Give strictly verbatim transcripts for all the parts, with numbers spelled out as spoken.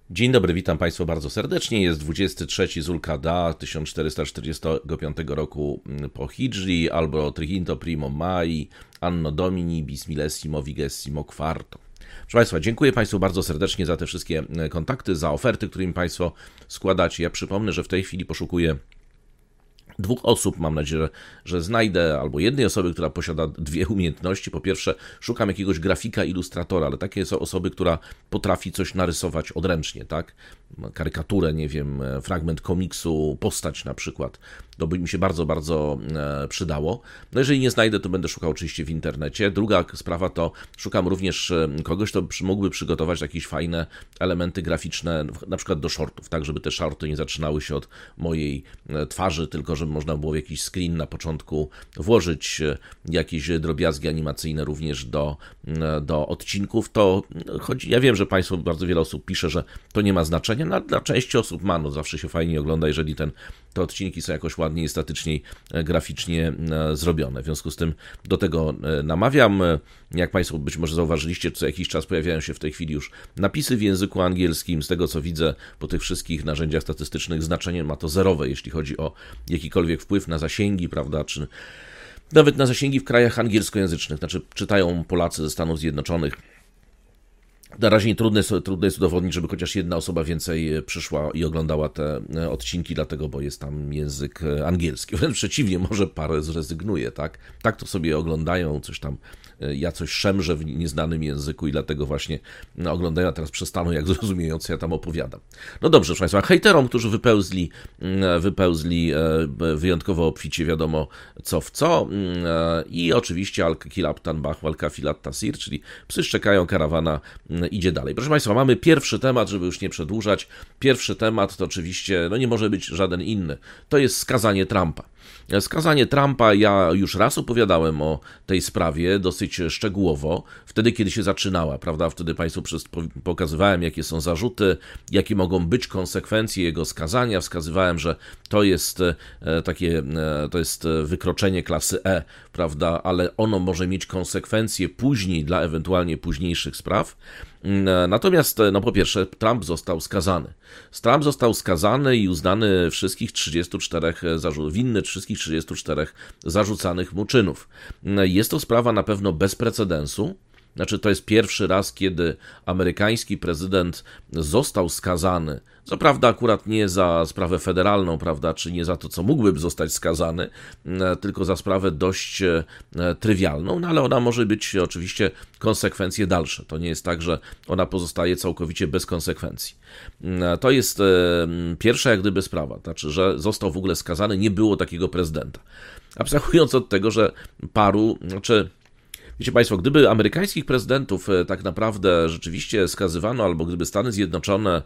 Dzień dobry, witam Państwa bardzo serdecznie. Jest dwudziestego trzeciego Zulkada tysiąc czterysta czterdziestego piątego roku po Hidżri, albo Triginto Primo Mai, Anno Domini, Bismillesimo, Vigessimo Quarto. Proszę Państwa, dziękuję Państwu bardzo serdecznie za te wszystkie kontakty, za oferty, którymi Państwo składacie. Ja przypomnę, że w tej chwili poszukuję dwóch osób, mam nadzieję, że, że znajdę, albo jednej osoby, która posiada dwie umiejętności. Po pierwsze, szukam jakiegoś grafika, ilustratora, ale takie są osoby, która potrafi coś narysować odręcznie, tak? Karykaturę, nie wiem, fragment komiksu, postać na przykład. To by mi się bardzo, bardzo przydało. No jeżeli nie znajdę, to będę szukał oczywiście w internecie. Druga sprawa to szukam również kogoś, kto mógłby przygotować jakieś fajne elementy graficzne, na przykład do shortów, tak, żeby te shorty nie zaczynały się od mojej twarzy, tylko żeby można było jakiś screen na początku włożyć, jakieś drobiazgi animacyjne również do, do odcinków. To chodzi, ja wiem, że Państwo, bardzo wiele osób pisze, że to nie ma znaczenia, no, dla części osób ma, no zawsze się fajnie ogląda, jeżeli ten, te odcinki są jakoś ładniej, statyczniej, graficznie zrobione. W związku z tym do tego namawiam. Jak Państwo być może zauważyliście, co jakiś czas pojawiają się w tej chwili już napisy w języku angielskim. Z tego co widzę po tych wszystkich narzędziach statystycznych, znaczenie ma to zerowe, jeśli chodzi o jakikolwiek wpływ na zasięgi, prawda, czy nawet na zasięgi w krajach angielskojęzycznych. Znaczy czytają Polacy ze Stanów Zjednoczonych. Na razie trudno jest, trudno jest udowodnić, żeby chociaż jedna osoba więcej przyszła i oglądała te odcinki, dlatego, bo jest tam język angielski. Wręcz przeciwnie, może parę zrezygnuje, tak? Tak to sobie oglądają, coś tam, ja coś szemrzę w nieznanym języku i dlatego właśnie no, oglądają, a teraz przestaną, jak zrozumieją, co ja tam opowiadam. No dobrze, proszę Państwa, hejterom, którzy wypełzli, wypełzli wyjątkowo obficie, wiadomo co w co, i oczywiście Al-Kilab Bach, Wal-Kafilat Tasir, czyli psy szczekają, karawana idzie dalej. Proszę Państwa, mamy pierwszy temat, żeby już nie przedłużać. Pierwszy temat to oczywiście, no nie może być żaden inny. To jest skazanie Trumpa. Skazanie Trumpa, ja już raz opowiadałem o tej sprawie dosyć szczegółowo, wtedy kiedy się zaczynała, prawda, wtedy Państwu pokazywałem, jakie są zarzuty, jakie mogą być konsekwencje jego skazania, wskazywałem, że to jest takie, to jest wykroczenie klasy E, prawda, ale ono może mieć konsekwencje później dla ewentualnie późniejszych spraw. Natomiast, no po pierwsze, Trump został skazany. Trump został skazany i uznany wszystkich trzydziestu czterech zarzutów, winny wszystkich trzydziestu czterech zarzucanych mu czynów. Jest to sprawa na pewno bez precedensu. Znaczy, to jest pierwszy raz, kiedy amerykański prezydent został skazany, co prawda akurat nie za sprawę federalną, prawda, czy nie za to, co mógłby zostać skazany, tylko za sprawę dość trywialną, no ale ona może być oczywiście konsekwencje dalsze. To nie jest tak, że ona pozostaje całkowicie bez konsekwencji. To jest pierwsza jak gdyby sprawa, znaczy, że został w ogóle skazany, nie było takiego prezydenta. Abstrahując od tego, że paru, znaczy... Wiecie Państwo, gdyby amerykańskich prezydentów tak naprawdę rzeczywiście skazywano, albo gdyby Stany Zjednoczone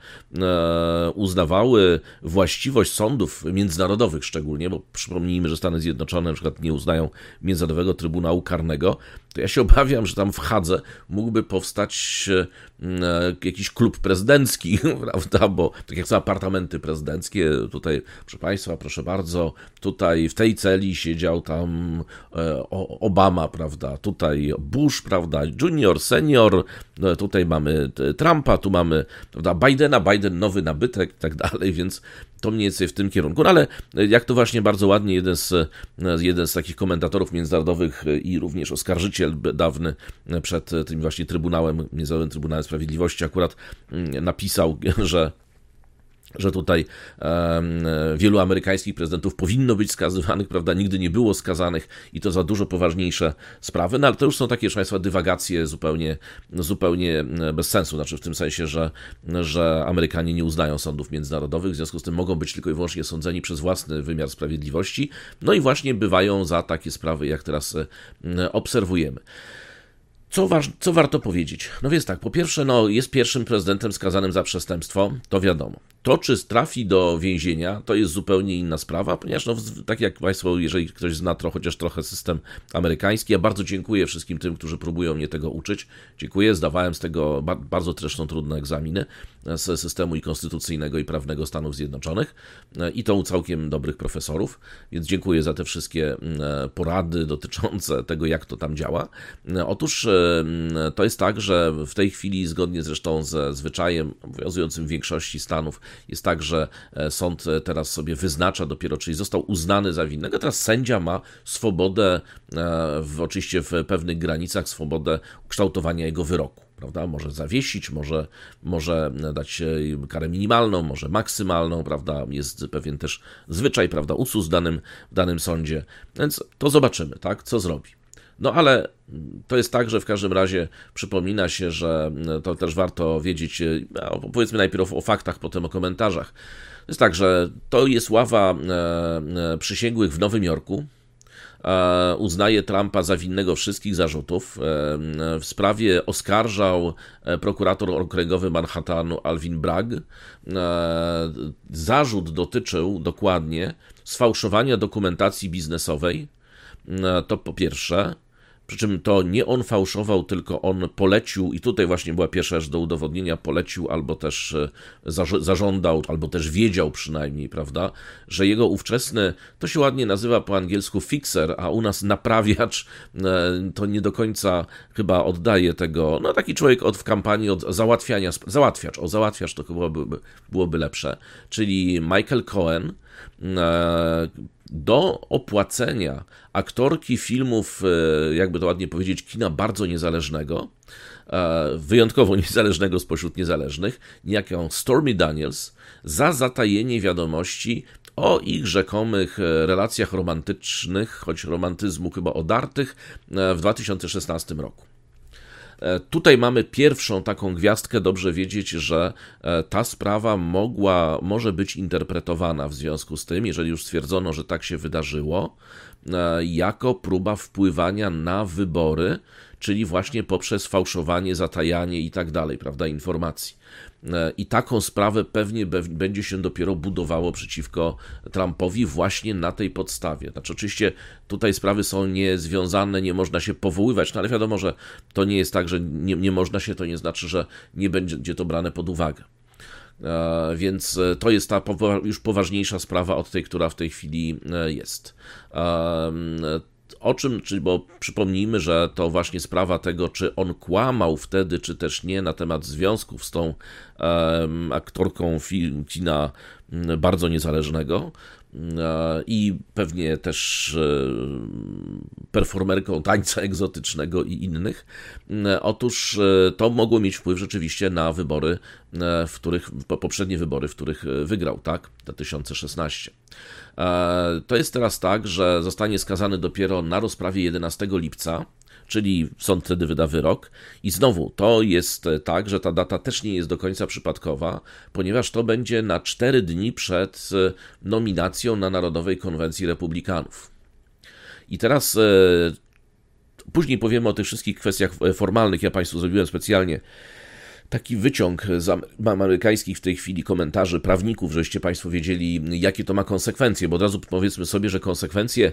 uznawały właściwość sądów międzynarodowych szczególnie, bo przypomnijmy, że Stany Zjednoczone na przykład nie uznają Międzynarodowego Trybunału Karnego, to ja się obawiam, że tam w Hadze mógłby powstać jakiś klub prezydencki, prawda, bo tak jak są apartamenty prezydenckie, tutaj, proszę Państwa, proszę bardzo, tutaj w tej celi siedział tam Obama, prawda, tutaj Bush, prawda, junior, senior, tutaj mamy Trumpa, tu mamy, prawda, Bidena, Biden nowy nabytek i tak dalej, więc to mniej więcej w tym kierunku. No ale jak to właśnie bardzo ładnie jeden z, jeden z takich komentatorów międzynarodowych i również oskarżyciel dawny przed tym właśnie Trybunałem, Międzynarodowym Trybunałem Sprawiedliwości akurat napisał, że że tutaj um, wielu amerykańskich prezydentów powinno być skazywanych, prawda, nigdy nie było skazanych i to za dużo poważniejsze sprawy, no ale to już są takie, proszę Państwa, dywagacje zupełnie, zupełnie bez sensu, znaczy w tym sensie, że, że Amerykanie nie uznają sądów międzynarodowych, w związku z tym mogą być tylko i wyłącznie sądzeni przez własny wymiar sprawiedliwości, no i właśnie bywają za takie sprawy, jak teraz obserwujemy. Co, waż, co warto powiedzieć? No więc tak, po pierwsze, no, jest pierwszym prezydentem skazanym za przestępstwo, to wiadomo. To, czy trafi do więzienia, to jest zupełnie inna sprawa, ponieważ, no, tak jak Państwo, jeżeli ktoś zna trochę, chociaż trochę system amerykański, ja bardzo dziękuję wszystkim tym, którzy próbują mnie tego uczyć. Dziękuję, zdawałem z tego bardzo zresztą trudne egzaminy z systemu i konstytucyjnego, i prawnego Stanów Zjednoczonych i to u całkiem dobrych profesorów, więc dziękuję za te wszystkie porady dotyczące tego, jak to tam działa. Otóż to jest tak, że w tej chwili, zgodnie zresztą ze zwyczajem obowiązującym w większości stanów, jest tak, że sąd teraz sobie wyznacza dopiero, czyli został uznany za winnego. Teraz sędzia ma swobodę, w, oczywiście w pewnych granicach, swobodę kształtowania jego wyroku. Prawda? Może zawiesić, może, może dać karę minimalną, może maksymalną, prawda? Jest pewien też zwyczaj, prawda, usus w danym, w danym sądzie, więc to zobaczymy, tak, co zrobi. No ale to jest tak, że w każdym razie przypomina się, że to też warto wiedzieć, no, powiedzmy najpierw o faktach, potem o komentarzach. To jest tak, że to jest ława przysięgłych w Nowym Jorku. Uznaje Trumpa za winnego wszystkich zarzutów. W sprawie oskarżał prokurator okręgowy Manhattanu Alvin Bragg. Zarzut dotyczył dokładnie sfałszowania dokumentacji biznesowej. To po pierwsze. Przy czym to nie on fałszował, tylko on polecił, i tutaj właśnie była pierwsza rzecz do udowodnienia, polecił albo też zażądał, albo też wiedział przynajmniej, prawda, że jego ówczesny, to się ładnie nazywa po angielsku fixer, a u nas naprawiacz, to nie do końca chyba oddaje tego, no taki człowiek od w kampanii od załatwiania, załatwiacz, o załatwiacz to chyba byłoby, byłoby lepsze, czyli Michael Cohen, do opłacenia aktorki filmów, jakby to ładnie powiedzieć, kina bardzo niezależnego, wyjątkowo niezależnego spośród niezależnych, niejaką Stormy Daniels, za zatajenie wiadomości o ich rzekomych relacjach romantycznych, choć romantyzmu chyba odartych, w dwa tysiące szesnastym roku. Tutaj mamy pierwszą taką gwiazdkę, dobrze wiedzieć, że ta sprawa mogła, może być interpretowana w związku z tym, jeżeli już stwierdzono, że tak się wydarzyło, jako próba wpływania na wybory, czyli właśnie poprzez fałszowanie, zatajanie i tak dalej, prawda, informacji. I taką sprawę pewnie będzie się dopiero budowało przeciwko Trumpowi właśnie na tej podstawie. Znaczy oczywiście tutaj sprawy są niezwiązane, nie można się powoływać, no ale wiadomo, że to nie jest tak, że nie, nie można się, to nie znaczy, że nie będzie to brane pod uwagę. Więc to jest ta już poważniejsza sprawa od tej, która w tej chwili jest. O czym, czyli bo przypomnijmy, że to właśnie sprawa tego, czy on kłamał wtedy, czy też nie, na temat związków z tą um, aktorką film, kina bardzo niezależnego i pewnie też performerką tańca egzotycznego i innych. Otóż to mogło mieć wpływ rzeczywiście na wybory, w których, poprzednie wybory, w których wygrał, tak, dwa tysiące szesnastym. To jest teraz tak, że zostanie skazany dopiero na rozprawie jedenastego lipca, czyli sąd wtedy wyda wyrok. I znowu, to jest tak, że ta data też nie jest do końca przypadkowa, ponieważ to będzie na cztery dni przed nominacją na Narodowej Konwencji Republikanów. I teraz e, później powiemy o tych wszystkich kwestiach formalnych. Ja Państwu zrobiłem specjalnie taki wyciąg z amerykańskich w tej chwili komentarzy prawników, żebyście Państwo wiedzieli, jakie to ma konsekwencje, bo od razu powiedzmy sobie, że konsekwencje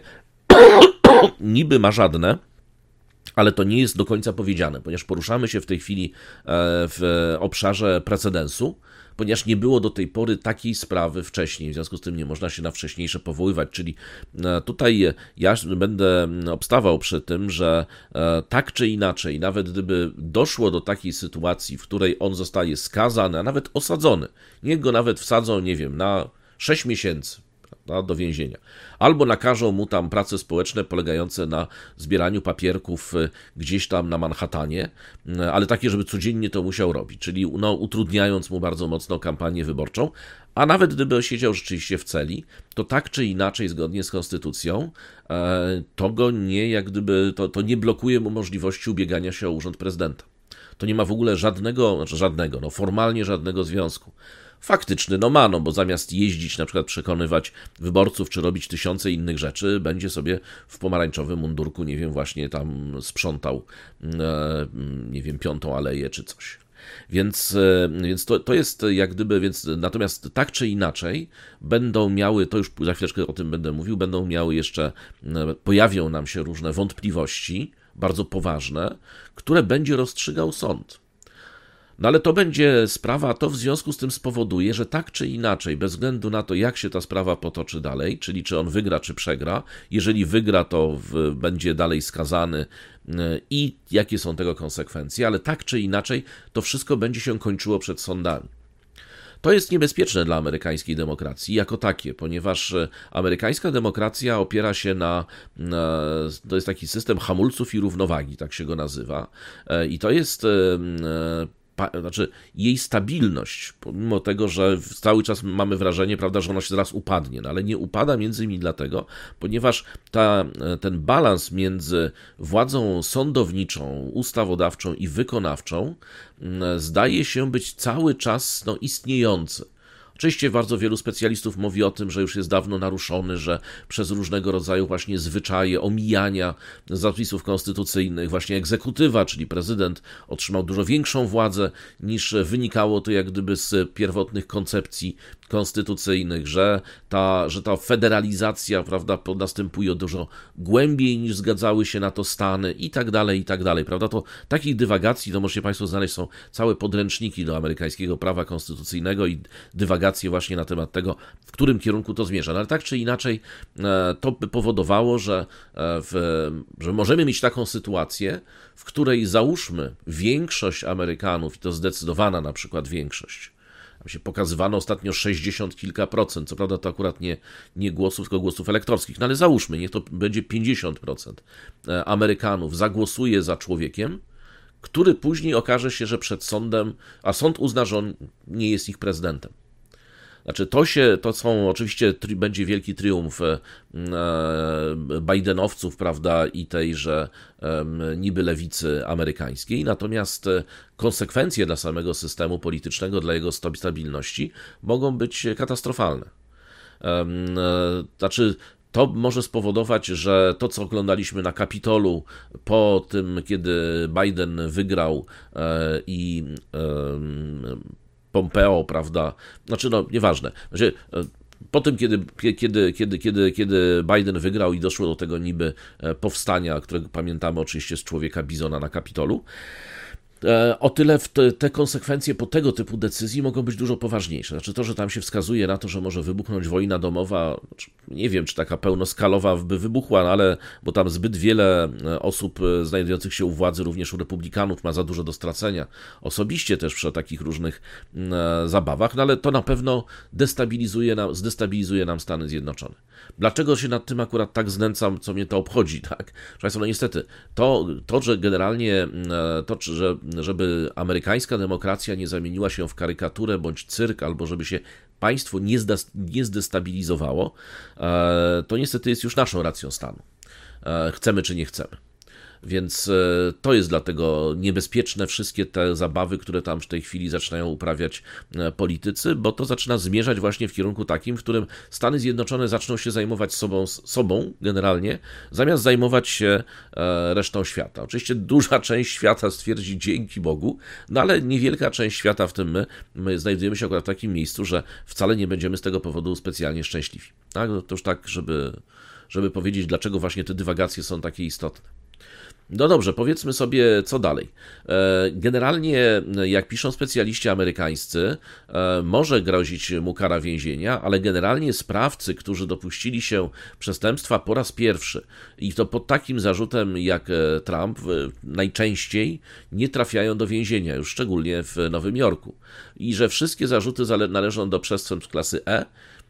niby ma żadne, ale to nie jest do końca powiedziane, ponieważ poruszamy się w tej chwili w obszarze precedensu, ponieważ nie było do tej pory takiej sprawy wcześniej, w związku z tym nie można się na wcześniejsze powoływać, czyli tutaj ja będę obstawał przy tym, że tak czy inaczej, nawet gdyby doszło do takiej sytuacji, w której on zostaje skazany, a nawet osadzony, niech go nawet wsadzą, nie wiem, na sześć miesięcy, do więzienia. Albo nakażą mu tam prace społeczne polegające na zbieraniu papierków gdzieś tam na Manhattanie, ale takie, żeby codziennie to musiał robić, czyli no, utrudniając mu bardzo mocno kampanię wyborczą, a nawet gdyby siedział rzeczywiście w celi, to tak czy inaczej, zgodnie z konstytucją, to go nie, jak gdyby, to, to nie blokuje mu możliwości ubiegania się o urząd prezydenta. To nie ma w ogóle żadnego, znaczy żadnego, no formalnie żadnego związku. Faktyczny, no ma, no bo zamiast jeździć, na przykład przekonywać wyborców, czy robić tysiące innych rzeczy, będzie sobie w pomarańczowym mundurku, nie wiem, właśnie tam sprzątał, nie wiem, Piątą Aleję, czy coś. Więc, więc to, to jest jak gdyby, więc natomiast tak czy inaczej będą miały, to już za chwileczkę o tym będę mówił, będą miały jeszcze, pojawią nam się różne wątpliwości, bardzo poważne, które będzie rozstrzygał sąd. No ale to będzie sprawa, to w związku z tym spowoduje, że tak czy inaczej, bez względu na to, jak się ta sprawa potoczy dalej, czyli czy on wygra, czy przegra, jeżeli wygra, to w, będzie dalej skazany i jakie są tego konsekwencje, ale tak czy inaczej, to wszystko będzie się kończyło przed sądami. To jest niebezpieczne dla amerykańskiej demokracji jako takie, ponieważ amerykańska demokracja opiera się na, na, to jest taki system hamulców i równowagi, tak się go nazywa, i to jest, znaczy jej stabilność, pomimo tego, że cały czas mamy wrażenie, prawda, że ona się zaraz upadnie, no ale nie upada między innymi dlatego, ponieważ ta, ten balans między władzą sądowniczą, ustawodawczą i wykonawczą zdaje się być cały czas no, istniejący. Oczywiście bardzo wielu specjalistów mówi o tym, że już jest dawno naruszony, że przez różnego rodzaju właśnie zwyczaje omijania zapisów konstytucyjnych, właśnie egzekutywa, czyli prezydent, otrzymał dużo większą władzę niż wynikało to jak gdyby z pierwotnych koncepcji konstytucyjnych, że ta, że ta federalizacja, prawda, następuje dużo głębiej niż zgadzały się na to Stany i tak dalej, i tak dalej, prawda, to takich dywagacji, to możecie Państwo znaleźć, są całe podręczniki do amerykańskiego prawa konstytucyjnego i dywagacje właśnie na temat tego, w którym kierunku to zmierza, no, ale tak czy inaczej to by powodowało, że, w, że możemy mieć taką sytuację, w której załóżmy większość Amerykanów, i to zdecydowana na przykład większość, tam się pokazywano ostatnio sześćdziesiąt kilka procent, co prawda to akurat nie, nie głosów, tylko głosów elektorskich, no ale załóżmy, niech to będzie pięćdziesiąt procent Amerykanów zagłosuje za człowiekiem, który później okaże się, że przed sądem, a sąd uzna, że on nie jest ich prezydentem. Znaczy to się, to są oczywiście, tri, będzie wielki triumf e, Bidenowców, prawda, i tejże e, niby lewicy amerykańskiej, natomiast konsekwencje dla samego systemu politycznego, dla jego stabilności mogą być katastrofalne. E, znaczy to może spowodować, że to, co oglądaliśmy na Kapitolu po tym, kiedy Biden wygrał e, i e, Pompeo, prawda, znaczy no nieważne, znaczy, po tym, kiedy, kiedy, kiedy, kiedy, kiedy Biden wygrał i doszło do tego niby powstania, którego pamiętamy oczywiście z człowieka Bizona na Kapitolu, o tyle te, te konsekwencje po tego typu decyzji mogą być dużo poważniejsze. Znaczy to, że tam się wskazuje na to, że może wybuchnąć wojna domowa, nie wiem, czy taka pełnoskalowa by wybuchła, no ale bo tam zbyt wiele osób znajdujących się u władzy, również u republikanów, ma za dużo do stracenia. Osobiście też przy takich różnych zabawach, no ale to na pewno destabilizuje nam, zdestabilizuje nam Stany Zjednoczone. Dlaczego się nad tym akurat tak znęcam, co mnie to obchodzi, tak? Proszę Państwa, no niestety, to, to że generalnie, to, że, żeby amerykańska demokracja nie zamieniła się w karykaturę bądź cyrk, albo żeby się państwo nie, zda, nie zdestabilizowało, to niestety jest już naszą racją stanu. Chcemy czy nie chcemy. Więc to jest dlatego niebezpieczne wszystkie te zabawy, które tam w tej chwili zaczynają uprawiać politycy, bo to zaczyna zmierzać właśnie w kierunku takim, w którym Stany Zjednoczone zaczną się zajmować sobą, sobą generalnie, zamiast zajmować się resztą świata. Oczywiście duża część świata stwierdzi dzięki Bogu, no ale niewielka część świata, w tym my, my znajdujemy się akurat w takim miejscu, że wcale nie będziemy z tego powodu specjalnie szczęśliwi. Tak? To już tak, żeby, żeby powiedzieć, dlaczego właśnie te dywagacje są takie istotne. No dobrze, powiedzmy sobie, co dalej. Generalnie, jak piszą specjaliści amerykańscy, może grozić mu kara więzienia, ale generalnie sprawcy, którzy dopuścili się przestępstwa po raz pierwszy i to pod takim zarzutem jak Trump, najczęściej nie trafiają do więzienia, już szczególnie w Nowym Jorku. I że wszystkie zarzuty należą do przestępstw klasy E,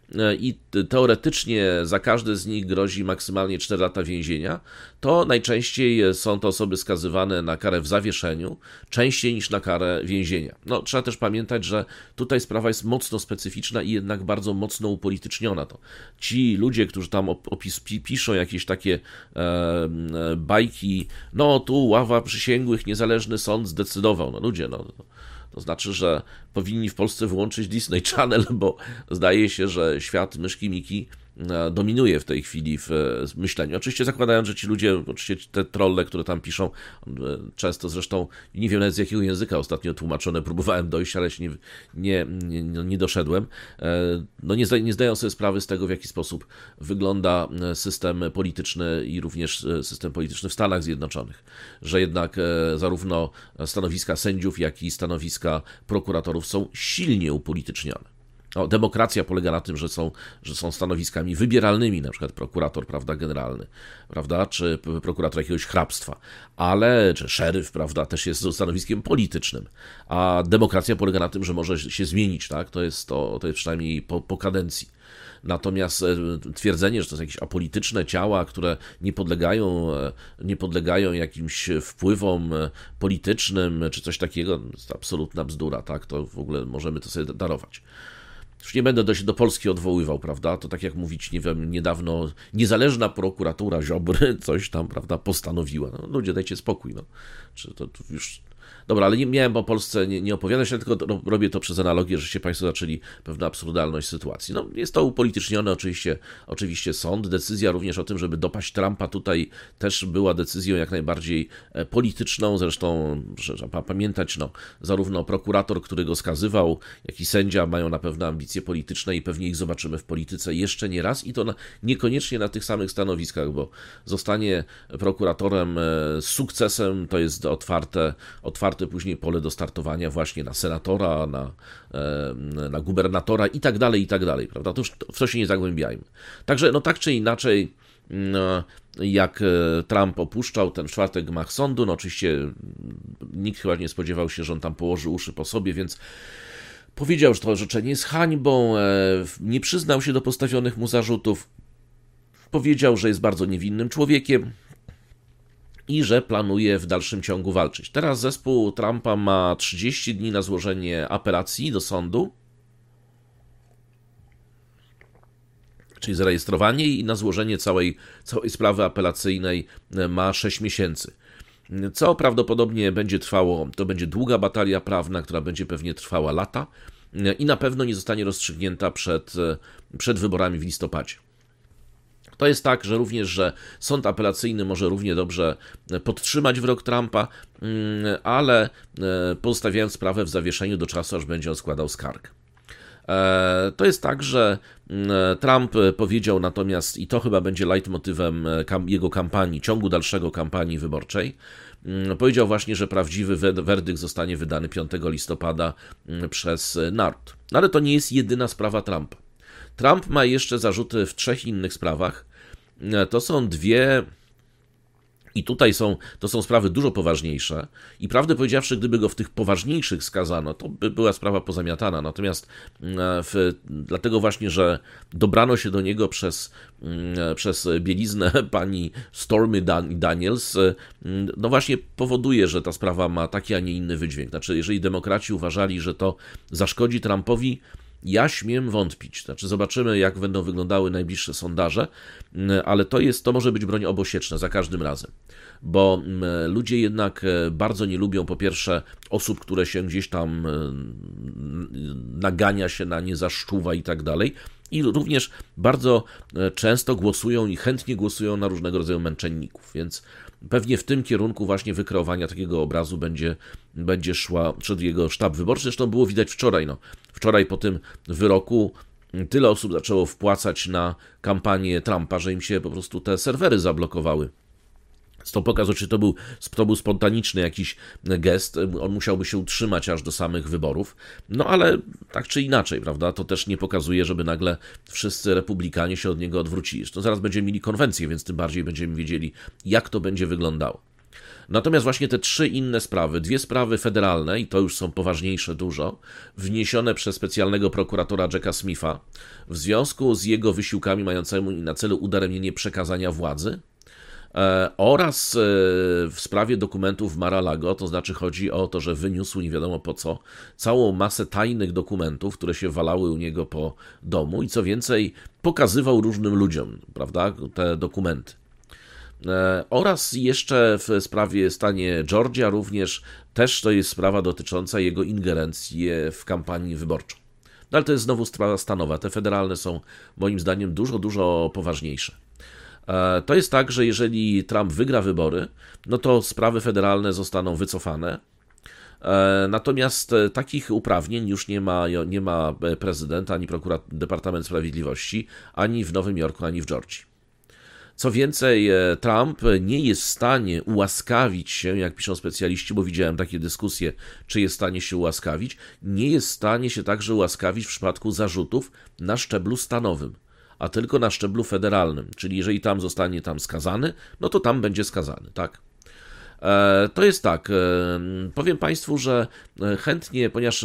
i teoretycznie za każdy z nich grozi maksymalnie cztery lata więzienia, to najczęściej są to osoby skazywane na karę w zawieszeniu, częściej niż na karę więzienia. No, trzeba też pamiętać, że tutaj sprawa jest mocno specyficzna i jednak bardzo mocno upolityczniona. To ci ludzie, którzy tam opis, piszą jakieś takie e, bajki, no tu ława przysięgłych, niezależny sąd zdecydował. No ludzie, no... To znaczy, że powinni w Polsce wyłączyć Disney Channel, bo zdaje się, że świat myszki Miki dominuje w tej chwili w myśleniu. Oczywiście zakładając, że ci ludzie, oczywiście te trolle, które tam piszą, często zresztą, nie wiem nawet z jakiego języka ostatnio tłumaczone, próbowałem dojść, ale się nie, nie, nie, nie doszedłem, no nie, zda, nie zdają sobie sprawy z tego, w jaki sposób wygląda system polityczny i również system polityczny w Stanach Zjednoczonych, że jednak zarówno stanowiska sędziów, jak i stanowiska prokuratorów są silnie upolitycznione. No, demokracja polega na tym, że są, że są stanowiskami wybieralnymi, na przykład prokurator, prawda, generalny, prawda, czy prokurator jakiegoś hrabstwa, ale, czy szeryf, prawda, też jest stanowiskiem politycznym, a demokracja polega na tym, że może się zmienić, tak, to jest to, to jest przynajmniej po, po kadencji. Natomiast twierdzenie, że to są jakieś apolityczne ciała, które nie podlegają, nie podlegają jakimś wpływom politycznym, czy coś takiego, to jest absolutna bzdura, tak, to w ogóle możemy to sobie darować. Już nie będę do się do Polski odwoływał, prawda? To tak jak mówić, nie wiem, niedawno niezależna prokuratura Ziobry coś tam, prawda, postanowiła. No, ludzie, dajcie spokój, no. Czy to, to już... Dobra, ale nie miałem o Polsce nie, nie opowiadać, tylko robię to przez analogię, że się Państwo zaczęli pewna absurdalność sytuacji. No, jest to upolitycznione oczywiście, oczywiście sąd. Decyzja również o tym, żeby dopaść Trumpa tutaj też była decyzją jak najbardziej polityczną. Zresztą, trzeba pamiętać, no, zarówno prokurator, który go skazywał, jak i sędzia mają na pewno ambicje polityczne i pewnie ich zobaczymy w polityce jeszcze nie raz i to na, niekoniecznie na tych samych stanowiskach, bo zostanie prokuratorem z sukcesem, to jest otwarte, otwarte później pole do startowania właśnie na senatora, na, na gubernatora i tak dalej, i tak dalej, prawda? To już w to się nie zagłębiajmy. Także, no tak czy inaczej, no, jak Trump opuszczał ten czwartek gmach sądu, no oczywiście nikt chyba nie spodziewał się, że on tam położy uszy po sobie, więc powiedział, że to orzeczenie jest hańbą, nie przyznał się do postawionych mu zarzutów, powiedział, że jest bardzo niewinnym człowiekiem, i że planuje w dalszym ciągu walczyć. Teraz zespół Trumpa ma trzydzieści dni na złożenie apelacji do sądu, czyli zarejestrowanie i na złożenie całej, całej sprawy apelacyjnej ma sześć miesięcy. Co prawdopodobnie będzie trwało, to będzie długa batalia prawna, która będzie pewnie trwała lata i na pewno nie zostanie rozstrzygnięta przed, przed wyborami w listopadzie. To jest tak, że również, że sąd apelacyjny może równie dobrze podtrzymać wyrok Trumpa, ale pozostawiając sprawę w zawieszeniu do czasu, aż będzie on składał skargę. To jest tak, że Trump powiedział natomiast, i to chyba będzie leitmotywem jego kampanii, ciągu dalszego kampanii wyborczej, powiedział właśnie, że prawdziwy werdykt zostanie wydany piątego listopada przez naród. No ale to nie jest jedyna sprawa Trumpa. Trump ma jeszcze zarzuty w trzech innych sprawach. To są dwie, i tutaj są, to są sprawy dużo poważniejsze i prawdę powiedziawszy, gdyby go w tych poważniejszych skazano, to by była sprawa pozamiatana. Natomiast w, dlatego właśnie, że dobrano się do niego przez, przez bieliznę pani Stormy Daniels, no właśnie powoduje, że ta sprawa ma taki, a nie inny wydźwięk. Znaczy, jeżeli demokraci uważali, że to zaszkodzi Trumpowi, ja śmiem wątpić. Znaczy zobaczymy, jak będą wyglądały najbliższe sondaże, ale to jest, to może być broń obosieczna za każdym razem, bo ludzie jednak bardzo nie lubią po pierwsze osób, które się gdzieś tam nagania się na nie, zaszczuwa i tak dalej, i również bardzo często głosują i chętnie głosują na różnego rodzaju męczenników, więc pewnie w tym kierunku właśnie wykreowania takiego obrazu będzie, będzie szła, szedł jego sztab wyborczy. Zresztą było widać wczoraj. No. Wczoraj po tym wyroku tyle osób zaczęło wpłacać na kampanię Trumpa, że im się po prostu te serwery zablokowały. To pokazuje, czy to był, to był spontaniczny jakiś gest, on musiałby się utrzymać aż do samych wyborów, no ale tak czy inaczej, prawda, to też nie pokazuje, żeby nagle wszyscy republikanie się od niego odwrócili. Zresztą zaraz będziemy mieli konwencję, więc tym bardziej będziemy wiedzieli, jak to będzie wyglądało. Natomiast właśnie te trzy inne sprawy, dwie sprawy federalne, i to już są poważniejsze dużo, wniesione przez specjalnego prokuratora Jacka Smitha w związku z jego wysiłkami mającymi na celu udaremnienie przekazania władzy, oraz w sprawie dokumentów w Mar-a-Lago, to znaczy chodzi o to, że wyniósł nie wiadomo po co całą masę tajnych dokumentów, które się walały u niego po domu i co więcej pokazywał różnym ludziom, prawda, te dokumenty. Oraz jeszcze w sprawie stanie Georgia również też to jest sprawa dotycząca jego ingerencji w kampanię wyborczą. No ale to jest znowu sprawa stanowa. Te federalne są moim zdaniem dużo, dużo poważniejsze. To jest tak, że jeżeli Trump wygra wybory, no to sprawy federalne zostaną wycofane. Natomiast takich uprawnień już nie ma, nie ma prezydent, ani prokurat, Departament Sprawiedliwości, ani w Nowym Jorku, ani w Georgii. Co więcej, Trump nie jest w stanie ułaskawić się, jak piszą specjaliści, bo widziałem takie dyskusje, czy jest w stanie się ułaskawić, nie jest w stanie się także ułaskawić w przypadku zarzutów na szczeblu stanowym, a tylko na szczeblu federalnym, czyli jeżeli tam zostanie tam skazany, no to tam będzie skazany, tak? To jest tak, powiem Państwu, że chętnie, ponieważ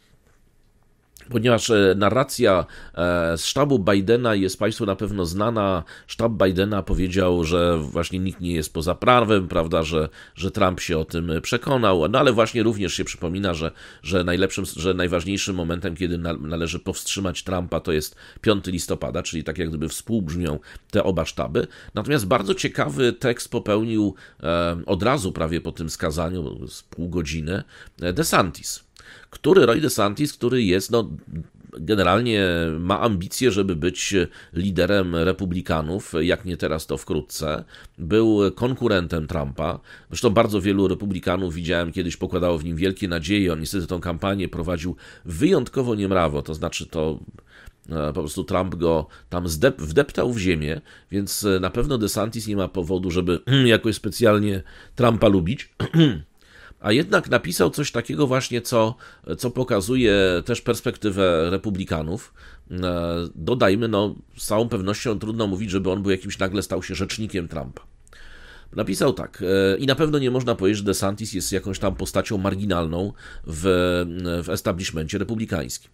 Ponieważ narracja z sztabu Bidena jest Państwu na pewno znana, sztab Bidena powiedział, że właśnie nikt nie jest poza prawem, prawda, że, że Trump się o tym przekonał, no ale właśnie również się przypomina, że, że, najlepszym, że najważniejszym momentem, kiedy należy powstrzymać Trumpa, to jest piątego listopada, czyli tak jak gdyby współbrzmią te oba sztaby. Natomiast bardzo ciekawy tekst popełnił od razu prawie po tym skazaniu, z pół godziny, DeSantis. Który Roy DeSantis, który jest, no, generalnie ma ambicje, żeby być liderem republikanów, jak nie teraz, to wkrótce. Był konkurentem Trumpa. Zresztą bardzo wielu republikanów widziałem kiedyś, pokładało w nim wielkie nadzieje. On niestety tą kampanię prowadził wyjątkowo niemrawo, to znaczy to po prostu Trump go tam zdep- wdeptał w ziemię, więc na pewno DeSantis nie ma powodu, żeby jakoś specjalnie Trumpa lubić. A jednak napisał coś takiego właśnie, co, co pokazuje też perspektywę republikanów. Dodajmy, no z całą pewnością trudno mówić, żeby on był jakimś, nagle stał się rzecznikiem Trumpa. Napisał tak, i na pewno nie można powiedzieć, że DeSantis jest jakąś tam postacią marginalną w, w establishmencie republikańskim.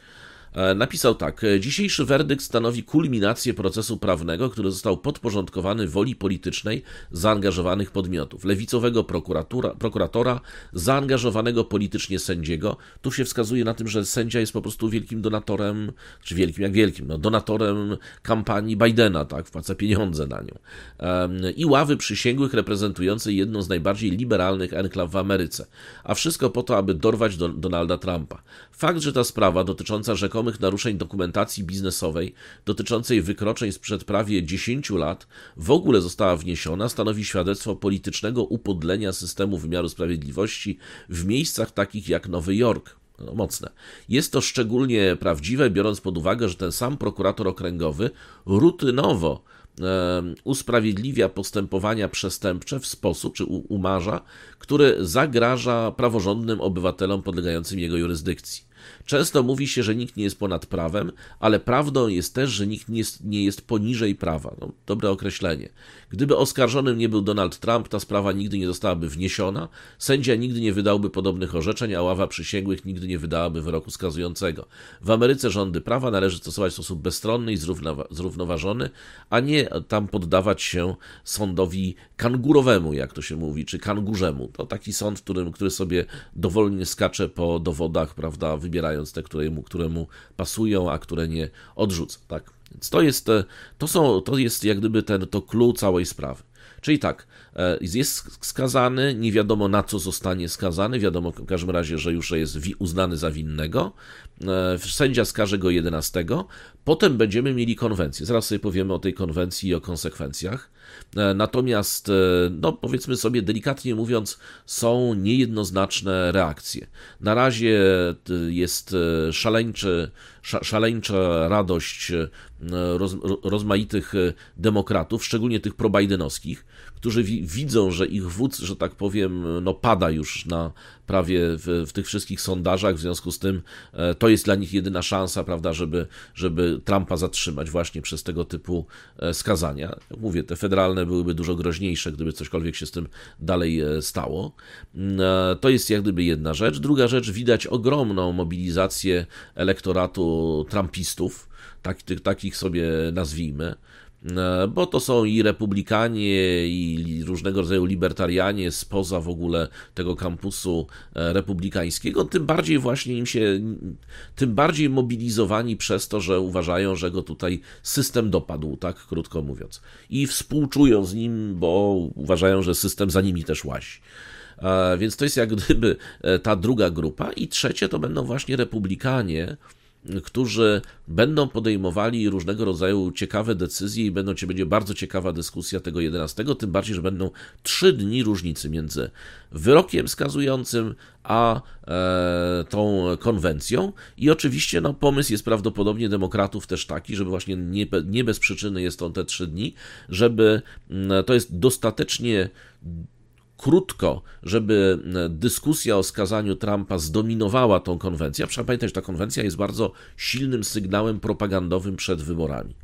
Napisał tak: dzisiejszy werdykt stanowi kulminację procesu prawnego, który został podporządkowany woli politycznej zaangażowanych podmiotów. Lewicowego prokuratora, zaangażowanego politycznie sędziego. Tu się wskazuje na tym, że sędzia jest po prostu wielkim donatorem, czy wielkim jak wielkim, no, donatorem kampanii Bidena, tak, wpłaca pieniądze na nią. I ławy przysięgłych reprezentującej jedną z najbardziej liberalnych enklaw w Ameryce. A wszystko po to, aby dorwać do Donalda Trumpa. Fakt, że ta sprawa dotycząca rzekomych naruszeń dokumentacji biznesowej dotyczącej wykroczeń sprzed prawie dziesięciu lat w ogóle została wniesiona, stanowi świadectwo politycznego upodlenia systemu wymiaru sprawiedliwości w miejscach takich jak Nowy Jork. No, mocne. Jest to szczególnie prawdziwe, biorąc pod uwagę, że ten sam prokurator okręgowy rutynowo e, usprawiedliwia postępowania przestępcze w sposób, czy umarza, który zagraża praworządnym obywatelom podlegającym jego jurysdykcji. Często mówi się, że nikt nie jest ponad prawem, ale prawdą jest też, że nikt nie jest, nie jest poniżej prawa. No, dobre określenie. Gdyby oskarżonym nie był Donald Trump, ta sprawa nigdy nie zostałaby wniesiona, sędzia nigdy nie wydałby podobnych orzeczeń, a ława przysięgłych nigdy nie wydałaby wyroku skazującego. W Ameryce rządy prawa należy stosować w sposób bezstronny i zrównoważony, a nie tam poddawać się sądowi kangurowemu, jak to się mówi, czy kangurzemu. To taki sąd, którym, który sobie dowolnie skacze po dowodach, prawda, wybierając te, które mu, które mu pasują, a które nie odrzuca. Tak? Więc to jest, to są, to jest jak gdyby ten, to clue całej sprawy. Czyli tak, jest skazany, nie wiadomo na co zostanie skazany, wiadomo w każdym razie, że już jest uznany za winnego, sędzia skaże go jedenastego, potem będziemy mieli konwencję, zaraz sobie powiemy o tej konwencji i o konsekwencjach, natomiast, no powiedzmy sobie delikatnie mówiąc, są niejednoznaczne reakcje. Na razie jest szaleńczy, szaleńcza radość roz, rozmaitych demokratów, szczególnie tych pro-bidenowskich, którzy wi- widzą, że ich wódz, że tak powiem, no pada już na prawie w, w tych wszystkich sondażach, w związku z tym e, to jest dla nich jedyna szansa, prawda, żeby, żeby Trumpa zatrzymać właśnie przez tego typu e, skazania. Jak mówię, te federalne byłyby dużo groźniejsze, gdyby cośkolwiek się z tym dalej e, stało. E, to jest jak gdyby jedna rzecz. Druga rzecz, widać ogromną mobilizację elektoratu trumpistów, tak, tych, takich sobie nazwijmy, bo to są i republikanie, i różnego rodzaju libertarianie spoza w ogóle tego kampusu republikańskiego, tym bardziej właśnie im się, tym bardziej mobilizowani przez to, że uważają, że go tutaj system dopadł, tak krótko mówiąc. I współczują z nim, bo uważają, że system za nimi też łazi. Więc to jest jak gdyby ta druga grupa. I trzecie to będą właśnie republikanie, którzy będą podejmowali różnego rodzaju ciekawe decyzje i będą, będzie bardzo ciekawa dyskusja tego jedenastego, tym bardziej, że będą trzy dni różnicy między wyrokiem skazującym a e, tą konwencją i oczywiście no, pomysł jest prawdopodobnie demokratów też taki, żeby właśnie nie, nie bez przyczyny jest on te trzy dni, żeby to jest dostatecznie krótko, żeby dyskusja o skazaniu Trumpa zdominowała tą konwencję. Trzeba pamiętać, że ta konwencja jest bardzo silnym sygnałem propagandowym przed wyborami.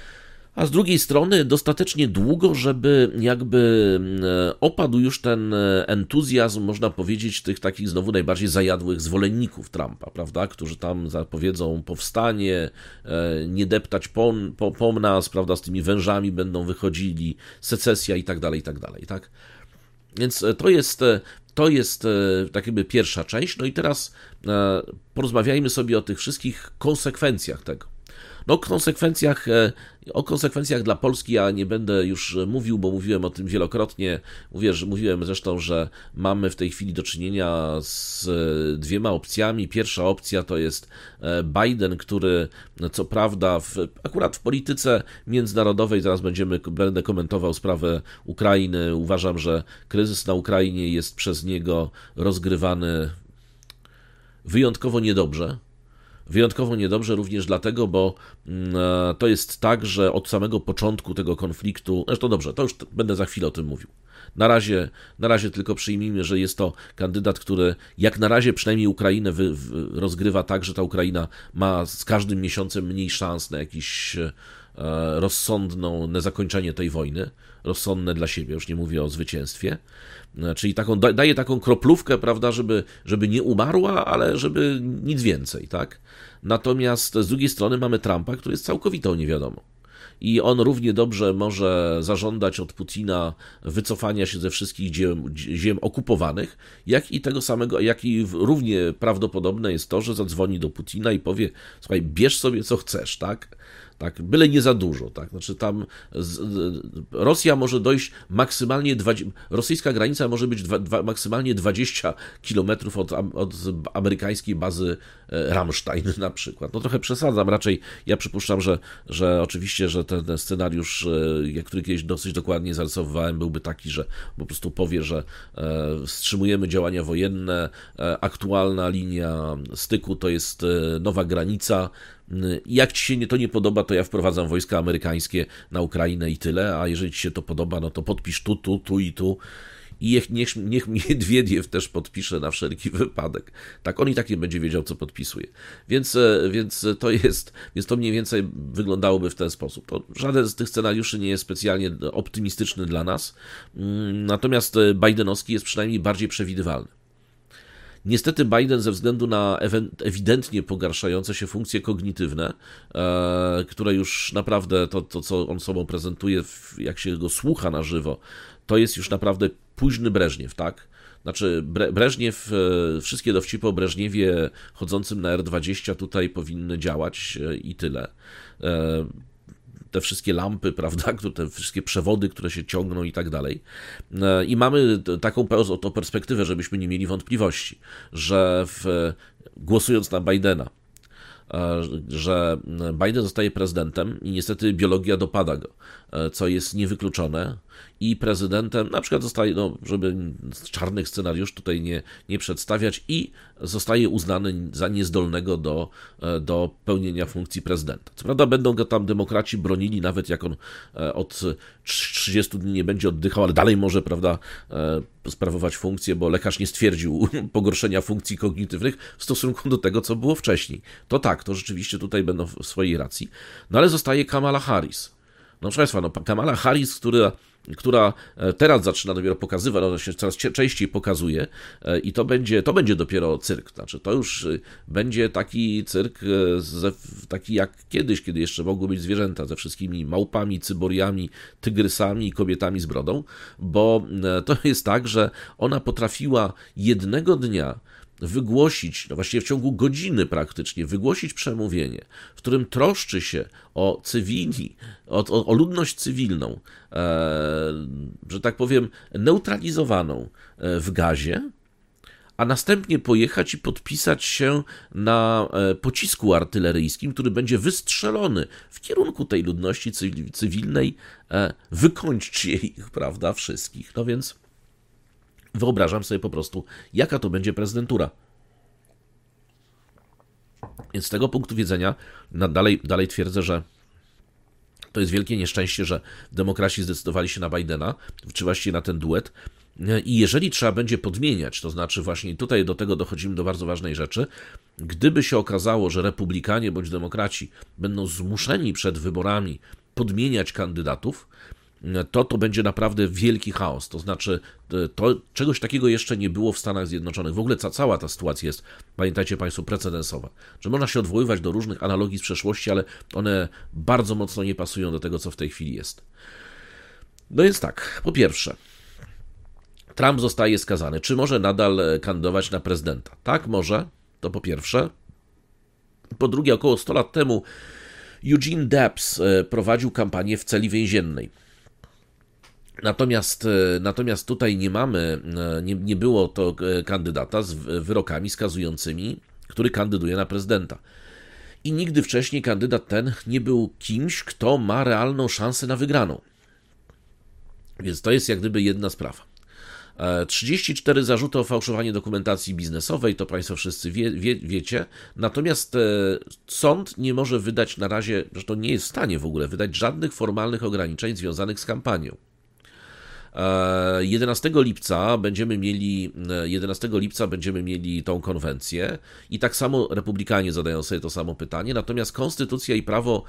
A z drugiej strony dostatecznie długo, żeby jakby opadł już ten entuzjazm, można powiedzieć, tych takich znowu najbardziej zajadłych zwolenników Trumpa, prawda, którzy tam zapowiedzą powstanie, nie deptać po, po, po nas, prawda, z tymi wężami będą wychodzili, secesja i tak dalej, i tak dalej, tak? Więc to jest, to jest tak jakby pierwsza część. No i teraz porozmawiajmy sobie o tych wszystkich konsekwencjach tego. No, o konsekwencjach, o konsekwencjach dla Polski ja nie będę już mówił, bo mówiłem o tym wielokrotnie. Mówię, że, mówiłem zresztą, że mamy w tej chwili do czynienia z dwiema opcjami. Pierwsza opcja to jest Biden, który co prawda w, akurat w polityce międzynarodowej, zaraz będziemy, będę komentował sprawę Ukrainy. Uważam, że kryzys na Ukrainie jest przez niego rozgrywany wyjątkowo niedobrze. Wyjątkowo niedobrze również dlatego, bo to jest tak, że od samego początku tego konfliktu, zresztą dobrze, to już będę za chwilę o tym mówił. Na razie, na razie tylko przyjmijmy, że jest to kandydat, który jak na razie przynajmniej Ukrainę wy, wy, rozgrywa tak, że ta Ukraina ma z każdym miesiącem mniej szans na jakieś e, rozsądną zakończenie tej wojny, rozsądne dla siebie, już nie mówię o zwycięstwie. Czyli taką, daje taką kroplówkę, prawda, żeby, żeby nie umarła, ale żeby nic więcej, tak? Natomiast z drugiej strony mamy Trumpa, który jest całkowitą niewiadomą. I on równie dobrze może zażądać od Putina wycofania się ze wszystkich ziem, ziem okupowanych, jak i tego samego, jak i równie prawdopodobne jest to, że zadzwoni do Putina i powie: słuchaj, bierz sobie co chcesz, tak? Tak, byle nie za dużo, tak? Znaczy tam z, Rosja może dojść maksymalnie, dwadzieścia, rosyjska granica może być dwa, dwa, maksymalnie dwadzieścia kilometrów od, od amerykańskiej bazy Ramstein na przykład. No trochę przesadzam, raczej ja przypuszczam, że, że oczywiście, że ten, ten scenariusz, który kiedyś dosyć dokładnie zarysowywałem, byłby taki, że po prostu powie, że e, wstrzymujemy działania wojenne, e, aktualna linia styku to jest e, nowa granica. Jak ci się nie, to nie podoba, to ja wprowadzam wojska amerykańskie na Ukrainę i tyle, a jeżeli ci się to podoba, no to podpisz tu, tu, tu i tu. I niech, niech, niech Miedwiediew też podpisze na wszelki wypadek. Tak, on i tak nie będzie wiedział, co podpisuje. Więc, więc to jest, więc to mniej więcej wyglądałoby w ten sposób. To żaden z tych scenariuszy nie jest specjalnie optymistyczny dla nas, natomiast bidenowski jest przynajmniej bardziej przewidywalny. Niestety Biden ze względu na ewidentnie pogarszające się funkcje kognitywne, e, które już naprawdę to, to, co on sobą prezentuje, jak się go słucha na żywo, to jest już naprawdę późny Breżniew, tak? Znaczy Bre, Breżniew, e, wszystkie dowcipy o Breżniewie chodzącym na R dwadzieścia tutaj powinny działać e, i tyle. E, te wszystkie lampy, prawda, te wszystkie przewody, które się ciągną i tak dalej. I mamy taką to perspektywę, żebyśmy nie mieli wątpliwości, że w, głosując na Bidena, że Biden zostaje prezydentem i niestety biologia dopada go, co jest niewykluczone, i prezydentem na przykład zostaje, no, żeby czarnych scenariuszy tutaj nie, nie przedstawiać, i zostaje uznany za niezdolnego do, do pełnienia funkcji prezydenta. Co prawda będą go tam demokraci bronili, nawet jak on od trzydziestu dni nie będzie oddychał, ale dalej może, prawda, sprawować funkcję, bo lekarz nie stwierdził pogorszenia funkcji kognitywnych w stosunku do tego, co było wcześniej. To tak, to rzeczywiście tutaj będą w swojej racji. No ale zostaje Kamala Harris. No proszę Państwa, no, Kamala Harris, która, która teraz zaczyna dopiero pokazywać, no się coraz częściej pokazuje, i to będzie, to będzie dopiero cyrk. Znaczy, to już będzie taki cyrk, ze, taki jak kiedyś, kiedy jeszcze mogły być zwierzęta, ze wszystkimi małpami, cyboriami, tygrysami i kobietami z brodą, bo to jest tak, że ona potrafiła jednego dnia wygłosić, no właściwie w ciągu godziny praktycznie, wygłosić przemówienie, w którym troszczy się o cywili, o, o, o ludność cywilną, e, że tak powiem, neutralizowaną w Gazie, a następnie pojechać i podpisać się na pocisku artyleryjskim, który będzie wystrzelony w kierunku tej ludności cywilnej, wykończcie ich, prawda, wszystkich. No więc wyobrażam sobie po prostu, jaka to będzie prezydentura. Więc z tego punktu widzenia dalej, dalej twierdzę, że to jest wielkie nieszczęście, że demokraci zdecydowali się na Bidena, czy właściwie na ten duet. I jeżeli trzeba będzie podmieniać, to znaczy właśnie tutaj do tego dochodzimy do bardzo ważnej rzeczy, gdyby się okazało, że republikanie bądź demokraci będą zmuszeni przed wyborami podmieniać kandydatów, to to będzie naprawdę wielki chaos. To znaczy, to czegoś takiego jeszcze nie było w Stanach Zjednoczonych. W ogóle ca, cała ta sytuacja jest, pamiętajcie Państwo, precedensowa. Że można się odwoływać do różnych analogii z przeszłości, ale one bardzo mocno nie pasują do tego, co w tej chwili jest. No więc tak, po pierwsze, Trump zostaje skazany. Czy może nadal kandydować na prezydenta? Tak, może. To po pierwsze. Po drugie, około sto lat temu Eugene Debs prowadził kampanię w celi więziennej. Natomiast, natomiast tutaj nie mamy, nie, nie było to kandydata z wyrokami skazującymi, który kandyduje na prezydenta. I nigdy wcześniej kandydat ten nie był kimś, kto ma realną szansę na wygraną. Więc to jest jak gdyby jedna sprawa. trzydzieści cztery zarzuty o fałszowanie dokumentacji biznesowej, to Państwo wszyscy wie, wie, wiecie, natomiast sąd nie może wydać na razie, że to nie jest w stanie w ogóle wydać żadnych formalnych ograniczeń związanych z kampanią. jedenastego lipca będziemy mieli jedenastego lipca będziemy mieli tą konwencję i tak samo republikanie zadają sobie to samo pytanie, natomiast konstytucja i prawo,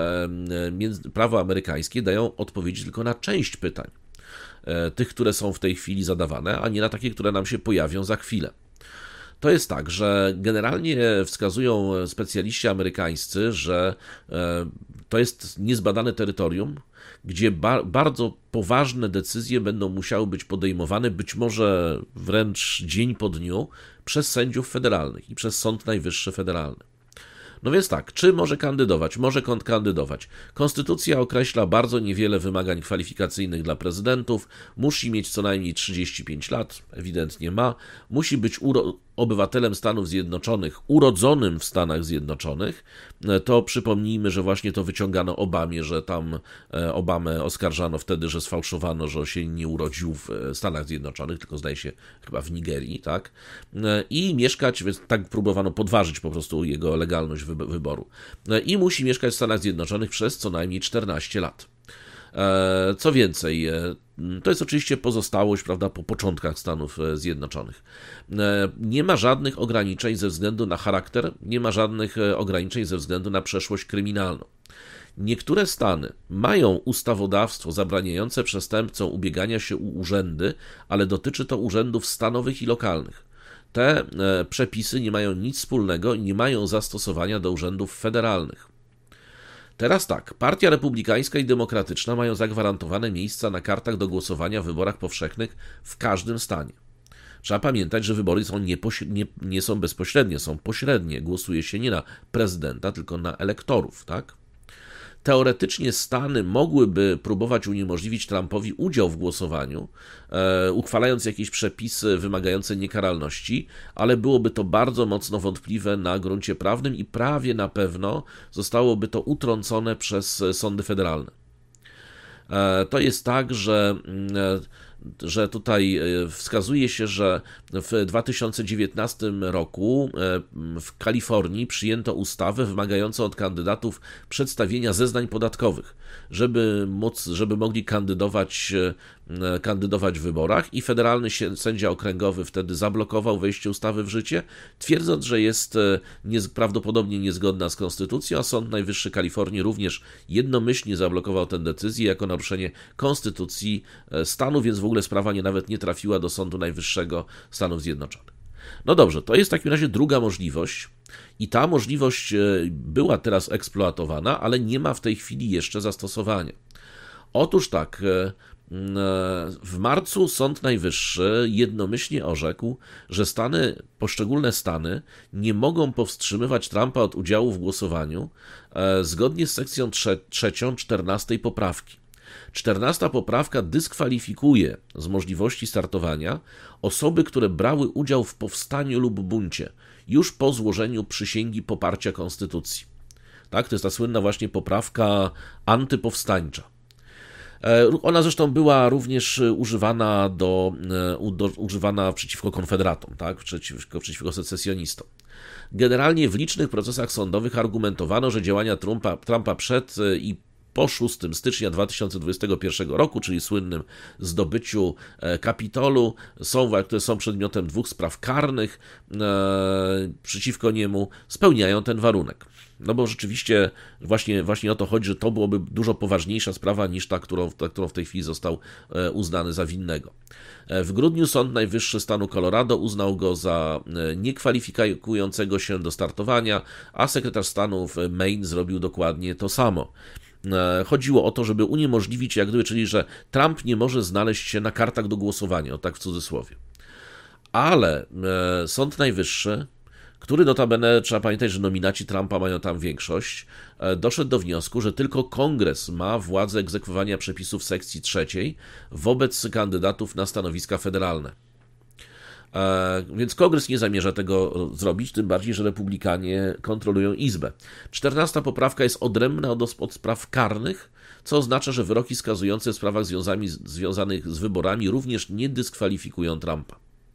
prawo amerykańskie dają odpowiedzi tylko na część pytań, tych, które są w tej chwili zadawane, a nie na takie, które nam się pojawią za chwilę. To jest tak, że generalnie wskazują specjaliści amerykańscy, że to jest niezbadane terytorium, gdzie ba- bardzo poważne decyzje będą musiały być podejmowane, być może wręcz dzień po dniu, przez sędziów federalnych i przez Sąd Najwyższy Federalny. No więc tak, czy może kandydować? Może kandydować. Konstytucja określa bardzo niewiele wymagań kwalifikacyjnych dla prezydentów. Musi mieć co najmniej trzydzieści pięć lat, ewidentnie ma. Musi być uro- obywatelem Stanów Zjednoczonych, urodzonym w Stanach Zjednoczonych. To przypomnijmy, że właśnie to wyciągano Obamie, że tam Obamę oskarżano wtedy, że sfałszowano, że się nie urodził w Stanach Zjednoczonych, tylko zdaje się chyba w Nigerii, tak? I mieszkać, więc tak próbowano podważyć po prostu jego legalność wyboru. I musi mieszkać w Stanach Zjednoczonych przez co najmniej czternaście lat. Co więcej, to jest oczywiście pozostałość, prawda, po początkach Stanów Zjednoczonych. Nie ma żadnych ograniczeń ze względu na charakter, nie ma żadnych ograniczeń ze względu na przeszłość kryminalną. Niektóre stany mają ustawodawstwo zabraniające przestępcom ubiegania się o urzędy, ale dotyczy to urzędów stanowych i lokalnych. Te przepisy nie mają nic wspólnego i nie mają zastosowania do urzędów federalnych. Teraz tak, Partia Republikańska i Demokratyczna mają zagwarantowane miejsca na kartach do głosowania w wyborach powszechnych w każdym stanie. Trzeba pamiętać, że wybory są niepoś- nie, nie są bezpośrednie, są pośrednie. Głosuje się nie na prezydenta, tylko na elektorów, tak? Teoretycznie Stany mogłyby próbować uniemożliwić Trumpowi udział w głosowaniu, e, uchwalając jakieś przepisy wymagające niekaralności, ale byłoby to bardzo mocno wątpliwe na gruncie prawnym i prawie na pewno zostałoby to utrącone przez sądy federalne. E, to jest tak, że e, że tutaj wskazuje się, że w dwa tysiące dziewiętnastym roku w Kalifornii przyjęto ustawę wymagającą od kandydatów przedstawienia zeznań podatkowych, żeby móc, żeby mogli kandydować, kandydować w wyborach i federalny sędzia okręgowy wtedy zablokował wejście ustawy w życie, twierdząc, że jest niez, prawdopodobnie niezgodna z konstytucją, a Sąd Najwyższy Kalifornii również jednomyślnie zablokował tę decyzję jako naruszenie konstytucji stanu, więc w ogóle sprawa nie nawet nie trafiła do Sądu Najwyższego Stanów Zjednoczonych. No dobrze, to jest w takim razie druga możliwość i ta możliwość była teraz eksploatowana, ale nie ma w tej chwili jeszcze zastosowania. Otóż tak, w marcu Sąd Najwyższy jednomyślnie orzekł, że Stany, poszczególne Stany nie mogą powstrzymywać Trumpa od udziału w głosowaniu zgodnie z sekcją trzecią czternastej poprawki. czternasta poprawka dyskwalifikuje z możliwości startowania osoby, które brały udział w powstaniu lub buncie już po złożeniu przysięgi poparcia konstytucji. Tak, to jest ta słynna właśnie poprawka antypowstańcza. Ona zresztą była również używana, do, do, używana przeciwko konfederatom, tak? przeciwko, przeciwko secesjonistom. Generalnie w licznych procesach sądowych argumentowano, że działania Trumpa, Trumpa przed i po szóstego stycznia dwa tysiące dwudziestego pierwszego roku, czyli słynnym zdobyciu Kapitolu, są, które są przedmiotem dwóch spraw karnych e, przeciwko niemu, spełniają ten warunek. No bo rzeczywiście właśnie, właśnie o to chodzi, że to byłoby dużo poważniejsza sprawa niż ta, którą, ta, którą w tej chwili został uznany za winnego. W grudniu Sąd Najwyższy stanu Colorado uznał go za niekwalifikującego się do startowania, a sekretarz stanu w Maine zrobił dokładnie to samo. Chodziło o to, żeby uniemożliwić, jak gdyby, czyli że Trump nie może znaleźć się na kartach do głosowania, o tak w cudzysłowie. Ale Sąd Najwyższy, który notabene, trzeba pamiętać, że nominaci Trumpa mają tam większość, doszedł do wniosku, że tylko Kongres ma władzę egzekwowania przepisów sekcji trzeciej wobec kandydatów na stanowiska federalne. Więc Kongres nie zamierza tego zrobić, tym bardziej, że Republikanie kontrolują Izbę. czternasta poprawka jest odrębna od, od spraw karnych, co oznacza, że wyroki skazujące w sprawach związami, związanych z wyborami również nie dyskwalifikują Trumpa.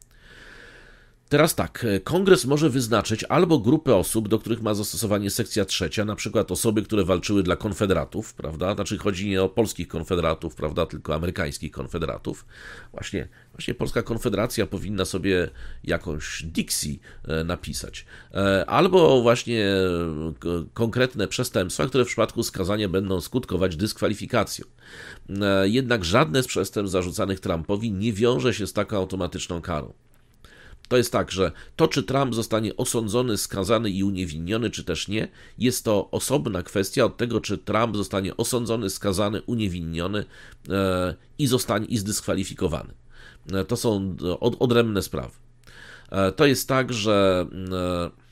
Teraz tak, Kongres może wyznaczyć albo grupę osób, do których ma zastosowanie sekcja trzecia, na przykład osoby, które walczyły dla konfederatów, prawda? Znaczy chodzi nie o polskich konfederatów, prawda, tylko amerykańskich konfederatów. Właśnie, właśnie polska konfederacja powinna sobie jakąś Dixie napisać. Albo właśnie konkretne przestępstwa, które w przypadku skazania będą skutkować dyskwalifikacją. Jednak żadne z przestępstw zarzucanych Trumpowi nie wiąże się z taką automatyczną karą. To jest tak, że to, czy Trump zostanie osądzony, skazany i uniewinniony, czy też nie, jest to osobna kwestia od tego, czy Trump zostanie osądzony, skazany, uniewinniony e, i zostanie i zdyskwalifikowany. E, to są od, odrębne sprawy. E, to jest tak, że e,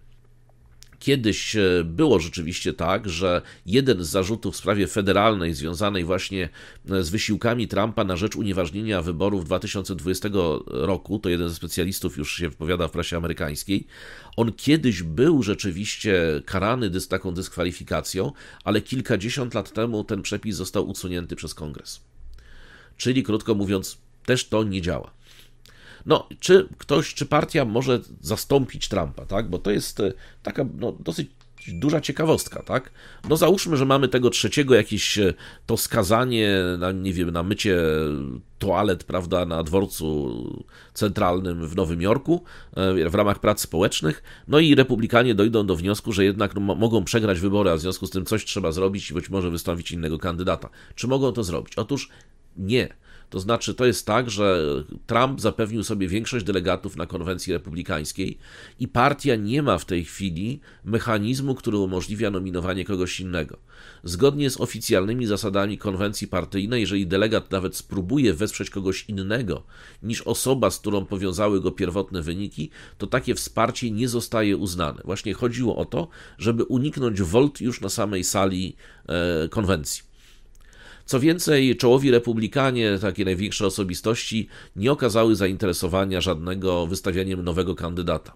kiedyś było rzeczywiście tak, że jeden z zarzutów w sprawie federalnej związanej właśnie z wysiłkami Trumpa na rzecz unieważnienia wyborów dwa tysiące dwudziestego roku, to jeden ze specjalistów już się wypowiada w prasie amerykańskiej, on kiedyś był rzeczywiście karany dys, taką dyskwalifikacją, ale kilkadziesiąt lat temu ten przepis został usunięty przez Kongres. Czyli krótko mówiąc, też to nie działa. No, czy ktoś, czy partia może zastąpić Trumpa, tak? Bo to jest taka no, dosyć duża ciekawostka, tak? No załóżmy, że mamy tego trzeciego jakieś to skazanie na, nie wiem, na mycie toalet, prawda, na dworcu centralnym w Nowym Jorku w ramach prac społecznych, no i republikanie dojdą do wniosku, że jednak no, mogą przegrać wybory, a w związku z tym coś trzeba zrobić i być może wystąpić innego kandydata. Czy mogą to zrobić? Otóż nie. To znaczy, to jest tak, że Trump zapewnił sobie większość delegatów na konwencji republikańskiej i partia nie ma w tej chwili mechanizmu, który umożliwia nominowanie kogoś innego. Zgodnie z oficjalnymi zasadami konwencji partyjnej, jeżeli delegat nawet spróbuje wesprzeć kogoś innego niż osoba, z którą powiązały go pierwotne wyniki, to takie wsparcie nie zostaje uznane. Właśnie chodziło o to, żeby uniknąć wolt już na samej sali e, konwencji. Co więcej, czołowi republikanie, takie największe osobistości, nie okazały zainteresowania żadnego wystawianiem nowego kandydata.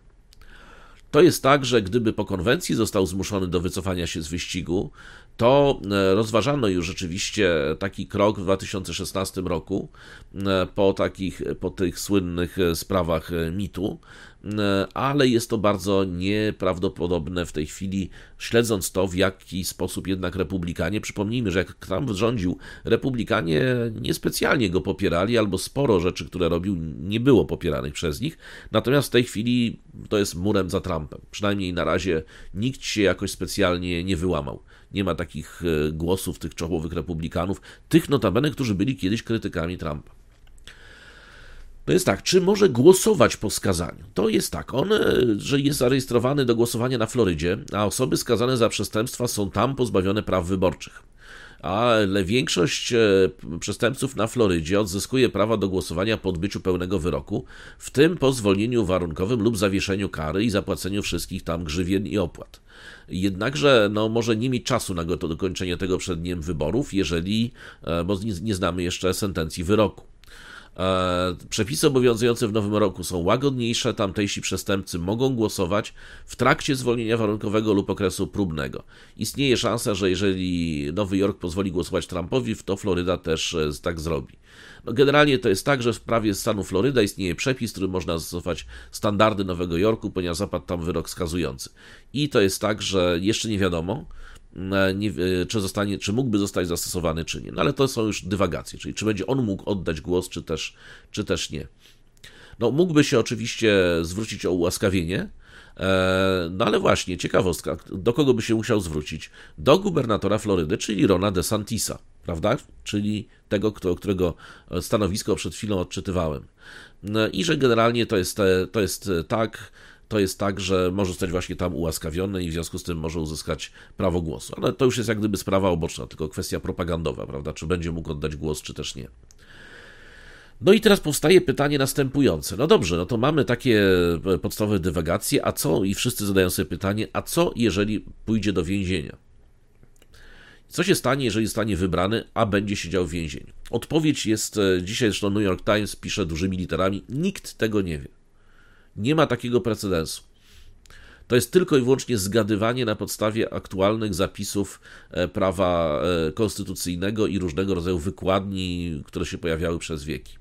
To jest tak, że gdyby po konwencji został zmuszony do wycofania się z wyścigu, to rozważano już rzeczywiście taki krok w dwa tysiące szesnastym roku po, takich, po tych słynnych sprawach mitu, ale jest to bardzo nieprawdopodobne w tej chwili, śledząc to, w jaki sposób jednak republikanie, przypomnijmy, że jak Trump rządził, republikanie niespecjalnie go popierali, albo sporo rzeczy, które robił, nie było popieranych przez nich, natomiast w tej chwili to jest murem za Trumpem. Przynajmniej na razie nikt się jakoś specjalnie nie wyłamał. Nie ma takich głosów tych czołowych republikanów, tych notabene, którzy byli kiedyś krytykami Trumpa. To jest tak, czy może głosować po skazaniu? To jest tak, on, że jest zarejestrowany do głosowania na Florydzie, a osoby skazane za przestępstwa są tam pozbawione praw wyborczych. ale większość przestępców na Florydzie odzyskuje prawa do głosowania po odbyciu pełnego wyroku, w tym po zwolnieniu warunkowym lub zawieszeniu kary i zapłaceniu wszystkich tam grzywien i opłat. Jednakże no, może nie mieć czasu na to dokończenie tego przed dniem wyborów, jeżeli, bo nie, nie znamy jeszcze sentencji wyroku. Przepisy obowiązujące w nowym roku są łagodniejsze, tamtejsi przestępcy mogą głosować w trakcie zwolnienia warunkowego lub okresu próbnego. Istnieje szansa, że jeżeli Nowy Jork pozwoli głosować Trumpowi, to Floryda też tak zrobi. No generalnie to jest tak, że w prawie stanu Floryda istnieje przepis, który można zastosować standardy Nowego Jorku, ponieważ zapadł tam wyrok skazujący. I to jest tak, że jeszcze nie wiadomo, Nie, czy, zostanie, czy mógłby zostać zastosowany, czy nie. No ale to są już dywagacje, czyli czy będzie on mógł oddać głos, czy też, czy też nie. No mógłby się oczywiście zwrócić o ułaskawienie, no ale właśnie, ciekawostka, do kogo by się musiał zwrócić? Do gubernatora Florydy, czyli Rona DeSantisa, prawda? Czyli tego, którego stanowisko przed chwilą odczytywałem. I że generalnie to jest, to jest tak, to jest tak, że może zostać właśnie tam ułaskawiony i w związku z tym może uzyskać prawo głosu. Ale to już jest jak gdyby sprawa oboczna, tylko kwestia propagandowa, prawda? Czy będzie mógł oddać głos, czy też nie. No i teraz powstaje pytanie następujące. No dobrze, no to mamy takie podstawowe dywagacje, a co? I wszyscy zadają sobie pytanie, a co jeżeli pójdzie do więzienia? Co się stanie, jeżeli zostanie wybrany, a będzie siedział w więzieniu? Odpowiedź jest, dzisiaj zresztą New York Times pisze dużymi literami, nikt tego nie wie. Nie ma takiego precedensu. To jest tylko i wyłącznie zgadywanie na podstawie aktualnych zapisów prawa konstytucyjnego i różnego rodzaju wykładni, które się pojawiały przez wieki.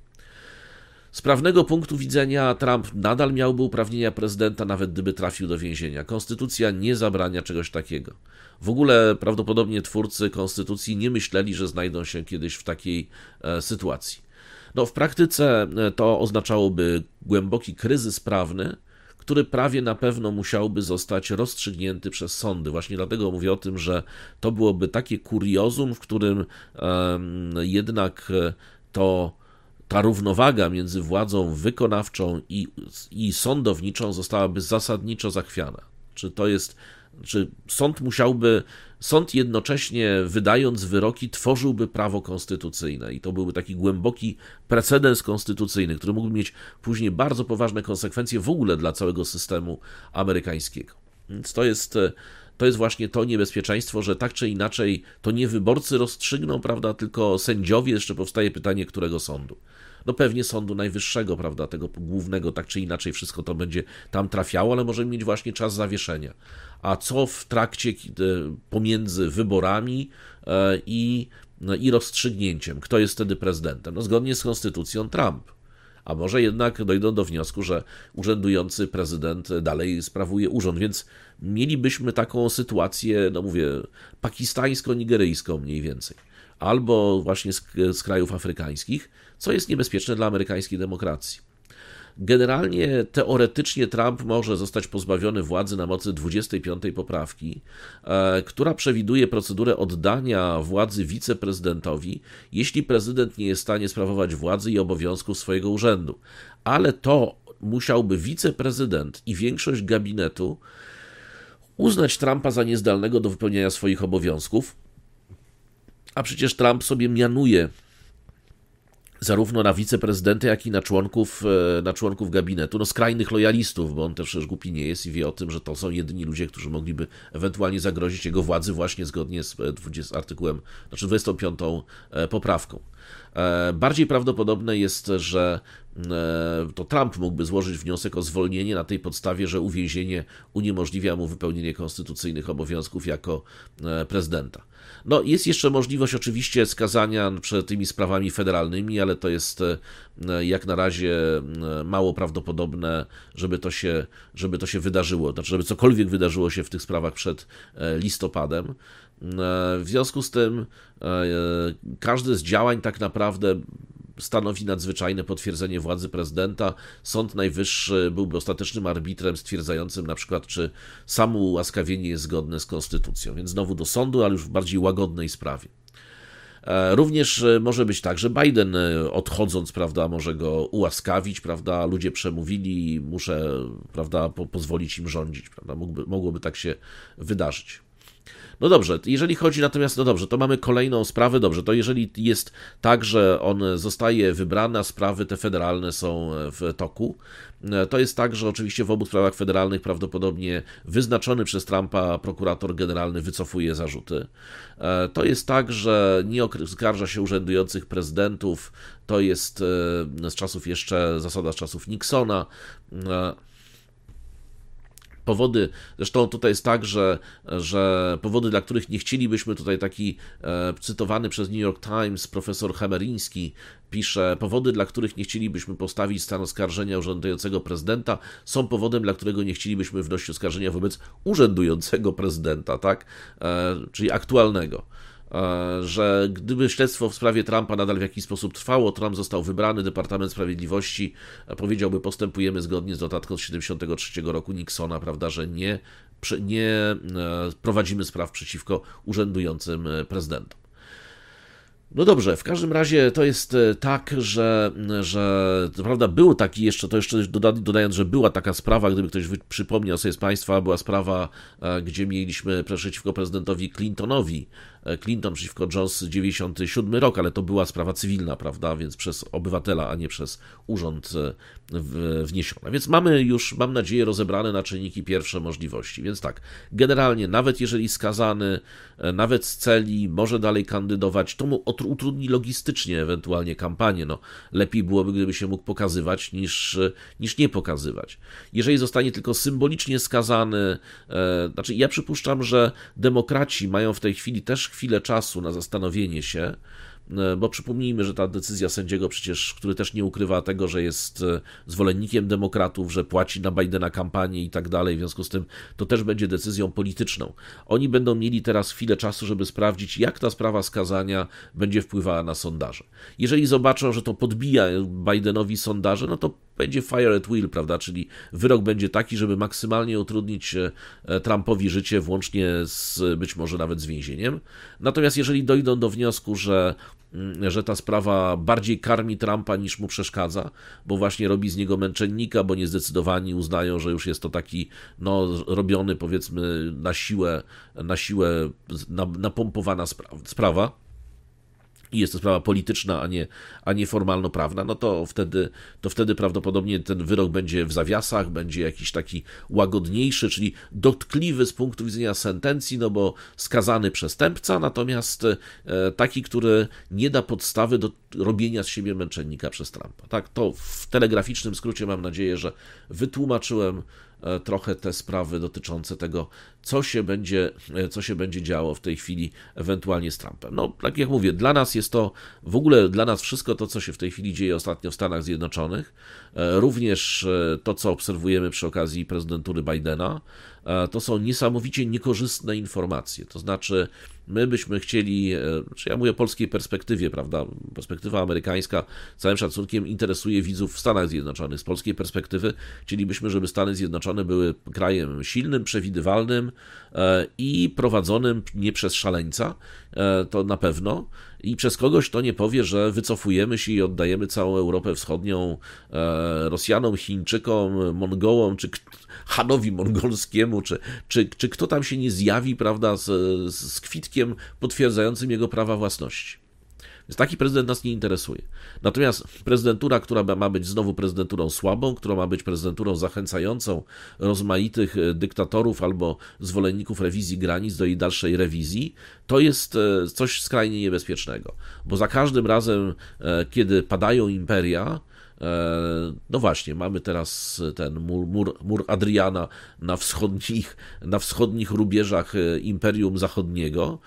Z prawnego punktu widzenia Trump nadal miałby uprawnienia prezydenta, nawet gdyby trafił do więzienia. Konstytucja nie zabrania czegoś takiego. W ogóle prawdopodobnie twórcy konstytucji nie myśleli, że znajdą się kiedyś w takiej sytuacji. No, w praktyce to oznaczałoby głęboki kryzys prawny, który prawie na pewno musiałby zostać rozstrzygnięty przez sądy. Właśnie dlatego mówię o tym, że to byłoby takie kuriozum, w którym um, jednak to, ta równowaga między władzą wykonawczą i, i sądowniczą zostałaby zasadniczo zachwiana. Czy to jest, czy sąd musiałby, sąd jednocześnie wydając wyroki tworzyłby prawo konstytucyjne i to byłby taki głęboki precedens konstytucyjny, który mógłby mieć później bardzo poważne konsekwencje w ogóle dla całego systemu amerykańskiego. Więc to jest, to jest właśnie to niebezpieczeństwo, że tak czy inaczej to nie wyborcy rozstrzygną, prawda, tylko sędziowie. Jeszcze powstaje pytanie, którego sądu. No pewnie Sądu Najwyższego, prawda, tego głównego, tak czy inaczej wszystko to będzie tam trafiało, ale możemy mieć właśnie czas zawieszenia. A co w trakcie, pomiędzy wyborami i, i rozstrzygnięciem? Kto jest wtedy prezydentem? No zgodnie z konstytucją Trump. A może jednak dojdą do wniosku, że urzędujący prezydent dalej sprawuje urząd, więc mielibyśmy taką sytuację, no mówię, pakistańsko-nigeryjską mniej więcej. Albo właśnie z, z krajów afrykańskich, co jest niebezpieczne dla amerykańskiej demokracji. Generalnie, teoretycznie Trump może zostać pozbawiony władzy na mocy dwudziestej piątej poprawki, e, która przewiduje procedurę oddania władzy wiceprezydentowi, jeśli prezydent nie jest w stanie sprawować władzy i obowiązków swojego urzędu. Ale to musiałby wiceprezydent i większość gabinetu uznać Trumpa za niezdolnego do wypełniania swoich obowiązków, a przecież Trump sobie mianuje zarówno na wiceprezydenta, jak i na członków, na członków gabinetu, no skrajnych lojalistów, bo on też przecież głupi nie jest i wie o tym, że to są jedyni ludzie, którzy mogliby ewentualnie zagrozić jego władzy właśnie zgodnie z dwudziestym artykułem, znaczy dwudziestą piątą poprawką. Bardziej prawdopodobne jest, że to Trump mógłby złożyć wniosek o zwolnienie na tej podstawie, że uwięzienie uniemożliwia mu wypełnienie konstytucyjnych obowiązków jako prezydenta. No, jest jeszcze możliwość oczywiście skazania przed tymi sprawami federalnymi, ale to jest jak na razie mało prawdopodobne, żeby to się, żeby to się wydarzyło, znaczy żeby cokolwiek wydarzyło się w tych sprawach przed listopadem. W związku z tym każde z działań tak naprawdę stanowi nadzwyczajne potwierdzenie władzy prezydenta. Sąd Najwyższy byłby ostatecznym arbitrem stwierdzającym na przykład, czy samo ułaskawienie jest zgodne z konstytucją. Więc znowu do sądu, ale już w bardziej łagodnej sprawie. Również może być tak, że Biden odchodząc, prawda, może go ułaskawić, prawda, ludzie przemówili, muszę, prawda, po, pozwolić im rządzić, prawda, Mógłby, mogłoby tak się wydarzyć. No dobrze, jeżeli chodzi natomiast, no dobrze, to mamy kolejną sprawę, dobrze, to jeżeli jest tak, że on zostaje wybrany, a sprawy te federalne są w toku, to jest tak, że oczywiście w obu sprawach federalnych prawdopodobnie wyznaczony przez Trumpa prokurator generalny wycofuje zarzuty. To jest tak, że nie oskarża się urzędujących prezydentów, to jest z czasów jeszcze, zasada z czasów Nixona. Powody, zresztą tutaj jest tak, że, że powody, dla których nie chcielibyśmy, tutaj taki e, cytowany przez New York Times profesor Chemeriński pisze, powody, dla których nie chcielibyśmy postawić stan oskarżenia urzędującego prezydenta, są powodem, dla którego nie chcielibyśmy wnosić oskarżenia wobec urzędującego prezydenta, tak, e, czyli aktualnego. Że gdyby śledztwo w sprawie Trumpa nadal w jakiś sposób trwało, Trump został wybrany, Departament Sprawiedliwości powiedziałby, postępujemy zgodnie z notatką z siedemdziesiątego trzeciego roku Nixona, prawda, że nie, nie prowadzimy spraw przeciwko urzędującym prezydentom. No dobrze, w każdym razie to jest tak, że, że to prawda, był taki jeszcze, to jeszcze dodając, że była taka sprawa, gdyby ktoś przypomniał sobie z Państwa, była sprawa, gdzie mieliśmy przeciwko prezydentowi Clintonowi, Clinton przeciwko Jones dziewięćdziesiąty siódmy rok, ale to była sprawa cywilna, prawda, więc przez obywatela, a nie przez urząd wniesiona. Więc mamy już, mam nadzieję, rozebrane na czynniki pierwsze możliwości. Więc tak, generalnie nawet jeżeli skazany, nawet z celi może dalej kandydować, to mu utrudni logistycznie ewentualnie kampanię. No, lepiej byłoby, gdyby się mógł pokazywać, niż, niż nie pokazywać. Jeżeli zostanie tylko symbolicznie skazany, e, znaczy ja przypuszczam, że demokraci mają w tej chwili też chwilę czasu na zastanowienie się, bo przypomnijmy, że ta decyzja sędziego przecież, który też nie ukrywa tego, że jest zwolennikiem demokratów, że płaci na Bidena kampanię i tak dalej, w związku z tym to też będzie decyzją polityczną. Oni będą mieli teraz chwilę czasu, żeby sprawdzić, jak ta sprawa skazania będzie wpływała na sondaże. Jeżeli zobaczą, że to podbija Bidenowi sondaże, no to będzie fire at will, prawda, czyli wyrok będzie taki, żeby maksymalnie utrudnić Trumpowi życie, włącznie z być może nawet z więzieniem. Natomiast jeżeli dojdą do wniosku, że że ta sprawa bardziej karmi Trumpa niż mu przeszkadza, bo właśnie robi z niego męczennika, bo niezdecydowani uznają, że już jest to taki no, robiony powiedzmy na siłę, na siłę napompowana sprawa, i jest to sprawa polityczna, a nie, a nie formalno-prawna, no to wtedy, to wtedy prawdopodobnie ten wyrok będzie w zawiasach, będzie jakiś taki łagodniejszy, czyli dotkliwy z punktu widzenia sentencji, no bo skazany przestępca, natomiast taki, który nie da podstawy do robienia z siebie męczennika przez Trumpa. Tak, to w telegraficznym skrócie mam nadzieję, że wytłumaczyłem trochę te sprawy dotyczące tego, co się będzie, co się będzie działo w tej chwili ewentualnie z Trumpem. No, tak jak mówię, dla nas jest to, w ogóle dla nas wszystko to, co się w tej chwili dzieje ostatnio w Stanach Zjednoczonych, również to, co obserwujemy przy okazji prezydentury Bidena, to są niesamowicie niekorzystne informacje. To znaczy, my byśmy chcieli, czy ja mówię o polskiej perspektywie, prawda, perspektywa amerykańska całym szacunkiem interesuje widzów w Stanach Zjednoczonych. Z polskiej perspektywy chcielibyśmy, żeby Stany Zjednoczone były krajem silnym, przewidywalnym i prowadzonym nie przez szaleńca, to na pewno, i przez kogoś, kto nie powie, że wycofujemy się i oddajemy całą Europę Wschodnią Rosjanom, Chińczykom, Mongołom, czy Hanowi mongolskiemu, czy, czy, czy kto tam się nie zjawi, prawda, z, z kwitkiem potwierdzającym jego prawa własności. Więc taki prezydent nas nie interesuje. Natomiast prezydentura, która ma być znowu prezydenturą słabą, która ma być prezydenturą zachęcającą rozmaitych dyktatorów albo zwolenników rewizji granic do jej dalszej rewizji, to jest coś skrajnie niebezpiecznego. Bo za każdym razem, kiedy padają imperia, no właśnie, mamy teraz ten mur, mur, mur Adriana na wschodnich, na wschodnich rubieżach Imperium Zachodniego,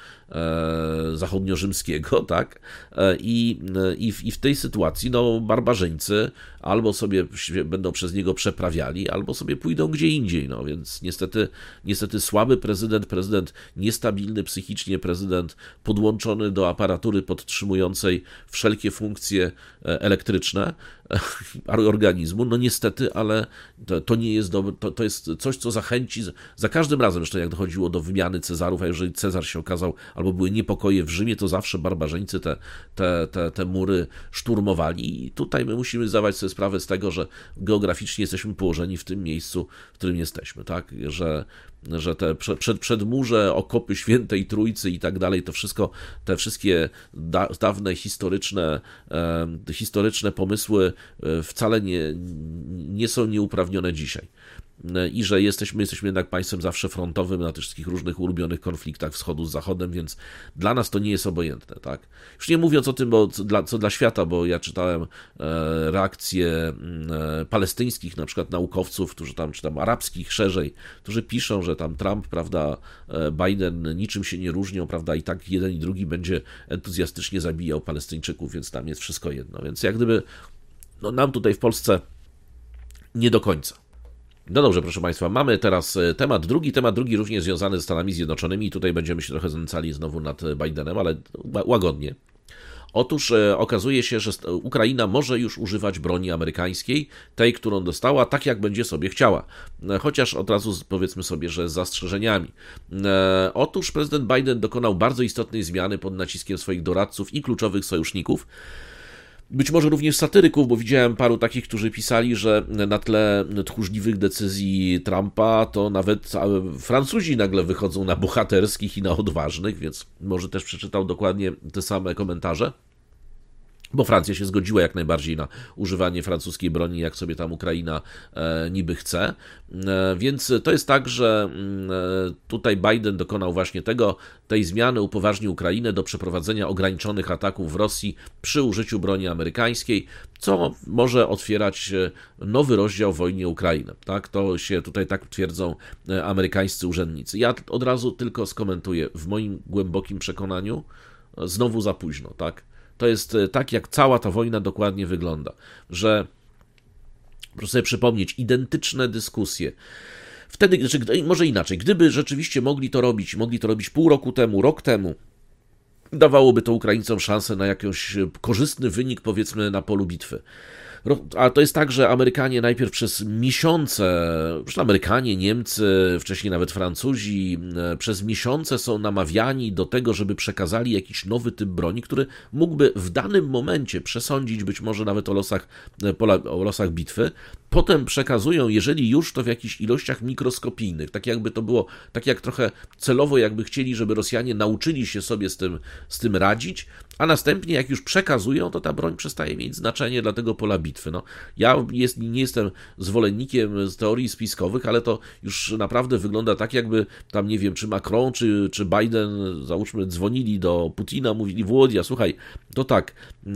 zachodnio-rzymskiego, tak? I, i, w, I w tej sytuacji no, barbarzyńcy albo sobie będą przez niego przeprawiali, albo sobie pójdą gdzie indziej, no więc niestety, niestety słaby prezydent, prezydent niestabilny psychicznie, prezydent podłączony do aparatury podtrzymującej wszelkie funkcje elektryczne organizmu, no niestety, ale to, to nie jest dobre, to, to jest coś, co zachęci, za każdym razem, zresztą jak dochodziło do wymiany Cezarów, a jeżeli Cezar się okazał, albo były niepokoje w Rzymie, to zawsze barbarzyńcy te, te, te, te mury szturmowali i tutaj my musimy zdawać sobie sprawę z tego, że geograficznie jesteśmy położeni w tym miejscu, w którym jesteśmy, tak, że że te przed, przedmurze, okopy Świętej Trójcy i tak dalej, to wszystko, te wszystkie da, dawne historyczne, e, historyczne pomysły wcale nie, nie są nieuprawnione dzisiaj. I że jesteśmy, jesteśmy jednak państwem zawsze frontowym na tych wszystkich różnych ulubionych konfliktach wschodu z zachodem, więc dla nas to nie jest obojętne, tak? Już nie mówiąc o tym, bo co dla, co dla świata, bo ja czytałem e, reakcje e, palestyńskich na przykład naukowców, którzy tam, czy tam arabskich szerzej, którzy piszą, że tam Trump, prawda, e, Biden niczym się nie różnią, prawda, i tak jeden i drugi będzie entuzjastycznie zabijał Palestyńczyków, więc tam jest wszystko jedno, więc jak gdyby no, nam tutaj w Polsce nie do końca. No dobrze, proszę Państwa, mamy teraz temat drugi, temat drugi również związany ze Stanami Zjednoczonymi i tutaj będziemy się trochę znęcali znowu nad Bidenem, ale łagodnie. Otóż okazuje się, że Ukraina może już używać broni amerykańskiej, tej, którą dostała, tak jak będzie sobie chciała. Chociaż od razu powiedzmy sobie, że z zastrzeżeniami. Otóż prezydent Biden dokonał bardzo istotnej zmiany pod naciskiem swoich doradców i kluczowych sojuszników. Być może również satyryków, bo widziałem paru takich, którzy pisali, że na tle tchórzliwych decyzji Trumpa to nawet Francuzi nagle wychodzą na bohaterskich i na odważnych, więc może też przeczytał dokładnie te same komentarze. Bo Francja się zgodziła jak najbardziej na używanie francuskiej broni, jak sobie tam Ukraina e, niby chce. E, więc to jest tak, że e, tutaj Biden dokonał właśnie tego, tej zmiany, upoważnił Ukrainę do przeprowadzenia ograniczonych ataków w Rosji przy użyciu broni amerykańskiej, co może otwierać nowy rozdział w wojnie Ukrainy. Tak? To się tutaj tak twierdzą amerykańscy urzędnicy. Ja od razu tylko skomentuję, w moim głębokim przekonaniu, znowu za późno, tak? To jest tak, jak cała ta wojna dokładnie wygląda, że proszę sobie przypomnieć, identyczne dyskusje. Wtedy, znaczy, może inaczej, gdyby rzeczywiście mogli to robić, mogli to robić pół roku temu, rok temu, dawałoby to Ukraińcom szansę na jakiś korzystny wynik, powiedzmy, na polu bitwy. A to jest tak, że Amerykanie najpierw przez miesiące, zresztą Amerykanie, Niemcy, wcześniej nawet Francuzi, przez miesiące są namawiani do tego, żeby przekazali jakiś nowy typ broni, który mógłby w danym momencie przesądzić być może nawet o losach, o losach bitwy. Potem przekazują, jeżeli już, to w jakichś ilościach mikroskopijnych, tak jakby to było, tak jak trochę celowo jakby chcieli, żeby Rosjanie nauczyli się sobie z tym, z tym radzić, a następnie jak już przekazują, to ta broń przestaje mieć znaczenie dla tego pola bitwy. No, ja jest, nie jestem zwolennikiem z teorii spiskowych, ale to już naprawdę wygląda tak, jakby tam, nie wiem, czy Macron, czy, czy Biden, załóżmy, dzwonili do Putina, mówili: Włodia, słuchaj, to tak,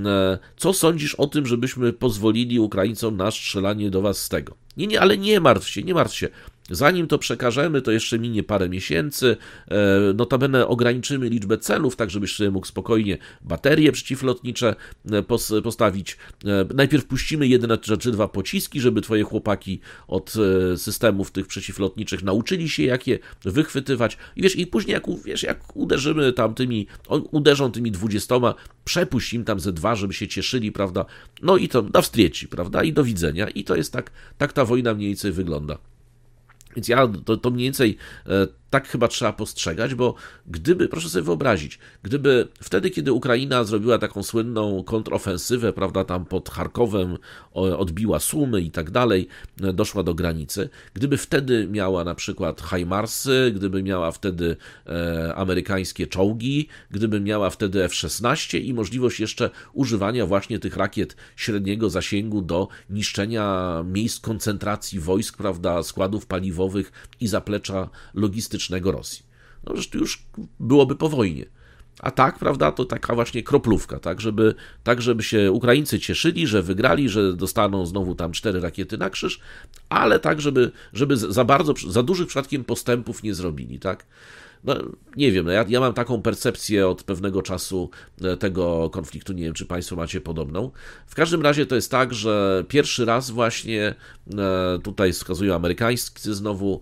co sądzisz o tym, żebyśmy pozwolili Ukraińcom na strzelanie do was z tego? Nie, nie, ale nie martw się, nie martw się. Zanim to przekażemy, to jeszcze minie parę miesięcy, notabene ograniczymy liczbę celów, tak żebyś sobie mógł spokojnie baterie przeciwlotnicze postawić. Najpierw puścimy jeden czy dwa pociski, żeby twoje chłopaki od systemów tych przeciwlotniczych nauczyli się, jak je wychwytywać. I wiesz, i później jak, wiesz, jak uderzymy tam tymi, uderzą tymi dwudziestoma, przepuść im tam ze dwa, żeby się cieszyli, prawda? No i to na wstrieci, prawda? I do widzenia. I to jest tak, tak ta wojna mniej więcej wygląda. Więc ja to, to mniej więcej e, tak chyba trzeba postrzegać, bo gdyby, proszę sobie wyobrazić, gdyby wtedy, kiedy Ukraina zrobiła taką słynną kontrofensywę, prawda, tam pod Charkowem, o, odbiła Sumy i tak dalej, e, doszła do granicy, gdyby wtedy miała na przykład HIMARSy, gdyby miała wtedy e, amerykańskie czołgi, gdyby miała wtedy F szesnaście i możliwość jeszcze używania właśnie tych rakiet średniego zasięgu do niszczenia miejsc koncentracji wojsk, prawda, składów paliwowych i zaplecza logistycznego Rosji. No, że to już byłoby po wojnie. A tak, prawda, to taka właśnie kroplówka, tak żeby, tak, żeby się Ukraińcy cieszyli, że wygrali, że dostaną znowu tam cztery rakiety na krzyż, ale tak, żeby, żeby za bardzo, za dużych przypadkiem postępów nie zrobili, tak? No, nie wiem, ja, ja mam taką percepcję od pewnego czasu tego konfliktu, nie wiem, czy Państwo macie podobną. W każdym razie to jest tak, że pierwszy raz właśnie tutaj wskazują amerykańscy znowu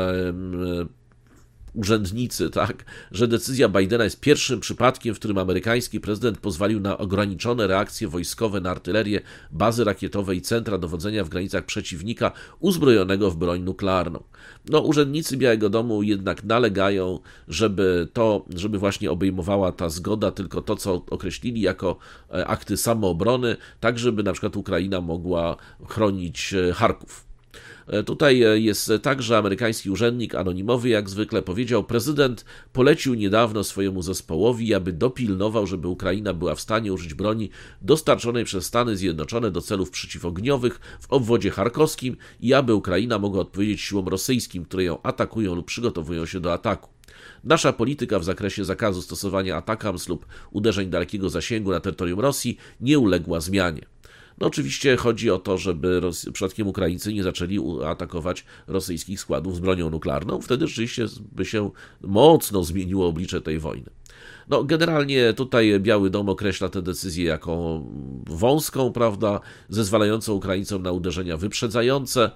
urzędnicy, tak, że decyzja Bidena jest pierwszym przypadkiem, w którym amerykański prezydent pozwolił na ograniczone reakcje wojskowe na artylerię, bazy rakietowe i centra dowodzenia w granicach przeciwnika uzbrojonego w broń nuklearną. No, urzędnicy Białego Domu jednak nalegają, żeby to, żeby właśnie obejmowała ta zgoda tylko to, co określili jako akty samoobrony, tak żeby na przykład Ukraina mogła chronić Charków. Tutaj jest tak, że amerykański urzędnik anonimowy jak zwykle powiedział: prezydent polecił niedawno swojemu zespołowi, aby dopilnował, żeby Ukraina była w stanie użyć broni dostarczonej przez Stany Zjednoczone do celów przeciwogniowych w obwodzie charkowskim i aby Ukraina mogła odpowiedzieć siłom rosyjskim, które ją atakują lub przygotowują się do ataku. Nasza polityka w zakresie zakazu stosowania atakams lub uderzeń dalekiego zasięgu na terytorium Rosji nie uległa zmianie. No oczywiście chodzi o to, żeby Ros- przypadkiem Ukraińcy nie zaczęli atakować rosyjskich składów z bronią nuklearną. Wtedy rzeczywiście by się mocno zmieniło oblicze tej wojny. No, generalnie tutaj Biały Dom określa tę decyzję jako wąską, prawda, zezwalającą Ukraińcom na uderzenia wyprzedzające.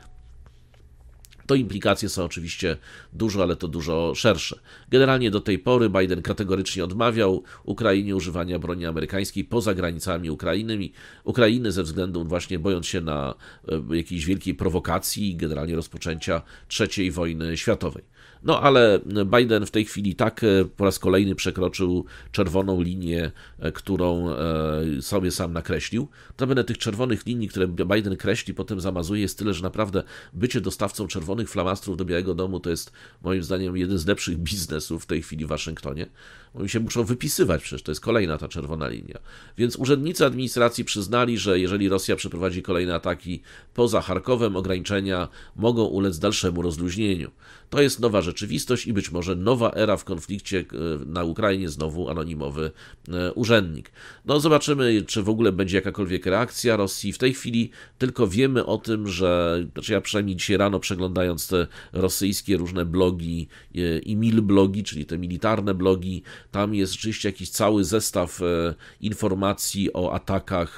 To implikacje są oczywiście dużo, ale to dużo szersze. Generalnie do tej pory Biden kategorycznie odmawiał Ukrainie używania broni amerykańskiej poza granicami Ukrainy, Ukrainy ze względu właśnie bojąc się na jakiejś wielkiej prowokacji i generalnie rozpoczęcia trzeciej wojny światowej. No ale Biden w tej chwili tak po raz kolejny przekroczył czerwoną linię, którą sobie sam nakreślił. Notabene tych czerwonych linii, które Biden kreśli, potem zamazuje, jest tyle, że naprawdę bycie dostawcą czerwonych flamastrów do Białego Domu to jest moim zdaniem jeden z lepszych biznesów w tej chwili w Waszyngtonie. Oni się muszą wypisywać, przecież to jest kolejna ta czerwona linia. Więc urzędnicy administracji przyznali, że jeżeli Rosja przeprowadzi kolejne ataki poza Charkowem, ograniczenia mogą ulec dalszemu rozluźnieniu. To jest nowa rzeczywistość i być może nowa era w konflikcie na Ukrainie, znowu anonimowy urzędnik. No zobaczymy, czy w ogóle będzie jakakolwiek reakcja Rosji. W tej chwili tylko wiemy o tym, że, znaczy ja przynajmniej dzisiaj rano przeglądając te rosyjskie różne blogi i mil blogi, czyli te militarne blogi, tam jest rzeczywiście jakiś cały zestaw informacji o atakach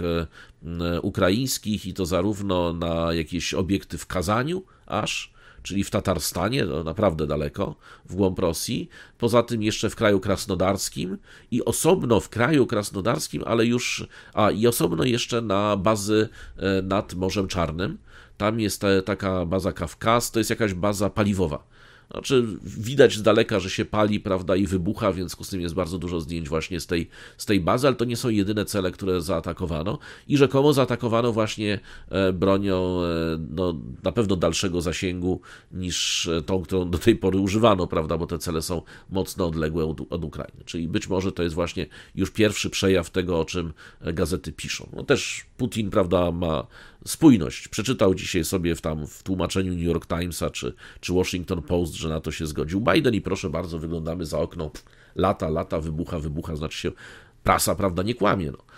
ukraińskich i to zarówno na jakieś obiekty w Kazaniu aż, czyli w Tatarstanie, to naprawdę daleko, w głąb Rosji, poza tym jeszcze w kraju krasnodarskim i osobno w kraju krasnodarskim, ale już, a i osobno jeszcze na bazy nad Morzem Czarnym. Tam jest ta, taka baza Kawkaz, to jest jakaś baza paliwowa. Znaczy, widać z daleka, że się pali, prawda, i wybucha, więc w związku z tym jest bardzo dużo zdjęć właśnie z tej, z tej bazy, ale to nie są jedyne cele, które zaatakowano i rzekomo zaatakowano właśnie bronią no, na pewno dalszego zasięgu niż tą, którą do tej pory używano, prawda, bo te cele są mocno odległe od, od Ukrainy, czyli być może to jest właśnie już pierwszy przejaw tego, o czym gazety piszą. No też Putin, prawda, ma spójność. Przeczytał dzisiaj sobie w, tam, w tłumaczeniu New York Timesa czy, czy Washington Post, że na to się zgodził Biden i proszę bardzo, wyglądamy za okno, pff, lata, lata, wybucha, wybucha, znaczy się prasa, prawda, nie kłamie, no.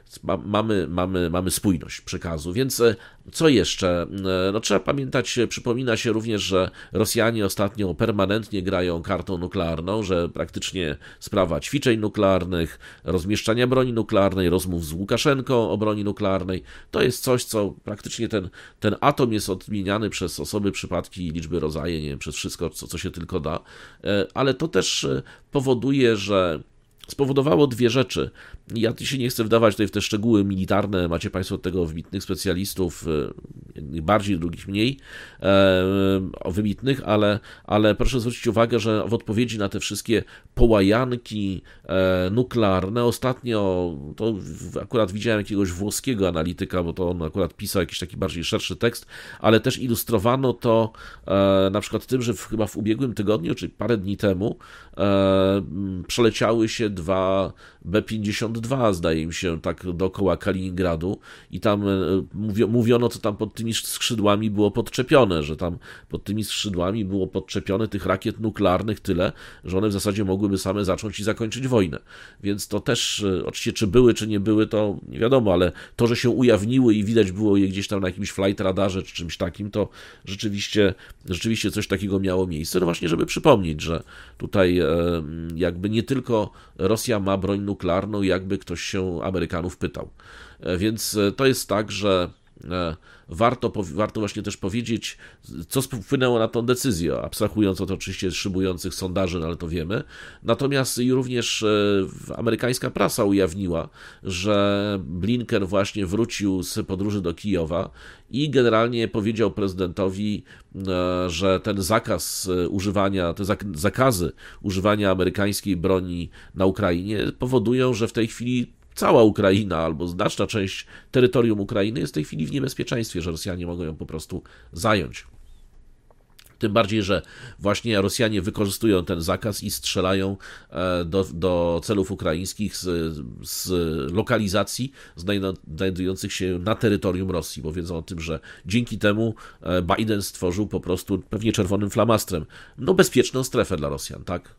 Mamy, mamy, mamy spójność przekazu, więc co jeszcze? No, trzeba pamiętać, przypomina się również, że Rosjanie ostatnio permanentnie grają kartą nuklearną, że praktycznie sprawa ćwiczeń nuklearnych, rozmieszczania broni nuklearnej, rozmów z Łukaszenką o broni nuklearnej, to jest coś, co praktycznie ten, ten atom jest odmieniany przez osoby, przypadki, liczby, rodzaje, nie wiem, przez wszystko, co, co się tylko da, ale to też powoduje, że spowodowało dwie rzeczy. Ja się nie chcę wdawać tutaj w te szczegóły militarne, macie Państwo od tego wybitnych specjalistów, jednych bardziej, drugich mniej e, wybitnych, ale, ale proszę zwrócić uwagę, że w odpowiedzi na te wszystkie połajanki e, nuklearne, ostatnio to akurat widziałem jakiegoś włoskiego analityka, bo to on akurat pisał jakiś taki bardziej szerszy tekst, ale też ilustrowano to e, na przykład tym, że w, chyba w ubiegłym tygodniu, czy parę dni temu e, przeleciały się dwa B pięćdziesiąt dwa, zdaje mi się, tak dookoła Kaliningradu i tam mówiono, co tam pod tymi skrzydłami było podczepione, że tam pod tymi skrzydłami było podczepione tych rakiet nuklearnych tyle, że one w zasadzie mogłyby same zacząć i zakończyć wojnę. Więc to też, oczywiście czy były, czy nie były, to nie wiadomo, ale to, że się ujawniły i widać było je gdzieś tam na jakimś flight radarze czy czymś takim, to rzeczywiście, rzeczywiście coś takiego miało miejsce. No właśnie, żeby przypomnieć, że tutaj jakby nie tylko Rosja ma broń nuklearną, jakby ktoś się Amerykanów pytał. Więc to jest tak, że warto, warto właśnie też powiedzieć, co wpłynęło na tą decyzję, abstrahując od oczywiście szybujących sondaży, no ale to wiemy. Natomiast i również amerykańska prasa ujawniła, że Blinken właśnie wrócił z podróży do Kijowa i generalnie powiedział prezydentowi, że ten zakaz używania, te zakazy używania amerykańskiej broni na Ukrainie powodują, że w tej chwili cała Ukraina albo znaczna część terytorium Ukrainy jest w tej chwili w niebezpieczeństwie, że Rosjanie mogą ją po prostu zająć. Tym bardziej, że właśnie Rosjanie wykorzystują ten zakaz i strzelają do, do celów ukraińskich z, z lokalizacji znajdujących się na terytorium Rosji, bo wiedzą o tym, że dzięki temu Biden stworzył po prostu pewnie czerwonym flamastrem no bezpieczną strefę dla Rosjan, tak?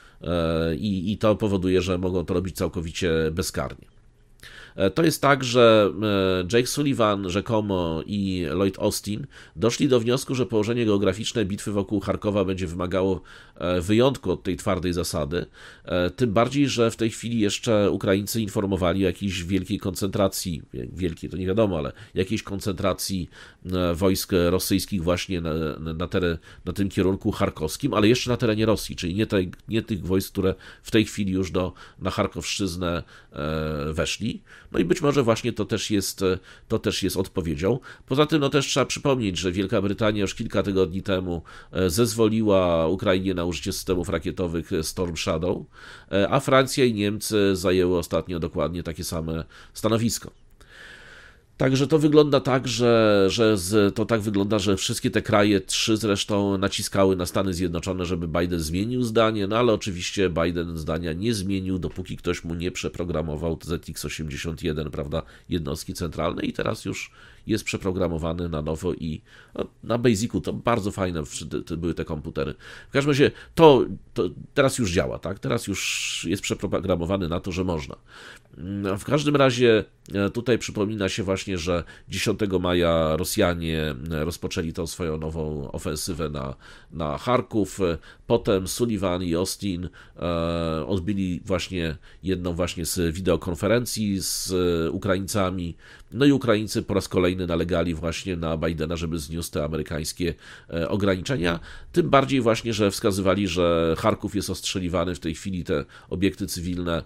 I, i to powoduje, że mogą to robić całkowicie bezkarnie. To jest tak, że Jake Sullivan rzekomo i Lloyd Austin doszli do wniosku, że położenie geograficzne bitwy wokół Charkowa będzie wymagało wyjątku od tej twardej zasady, tym bardziej, że w tej chwili jeszcze Ukraińcy informowali o jakiejś wielkiej koncentracji, wielkiej to nie wiadomo, ale jakiejś koncentracji wojsk rosyjskich właśnie na, na, teren, na tym kierunku charkowskim, ale jeszcze na terenie Rosji, czyli nie, te, nie tych wojsk, które w tej chwili już do, na Charkowszczyznę weszli. No i być może właśnie to też jest, to też jest odpowiedzią. Poza tym no też trzeba przypomnieć, że Wielka Brytania już kilka tygodni temu zezwoliła Ukrainie na użycie systemów rakietowych Storm Shadow, a Francja i Niemcy zajęły ostatnio dokładnie takie same stanowisko. Także to wygląda tak, że, że z, to tak wygląda, że wszystkie te kraje, trzy zresztą naciskały na Stany Zjednoczone, żeby Biden zmienił zdanie, no ale oczywiście Biden zdania nie zmienił, dopóki ktoś mu nie przeprogramował Z X osiemdziesiąt jeden, prawda, jednostki centralne i teraz już jest przeprogramowany na nowo i no, na Basicu to bardzo fajne były te komputery. W każdym razie to, to teraz już działa, tak? Teraz już jest przeprogramowany na to, że można. W każdym razie tutaj przypomina się właśnie, że dziesiątego maja Rosjanie rozpoczęli tą swoją nową ofensywę na, na Charków. Potem Sullivan i Austin odbyli właśnie jedną właśnie z wideokonferencji z Ukraińcami. No i Ukraińcy po raz kolejny nalegali właśnie na Bidena, żeby zniósł te amerykańskie ograniczenia. Tym bardziej właśnie, że wskazywali, że Charków jest ostrzeliwany w tej chwili, te obiekty cywilne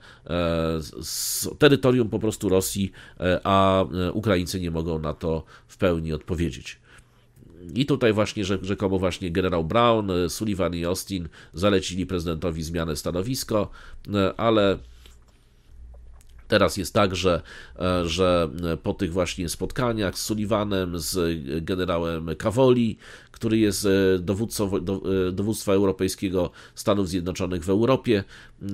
z terytorium po prostu Rosji, a Ukraińcy nie mogą na to w pełni odpowiedzieć. I tutaj właśnie rzekomo właśnie generał Brown, Sullivan i Austin zalecili prezydentowi zmianę stanowiska, ale teraz jest tak, że, że po tych właśnie spotkaniach z Sullivanem, z generałem Cavoli, który jest dowódcą dowództwa europejskiego Stanów Zjednoczonych w Europie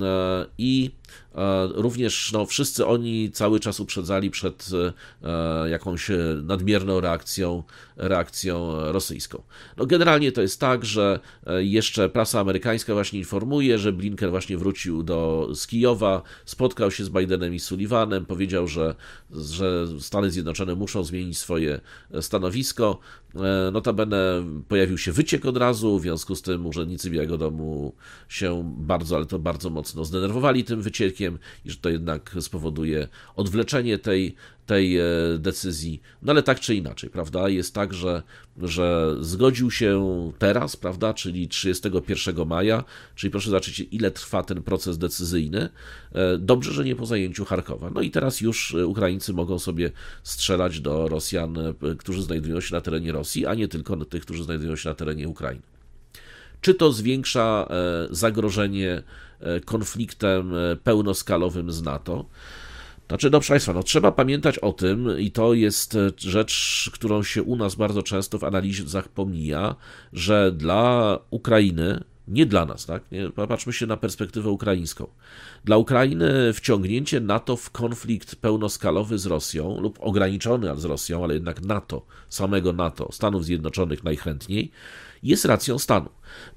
i również no, wszyscy oni cały czas uprzedzali przed jakąś nadmierną reakcją, reakcją rosyjską. No, generalnie to jest tak, że jeszcze prasa amerykańska właśnie informuje, że Blinken właśnie wrócił do, z Kijowa, spotkał się z Bidenem i Sullivanem, powiedział, że, że Stany Zjednoczone muszą zmienić swoje stanowisko. Notabene pojawił się wyciek od razu, w związku z tym urzędnicy Białego Domu się bardzo, ale to bardzo mocno zdenerwowali tym wyciekiem i że to jednak spowoduje odwleczenie tej, tej decyzji. No ale tak czy inaczej, prawda, jest tak, że, że zgodził się teraz, prawda, czyli trzydziestego pierwszego maja, czyli proszę zobaczyć, ile trwa ten proces decyzyjny. Dobrze, że nie po zajęciu Charkowa. No i teraz już Ukraińcy mogą sobie strzelać do Rosjan, którzy znajdują się na terenie Rosji, a nie tylko do tych, którzy znajdują się na terenie Ukrainy. Czy to zwiększa zagrożenie konfliktem pełnoskalowym z NATO? Znaczy, no proszę Państwa, no, trzeba pamiętać o tym, i to jest rzecz, którą się u nas bardzo często w analizach pomija, że dla Ukrainy, nie dla nas, tak? Nie, popatrzmy się na perspektywę ukraińską. Dla Ukrainy wciągnięcie NATO w konflikt pełnoskalowy z Rosją, lub ograniczony z Rosją, ale jednak NATO, samego NATO, Stanów Zjednoczonych najchętniej, jest racją stanu.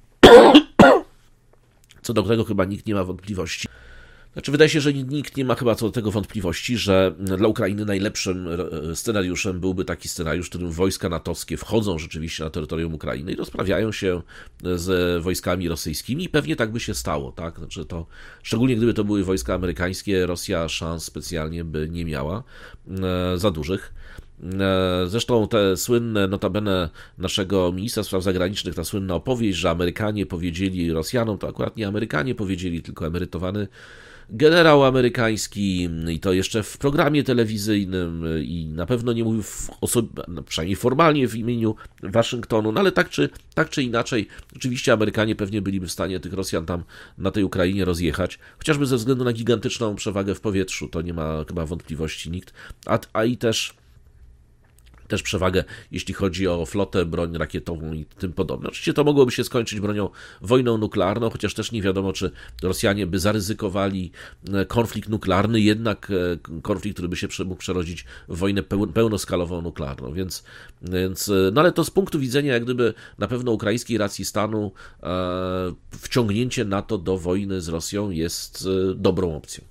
Co do tego chyba nikt nie ma wątpliwości. Znaczy, wydaje się, że nikt nie ma chyba co do tego wątpliwości, że dla Ukrainy najlepszym scenariuszem byłby taki scenariusz, w którym wojska natowskie wchodzą rzeczywiście na terytorium Ukrainy i rozprawiają się z wojskami rosyjskimi i pewnie tak by się stało, tak? Znaczy to, szczególnie gdyby to były wojska amerykańskie, Rosja szans specjalnie by nie miała za dużych. Zresztą te słynne, notabene naszego ministra spraw zagranicznych, ta słynna opowieść, że Amerykanie powiedzieli Rosjanom, to akurat nie Amerykanie powiedzieli, tylko emerytowany generał amerykański, i to jeszcze w programie telewizyjnym, i na pewno nie mówił w oso- no przynajmniej formalnie w imieniu Waszyngtonu, no ale tak czy, tak czy inaczej, oczywiście Amerykanie pewnie byliby w stanie tych Rosjan tam na tej Ukrainie rozjechać, chociażby ze względu na gigantyczną przewagę w powietrzu, to nie ma chyba wątpliwości nikt, a, a i też też przewagę, jeśli chodzi o flotę, broń rakietową i tym podobne. Oczywiście to mogłoby się skończyć bronią, wojną nuklearną, chociaż też nie wiadomo, czy Rosjanie by zaryzykowali konflikt nuklearny, jednak konflikt, który by się mógł przerodzić w wojnę pełnoskalową nuklearną. Więc, więc no ale to z punktu widzenia jak gdyby na pewno ukraińskiej racji stanu e, wciągnięcie NATO do wojny z Rosją jest e, dobrą opcją.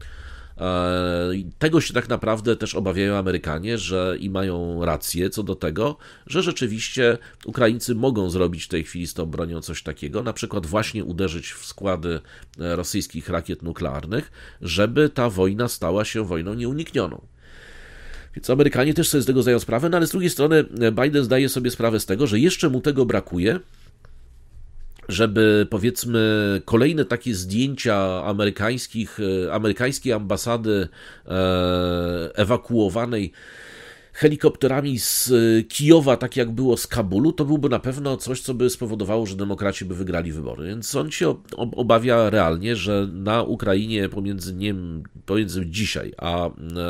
Tego się tak naprawdę też obawiają Amerykanie, że i mają rację co do tego, że rzeczywiście Ukraińcy mogą zrobić w tej chwili z tą bronią coś takiego, na przykład właśnie uderzyć w składy rosyjskich rakiet nuklearnych, żeby ta wojna stała się wojną nieuniknioną. Więc Amerykanie też sobie z tego zdają sprawę, no ale z drugiej strony Biden zdaje sobie sprawę z tego, że jeszcze mu tego brakuje, żeby powiedzmy kolejne takie zdjęcia amerykańskich, amerykańskiej ambasady ewakuowanej helikopterami z Kijowa, tak jak było z Kabulu, to byłby na pewno coś, co by spowodowało, że demokraci by wygrali wybory. Więc on się obawia realnie, że na Ukrainie pomiędzy, nie wiem, pomiędzy dzisiaj a,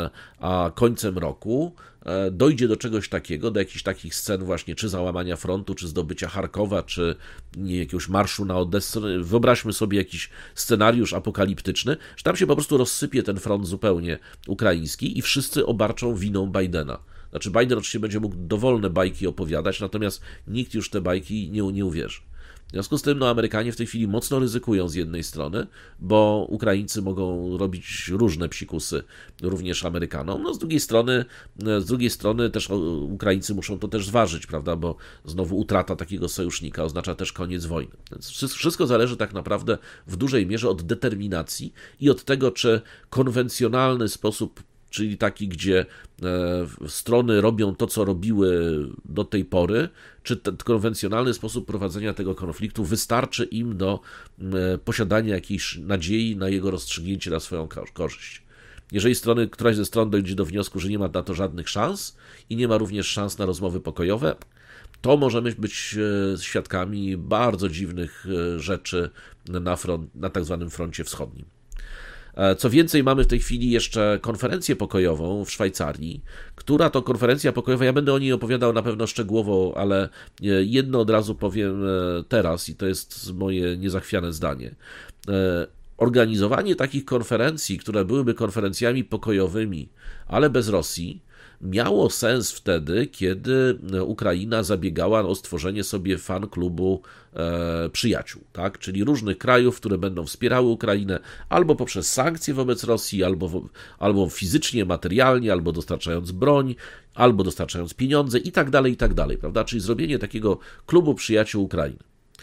a końcem roku dojdzie do czegoś takiego, do jakichś takich scen właśnie, czy załamania frontu, czy zdobycia Charkowa, czy nie, jakiegoś marszu na Odessę. Wyobraźmy sobie jakiś scenariusz apokaliptyczny, że tam się po prostu rozsypie ten front zupełnie ukraiński i wszyscy obarczą winą Bidena. Znaczy Biden oczywiście będzie mógł dowolne bajki opowiadać, natomiast nikt już te bajki nie, nie uwierzy. W związku z tym no, Amerykanie w tej chwili mocno ryzykują z jednej strony, bo Ukraińcy mogą robić różne psikusy również Amerykanom. No, z drugiej strony, z drugiej strony też Ukraińcy muszą to też zważyć, prawda, bo znowu utrata takiego sojusznika oznacza też koniec wojny. Więc wszystko zależy tak naprawdę w dużej mierze od determinacji i od tego, czy konwencjonalny sposób, czyli taki, gdzie strony robią to, co robiły do tej pory, czy ten konwencjonalny sposób prowadzenia tego konfliktu wystarczy im do posiadania jakiejś nadziei na jego rozstrzygnięcie na swoją korzyść. Jeżeli strony, któraś ze stron dojdzie do wniosku, że nie ma na to żadnych szans i nie ma również szans na rozmowy pokojowe, to możemy być świadkami bardzo dziwnych rzeczy na, front, na tak zwanym froncie wschodnim. Co więcej, mamy w tej chwili jeszcze konferencję pokojową w Szwajcarii, która to konferencja pokojowa, ja będę o niej opowiadał na pewno szczegółowo, ale jedno od razu powiem teraz i to jest moje niezachwiane zdanie. Organizowanie takich konferencji, które byłyby konferencjami pokojowymi, ale bez Rosji, miało sens wtedy, kiedy Ukraina zabiegała o stworzenie sobie fan klubu e, przyjaciół, tak? Czyli różnych krajów, które będą wspierały Ukrainę albo poprzez sankcje wobec Rosji, albo, albo fizycznie, materialnie, albo dostarczając broń, albo dostarczając pieniądze i tak dalej, i tak dalej, prawda? Czyli zrobienie takiego klubu przyjaciół Ukrainy.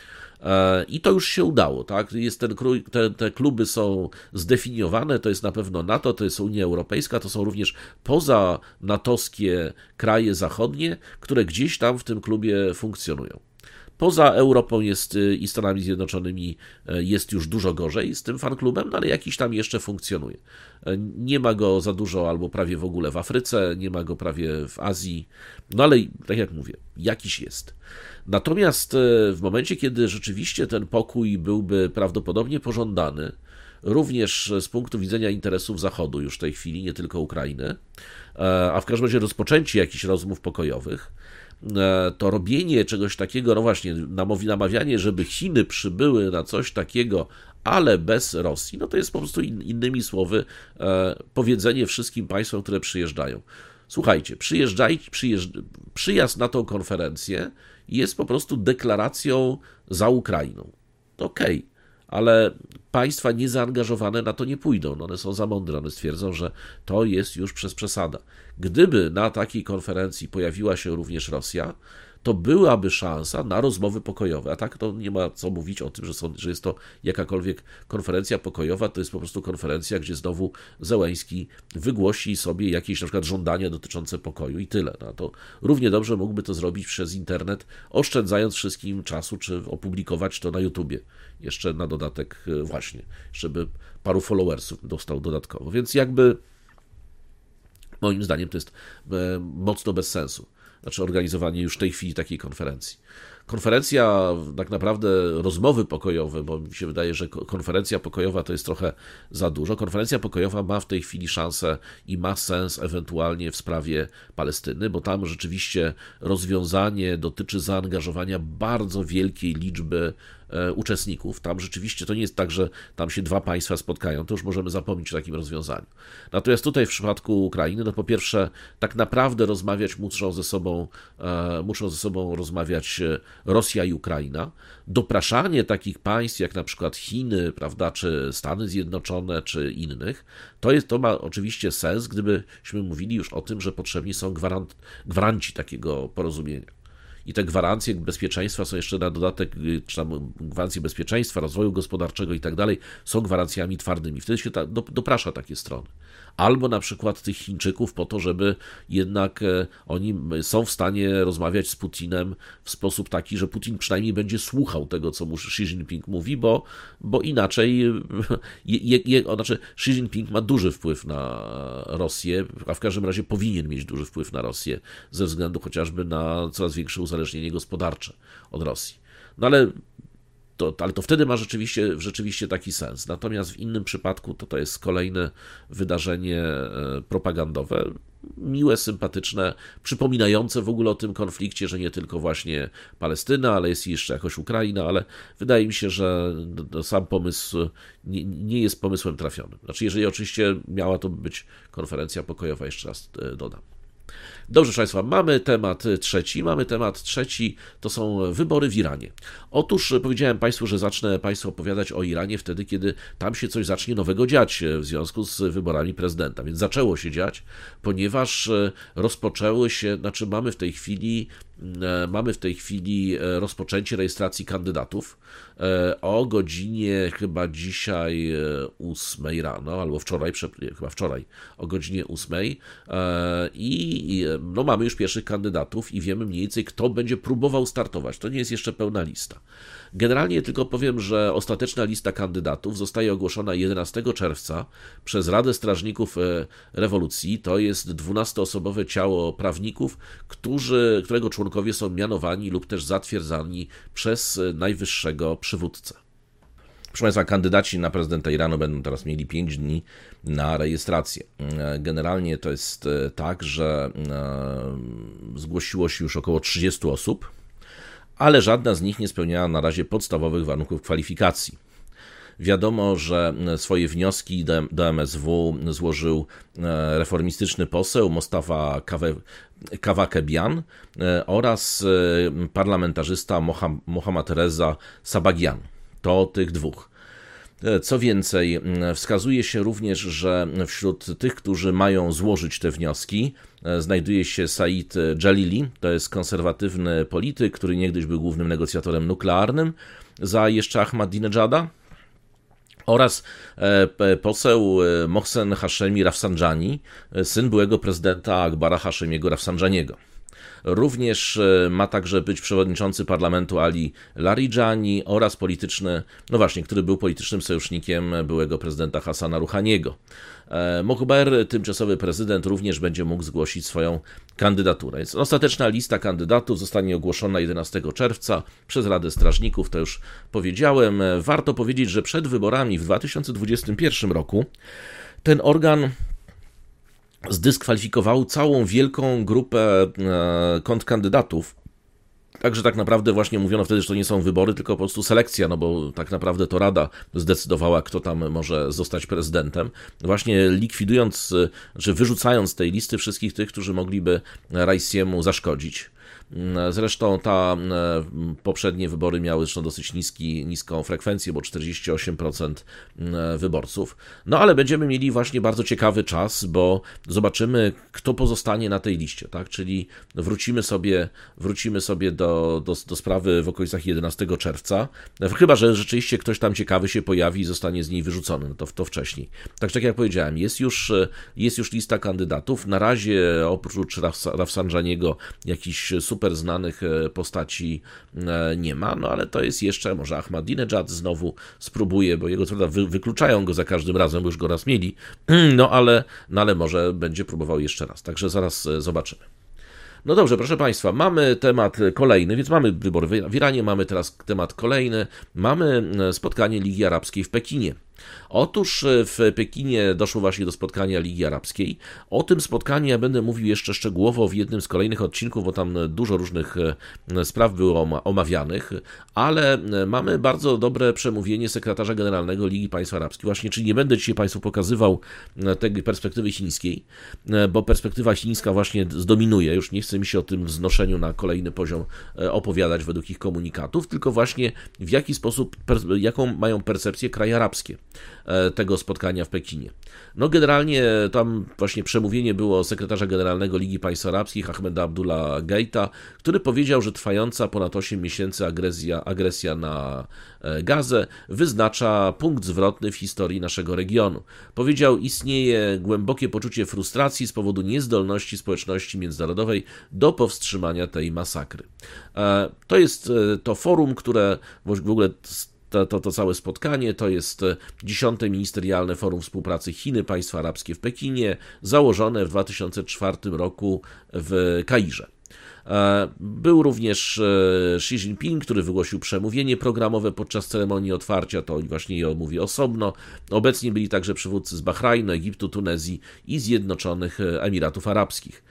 I to już się udało, tak? Jest ten, te, te kluby są zdefiniowane, to jest na pewno NATO, to jest Unia Europejska, to są również poza natowskie kraje zachodnie, które gdzieś tam w tym klubie funkcjonują. Poza Europą jest i Stanami Zjednoczonymi jest już dużo gorzej z tym fanklubem, no ale jakiś tam jeszcze funkcjonuje. Nie ma go za dużo albo prawie w ogóle w Afryce, nie ma go prawie w Azji, no ale tak jak mówię, jakiś jest. Natomiast w momencie, kiedy rzeczywiście ten pokój byłby prawdopodobnie pożądany, również z punktu widzenia interesów Zachodu już w tej chwili, nie tylko Ukrainy, a w każdym razie rozpoczęcie jakichś rozmów pokojowych, to robienie czegoś takiego, no właśnie, namawianie, żeby Chiny przybyły na coś takiego, ale bez Rosji, no to jest po prostu in, innymi słowy powiedzenie wszystkim państwom, które przyjeżdżają. Słuchajcie, przyjeżdżajcie, przyjeżdż... przyjazd na tą konferencję jest po prostu deklaracją za Ukrainą. Okej, okay, ale państwa niezaangażowane na to nie pójdą. No one są za mądre, one stwierdzą, że to jest już przez przesada. Gdyby na takiej konferencji pojawiła się również Rosja, to byłaby szansa na rozmowy pokojowe. A tak to nie ma co mówić o tym, że, są, że jest to jakakolwiek konferencja pokojowa, to jest po prostu konferencja, gdzie znowu Zełenski wygłosi sobie jakieś na przykład żądania dotyczące pokoju i tyle. No to równie dobrze mógłby to zrobić przez internet, oszczędzając wszystkim czasu, czy opublikować to na YouTubie. Jeszcze na dodatek właśnie, żeby paru followersów dostał dodatkowo. Więc jakby moim zdaniem to jest mocno bez sensu. Znaczy organizowanie już w tej chwili takiej konferencji. konferencja, tak naprawdę rozmowy pokojowe, bo mi się wydaje, że konferencja pokojowa to jest trochę za dużo. Konferencja pokojowa ma w tej chwili szansę i ma sens ewentualnie w sprawie Palestyny, bo tam rzeczywiście rozwiązanie dotyczy zaangażowania bardzo wielkiej liczby uczestników. Tam rzeczywiście to nie jest tak, że tam się dwa państwa spotkają, to już możemy zapomnieć o takim rozwiązaniu. Natomiast tutaj w przypadku Ukrainy, no po pierwsze, tak naprawdę rozmawiać muszą ze sobą, e, muszą ze sobą rozmawiać Rosja i Ukraina. Dopraszanie takich państw jak na przykład Chiny, prawda, czy Stany Zjednoczone, czy innych, to, jest, to ma oczywiście sens, gdybyśmy mówili już o tym, że potrzebni są gwarant, gwaranci takiego porozumienia. I te gwarancje bezpieczeństwa są jeszcze na dodatek, czy tam gwarancje bezpieczeństwa, rozwoju gospodarczego i tak dalej, są gwarancjami twardymi. Wtedy się ta, do, doprasza takie strony. Albo na przykład tych Chińczyków po to, żeby jednak e, oni są w stanie rozmawiać z Putinem w sposób taki, że Putin przynajmniej będzie słuchał tego, co mu Xi Jinping mówi, bo, bo inaczej je, je, znaczy Xi Jinping ma duży wpływ na Rosję, a w każdym razie powinien mieć duży wpływ na Rosję, ze względu chociażby na coraz większe uzależnienie gospodarcze od Rosji. No ale To, ale to wtedy ma rzeczywiście, rzeczywiście taki sens. Natomiast w innym przypadku to, to jest kolejne wydarzenie propagandowe, miłe, sympatyczne, przypominające w ogóle o tym konflikcie, że nie tylko właśnie Palestyna, ale jest jeszcze jakoś Ukraina, ale wydaje mi się, że sam pomysł nie, nie jest pomysłem trafionym. Znaczy, jeżeli oczywiście miała to być konferencja pokojowa, jeszcze raz dodam. Dobrze, proszę Państwa, mamy temat trzeci. Mamy temat trzeci, to są wybory w Iranie. Otóż powiedziałem Państwu, że zacznę Państwu opowiadać o Iranie wtedy, kiedy tam się coś zacznie nowego dziać w związku z wyborami prezydenta. Więc zaczęło się dziać, ponieważ rozpoczęły się, znaczy mamy w tej chwili Mamy w tej chwili rozpoczęcie rejestracji kandydatów o godzinie chyba dzisiaj ósmej rano, albo wczoraj, chyba wczoraj o godzinie ósmej i no, mamy już pierwszych kandydatów i wiemy mniej więcej, kto będzie próbował startować. To nie jest jeszcze pełna lista. Generalnie tylko powiem, że ostateczna lista kandydatów zostaje ogłoszona jedenastego czerwca przez Radę Strażników Rewolucji. To jest dwunastoosobowe ciało prawników, którzy, którego członkowie są mianowani lub też zatwierdzani przez najwyższego przywódcę. Proszę Państwa, kandydaci na prezydenta Iranu będą teraz mieli pięć dni na rejestrację. Generalnie to jest tak, że zgłosiło się już około trzydziestu osób, ale żadna z nich nie spełniała na razie podstawowych warunków kwalifikacji. Wiadomo, że swoje wnioski do M S W złożył reformistyczny poseł Mostafa Kawakebian oraz parlamentarzysta Mohammad Reza Sabagian. To tych dwóch. Co więcej, wskazuje się również, że wśród tych, którzy mają złożyć te wnioski, znajduje się Said Jalili, to jest konserwatywny polityk, który niegdyś był głównym negocjatorem nuklearnym za jeszcze Ahmadinejada, oraz poseł Mohsen Hashemi Rafsanjani, syn byłego prezydenta Akbara Hashemiego Rafsanjaniego. Również ma także być przewodniczący parlamentu Ali Larijani oraz polityczny, no właśnie, który był politycznym sojusznikiem byłego prezydenta Hasana Rouhaniego. Mokhber, tymczasowy prezydent, również będzie mógł zgłosić swoją kandydaturę. Więc ostateczna lista kandydatów zostanie ogłoszona jedenastego czerwca przez Radę Strażników, to już powiedziałem. Warto powiedzieć, że przed wyborami w dwa tysiące dwudziestym pierwszym roku ten organ zdyskwalifikował całą wielką grupę kontrkandydatów. Także tak naprawdę właśnie mówiono wtedy, że to nie są wybory, tylko po prostu selekcja, no bo tak naprawdę to Rada zdecydowała, kto tam może zostać prezydentem. Właśnie likwidując, czy wyrzucając z tej listy wszystkich tych, którzy mogliby Raisiemu zaszkodzić. Zresztą ta poprzednie wybory miały zresztą dosyć niski, niską frekwencję, bo czterdzieści osiem procent wyborców. No ale będziemy mieli właśnie bardzo ciekawy czas, bo zobaczymy, kto pozostanie na tej liście, tak? Czyli wrócimy sobie, wrócimy sobie do, do, do sprawy w okolicach jedenastego czerwca, chyba że rzeczywiście ktoś tam ciekawy się pojawi i zostanie z niej wyrzucony, no to, to wcześniej. Także tak jak powiedziałem, jest już, jest już lista kandydatów. Na razie oprócz Rafsanjaniego jakiś super super znanych postaci nie ma, no ale to jest jeszcze, może Ahmadinejad znowu spróbuje, bo jego co prawda wy, wykluczają go za każdym razem, bo już go raz mieli, no ale, no ale może będzie próbował jeszcze raz, także zaraz zobaczymy. No dobrze, proszę Państwa, mamy temat kolejny, więc mamy wybory w Iranie, mamy teraz temat kolejny, mamy spotkanie Ligi Arabskiej w Pekinie. Otóż w Pekinie doszło właśnie do spotkania Ligi Arabskiej. O tym spotkaniu ja będę mówił jeszcze szczegółowo w jednym z kolejnych odcinków, bo tam dużo różnych spraw było omawianych, ale mamy bardzo dobre przemówienie sekretarza generalnego Ligi Państw Arabskich. Właśnie, czyli nie będę dzisiaj Państwu pokazywał tej perspektywy chińskiej, bo perspektywa chińska właśnie zdominuje. Już nie chce mi się o tym wznoszeniu na kolejny poziom opowiadać według ich komunikatów, tylko właśnie w jaki sposób, jaką mają percepcję kraje arabskie tego spotkania w Pekinie. No generalnie tam właśnie przemówienie było sekretarza generalnego Ligi Państw Arabskich Ahmeda Abdullah Geita, który powiedział, że trwająca ponad osiem miesięcy agresja, agresja na Gazę wyznacza punkt zwrotny w historii naszego regionu. Powiedział, istnieje głębokie poczucie frustracji z powodu niezdolności społeczności międzynarodowej do powstrzymania tej masakry. To jest to forum, które w ogóle To, to, to całe spotkanie to jest dziesiąte Ministerialne Forum Współpracy Chiny, Państwa Arabskie w Pekinie, założone w dwa tysiące czwartym roku w Kairze. Był również Xi Jinping, który wygłosił przemówienie programowe podczas ceremonii otwarcia, to właśnie je omówię osobno. Obecnie byli także przywódcy z Bahrajnu, Egiptu, Tunezji i Zjednoczonych Emiratów Arabskich.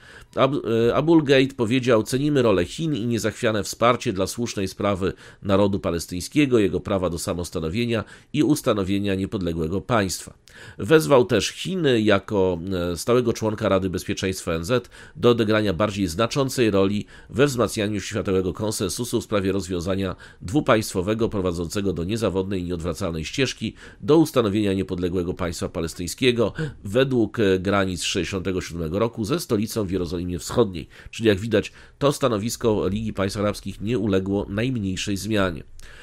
Abul Gate powiedział, cenimy rolę Chin i niezachwiane wsparcie dla słusznej sprawy narodu palestyńskiego, jego prawa do samostanowienia i ustanowienia niepodległego państwa. Wezwał też Chiny jako stałego członka Rady Bezpieczeństwa O N Z do odegrania bardziej znaczącej roli we wzmacnianiu światowego konsensusu w sprawie rozwiązania dwupaństwowego prowadzącego do niezawodnej i nieodwracalnej ścieżki do ustanowienia niepodległego państwa palestyńskiego według granic sześćdziesiątego siódmego roku ze stolicą w Jerozolimie Wschodniej. Czyli jak widać, to stanowisko Ligi Państw Arabskich nie uległo najmniejszej zmianie.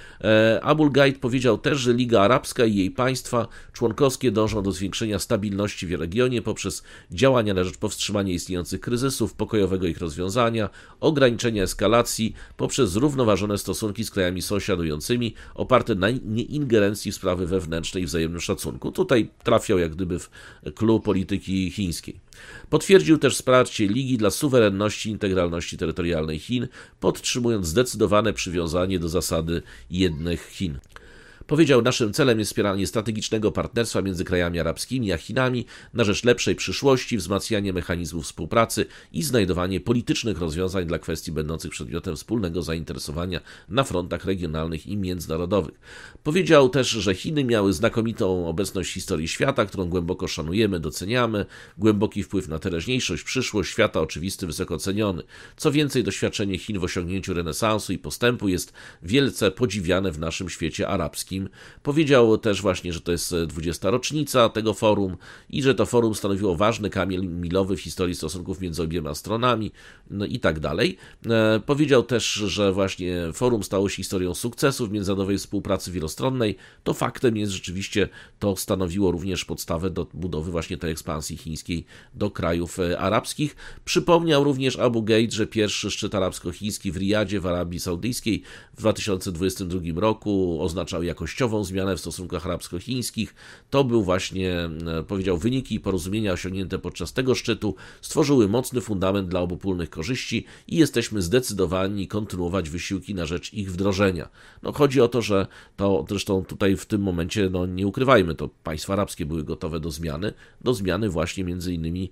Abul Gait powiedział też, że Liga Arabska i jej państwa członkowskie dążą do zwiększenia stabilności w regionie poprzez działania na rzecz powstrzymania istniejących kryzysów, pokojowego ich rozwiązania, ograniczenia eskalacji poprzez zrównoważone stosunki z krajami sąsiadującymi oparte na nieingerencji w sprawy wewnętrzne i wzajemnym szacunku. Tutaj trafiał jak gdyby w clou polityki chińskiej. Potwierdził też wsparcie Ligi dla suwerenności i integralności terytorialnej Chin, podtrzymując zdecydowane przywiązanie do zasady jednych Chin. Powiedział, naszym celem jest wspieranie strategicznego partnerstwa między krajami arabskimi a Chinami na rzecz lepszej przyszłości, wzmacnianie mechanizmów współpracy i znajdowanie politycznych rozwiązań dla kwestii będących przedmiotem wspólnego zainteresowania na frontach regionalnych i międzynarodowych. Powiedział też, że Chiny miały znakomitą obecność w historii świata, którą głęboko szanujemy, doceniamy, głęboki wpływ na teraźniejszość, przyszłość świata oczywisty, wysoko ceniony. Co więcej, doświadczenie Chin w osiągnięciu renesansu i postępu jest wielce podziwiane w naszym świecie arabskim. Powiedział też właśnie, że to jest dwudziesta rocznica tego forum i że to forum stanowiło ważny kamień milowy w historii stosunków między obiema stronami, no i tak dalej. Powiedział też, że właśnie forum stało się historią sukcesów międzynarodowej współpracy wielostronnej. To faktem jest rzeczywiście, to stanowiło również podstawę do budowy właśnie tej ekspansji chińskiej do krajów arabskich. Przypomniał również Abu Gate, że pierwszy szczyt arabsko-chiński w Riyadzie w Arabii Saudyjskiej w dwa tysiące dwudziestym drugim roku oznaczał jakościową zmianę w stosunkach arabsko-chińskich. To był właśnie, powiedział, wyniki i porozumienia osiągnięte podczas tego szczytu stworzyły mocny fundament dla obopólnych korzyści i jesteśmy zdecydowani kontynuować wysiłki na rzecz ich wdrożenia. No, chodzi o to, że to zresztą tutaj w tym momencie, no nie ukrywajmy, to państwa arabskie były gotowe do zmiany, do zmiany właśnie między innymi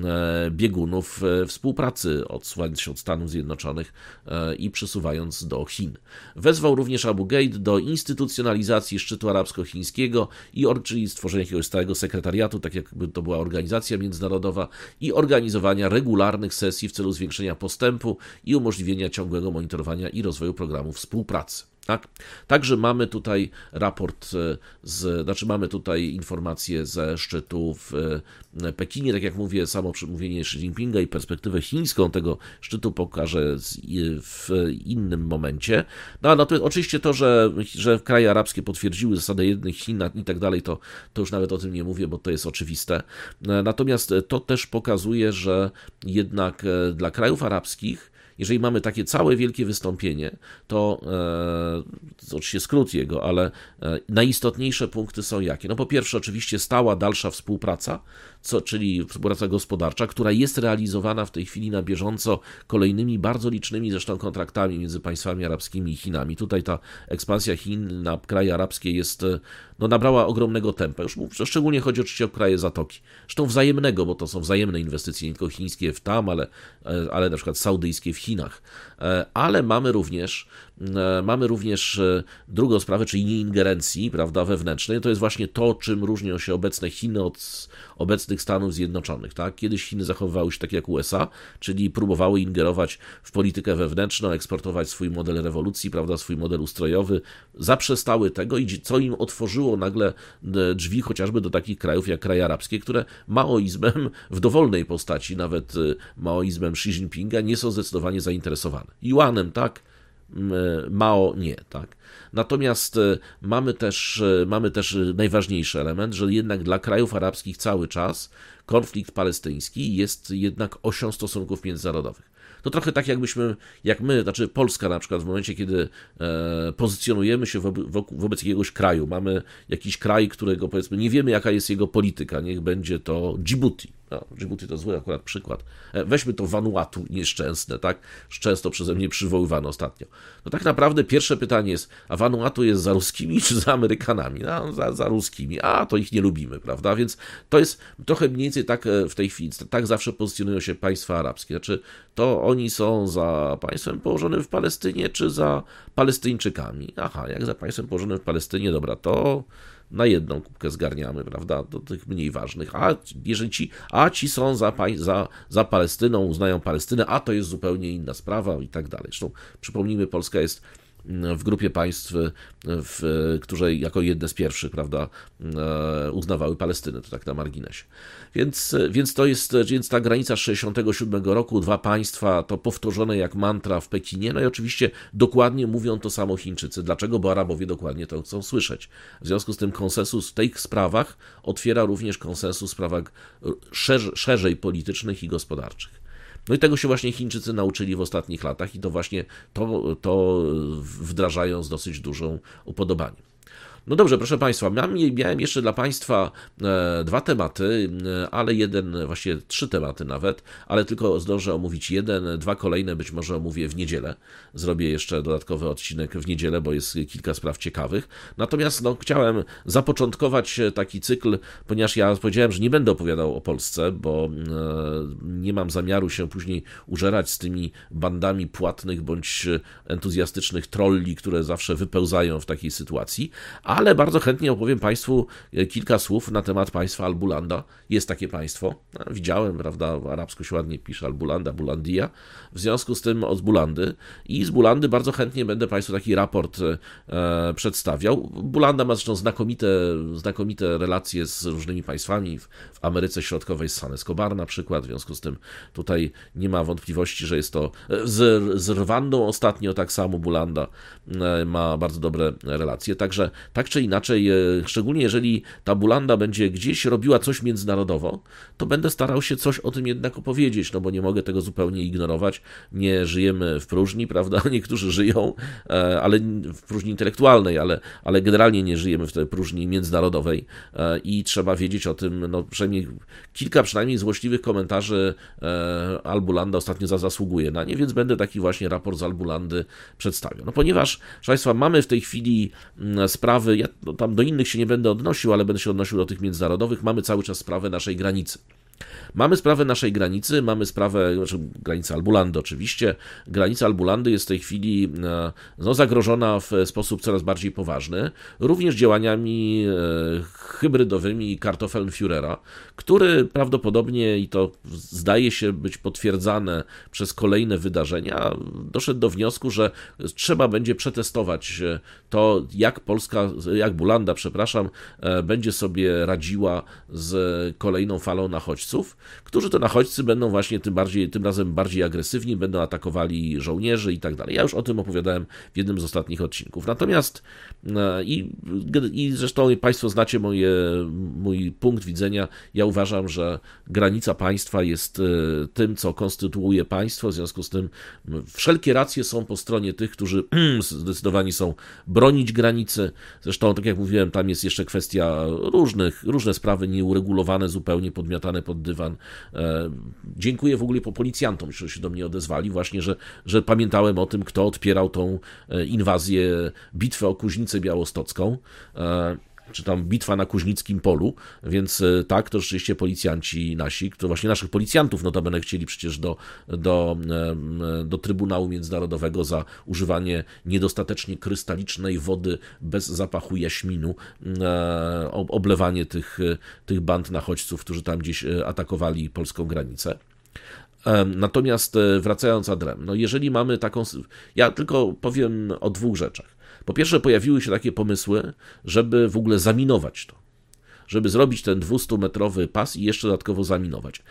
biegunów współpracy, odsuwając się od Stanów Zjednoczonych i przesuwając do Chin. Wezwał również Abu Gate do instytucjonalizacji szczytu arabsko-chińskiego, i czyli stworzenia jakiegoś stałego sekretariatu, tak jakby to była organizacja międzynarodowa, i organizowania regularnych sesji w celu zwiększenia postępu i umożliwienia ciągłego monitorowania i rozwoju programów współpracy. Tak? Także mamy tutaj raport, z, znaczy mamy tutaj informacje ze szczytu w Pekinie, tak jak mówię, samo przemówienie Xi Jinpinga i perspektywę chińską tego szczytu pokażę w innym momencie. No a no to oczywiście to, że, że kraje arabskie potwierdziły zasadę jednych Chin i tak dalej, to, to już nawet o tym nie mówię, bo to jest oczywiste. Natomiast to też pokazuje, że jednak dla krajów arabskich jeżeli mamy takie całe wielkie wystąpienie, to e, oczywiście skrót jego, ale e, najistotniejsze punkty są jakie? No po pierwsze oczywiście stała dalsza współpraca, co, czyli współpraca gospodarcza, która jest realizowana w tej chwili na bieżąco kolejnymi bardzo licznymi zresztą kontraktami między państwami arabskimi i Chinami. Tutaj ta ekspansja Chin na kraje arabskie jest, no, nabrała ogromnego tempa. Już szczególnie chodzi oczywiście o kraje Zatoki. Zresztą wzajemnego, bo to są wzajemne inwestycje, nie tylko chińskie w tam, ale, ale na przykład saudyjskie w Chinach. Ale mamy również, mamy również drugą sprawę, czyli nieingerencji, prawda, wewnętrznej. To jest właśnie to, czym różnią się obecne Chiny od obecnych Stanów Zjednoczonych. Tak? Kiedyś Chiny zachowywały się tak jak U S A, czyli próbowały ingerować w politykę wewnętrzną, eksportować swój model rewolucji, prawda, swój model ustrojowy. Zaprzestały tego i co im otworzyło nagle drzwi chociażby do takich krajów jak kraje arabskie, które maoizmem w dowolnej postaci, nawet maoizmem Xi Jinpinga, nie są zdecydowanie zainteresowane. Juanem tak, Mao nie, tak. Natomiast mamy też, mamy też najważniejszy element, że jednak dla krajów arabskich cały czas konflikt palestyński jest jednak osią stosunków międzynarodowych. To trochę tak jakbyśmy, jak my, znaczy Polska na przykład w momencie, kiedy e, pozycjonujemy się wobec, wobec jakiegoś kraju, mamy jakiś kraj, którego powiedzmy nie wiemy jaka jest jego polityka, niech będzie to Djibouti. No, Djibouti to zły akurat przykład. E, weźmy to Vanuatu nieszczęsne, tak? Często przeze mnie przywoływane ostatnio. No tak naprawdę pierwsze pytanie jest, a Vanuatu jest za ruskimi czy za Amerykanami? No, za, za ruskimi, a to ich nie lubimy, prawda? Więc to jest trochę mniej więcej tak w tej chwili, tak zawsze pozycjonują się państwa arabskie. Znaczy to oni są za państwem położonym w Palestynie, czy za Palestyńczykami? Aha, jak za państwem położonym w Palestynie, dobra, to na jedną kubkę zgarniamy, prawda, do tych mniej ważnych, a jeżeli ci, a ci są za, za, za Palestyną, uznają Palestynę, a to jest zupełnie inna sprawa i tak dalej. Zresztą przypomnijmy, Polska jest w grupie państw, w, które jako jedne z pierwszych, prawda, uznawały Palestynę, to tak na marginesie. Więc, więc to jest, więc ta granica z sześćdziesiątego siódmego roku, dwa państwa, to powtórzone jak mantra w Pekinie, no i oczywiście dokładnie mówią to samo Chińczycy. Dlaczego? Bo Arabowie dokładnie to chcą słyszeć. W związku z tym konsensus w tych sprawach otwiera również konsensus w sprawach szerzej, szerzej politycznych i gospodarczych. No i tego się właśnie Chińczycy nauczyli w ostatnich latach i to właśnie to, to wdrażają z dosyć dużą upodobaniem. No dobrze, proszę Państwa, miałem jeszcze dla Państwa dwa tematy, ale jeden, właściwie trzy tematy nawet, ale tylko zdążę omówić jeden, dwa kolejne być może omówię w niedzielę. Zrobię jeszcze dodatkowy odcinek w niedzielę, bo jest kilka spraw ciekawych. Natomiast no, chciałem zapoczątkować taki cykl, ponieważ ja powiedziałem, że nie będę opowiadał o Polsce, bo nie mam zamiaru się później użerać z tymi bandami płatnych bądź entuzjastycznych trolli, które zawsze wypełzają w takiej sytuacji, ale bardzo chętnie opowiem Państwu kilka słów na temat państwa Al-Bulanda. Jest takie państwo, widziałem, prawda, w arabsku się ładnie pisze Al-Bulanda, Bulandia, w związku z tym od Bulandy i z Bulandy bardzo chętnie będę Państwu taki raport e, przedstawiał. Bulanda ma zresztą znakomite, znakomite relacje z różnymi państwami, w, w Ameryce Środkowej z San Escobar na przykład, w związku z tym tutaj nie ma wątpliwości, że jest to z, z Rwandą ostatnio tak samo Bulanda e, ma bardzo dobre relacje, także tak czy inaczej, szczególnie jeżeli ta Bulanda będzie gdzieś robiła coś międzynarodowo, to będę starał się coś o tym jednak opowiedzieć, no bo nie mogę tego zupełnie ignorować. Nie żyjemy w próżni, prawda? Niektórzy żyją, ale w próżni intelektualnej, ale, ale generalnie nie żyjemy w tej próżni międzynarodowej i trzeba wiedzieć o tym, no przynajmniej kilka przynajmniej złośliwych komentarzy Al-Bulanda ostatnio za zasługuje na nie, więc będę taki właśnie raport z Al-Bulandy przedstawiał. No ponieważ, proszę Państwa, mamy w tej chwili sprawy, ja no, tam do innych się nie będę odnosił, ale będę się odnosił do tych międzynarodowych, mamy cały czas sprawę naszej granicy. Mamy sprawę naszej granicy, mamy sprawę, znaczy granica Al-Bulandy oczywiście. Granica Al-Bulandy jest w tej chwili no, zagrożona w sposób coraz bardziej poważny, również działaniami hybrydowymi Kartoffelführera, który prawdopodobnie, i to zdaje się być potwierdzane przez kolejne wydarzenia, doszedł do wniosku, że trzeba będzie przetestować to, jak Polska, jak Bulanda, przepraszam, będzie sobie radziła z kolejną falą nachodźców. nachodźców, którzy to nachodźcy będą właśnie tym, bardziej, tym razem bardziej agresywni, będą atakowali żołnierzy i tak dalej. Ja już o tym opowiadałem w jednym z ostatnich odcinków. Natomiast i, i zresztą Państwo znacie moje, mój punkt widzenia. Ja uważam, że granica państwa jest tym, co konstytuuje państwo, w związku z tym wszelkie racje są po stronie tych, którzy zdecydowani są bronić granicy. Zresztą, tak jak mówiłem, tam jest jeszcze kwestia różnych, różne sprawy nieuregulowane, zupełnie podmiatane pod dywan. Dziękuję w ogóle po policjantom, że się do mnie odezwali, właśnie, że, że pamiętałem o tym, kto odpierał tą inwazję, bitwę o Kuźnicę Białostocką, czy tam bitwa na Kuźnickim Polu, więc tak, to rzeczywiście policjanci nasi, to właśnie naszych policjantów notabene chcieli przecież do, do, do Trybunału Międzynarodowego za używanie niedostatecznie krystalicznej wody bez zapachu jaśminu, oblewanie tych, tych band nachodźców, którzy tam gdzieś atakowali polską granicę. Natomiast wracając ad rem, no jeżeli mamy taką... Ja tylko powiem o dwóch rzeczach. Po pierwsze, pojawiły się takie pomysły, żeby w ogóle zaminować to. Żeby zrobić ten dwustumetrowy pas i jeszcze dodatkowo zaminować.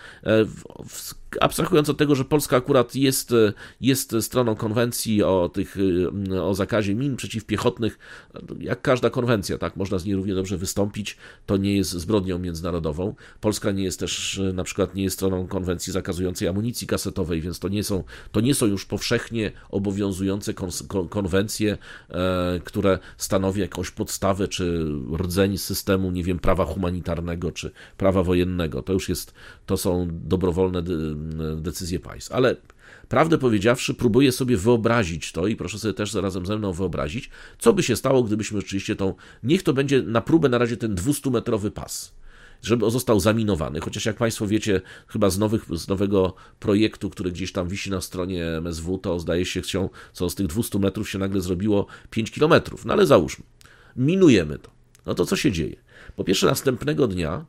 Abstrahując od tego, że Polska akurat jest, jest stroną konwencji o, tych, o zakazie min przeciwpiechotnych, jak każda konwencja, tak, można z niej równie dobrze wystąpić, to nie jest zbrodnią międzynarodową. Polska nie jest też, na przykład nie jest stroną konwencji zakazującej amunicji kasetowej, więc to nie są, to nie są już powszechnie obowiązujące kon- konwencje, e, które stanowią jakąś podstawę czy rdzeń systemu, nie wiem, prawa humanitarnego czy prawa wojennego. To już jest, to są dobrowolne decyzje państw. Ale prawdę powiedziawszy, próbuję sobie wyobrazić to i proszę sobie też zarazem ze mną wyobrazić, co by się stało, gdybyśmy oczywiście tą, niech to będzie na próbę na razie ten dwustumetrowy pas, żeby został zaminowany, chociaż jak Państwo wiecie, chyba z, nowych, z nowego projektu, który gdzieś tam wisi na stronie M S W, to zdaje się, chciał, co z tych dwustu metrów się nagle zrobiło pięć kilometrów. No ale załóżmy, minujemy to. No to co się dzieje? Po pierwsze, następnego dnia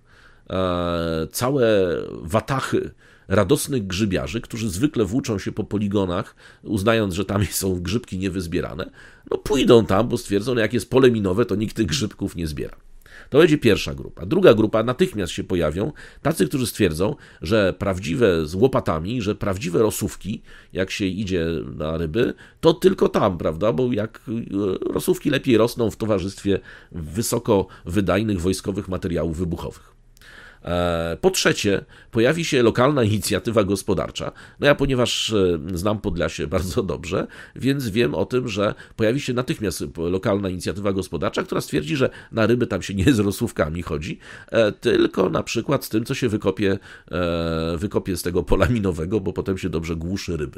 e, całe watachy radosnych grzybiarzy, którzy zwykle włóczą się po poligonach, uznając, że tam są grzybki niewyzbierane, no pójdą tam, bo stwierdzą, że jak jest pole minowe, to nikt tych grzybków nie zbiera. To będzie pierwsza grupa. Druga grupa, natychmiast się pojawią tacy, którzy stwierdzą, że prawdziwe z łopatami, że prawdziwe rosówki, jak się idzie na ryby, to tylko tam, prawda, bo jak rosówki lepiej rosną w towarzystwie wysoko wydajnych wojskowych materiałów wybuchowych. Po trzecie, pojawi się lokalna inicjatywa gospodarcza. No ja, ponieważ znam Podlasie bardzo dobrze, więc wiem o tym, że pojawi się natychmiast lokalna inicjatywa gospodarcza, która stwierdzi, że na ryby tam się nie z rosówkami chodzi, tylko na przykład z tym, co się wykopie, wykopie z tego pola minowego, bo potem się dobrze głuszy ryby.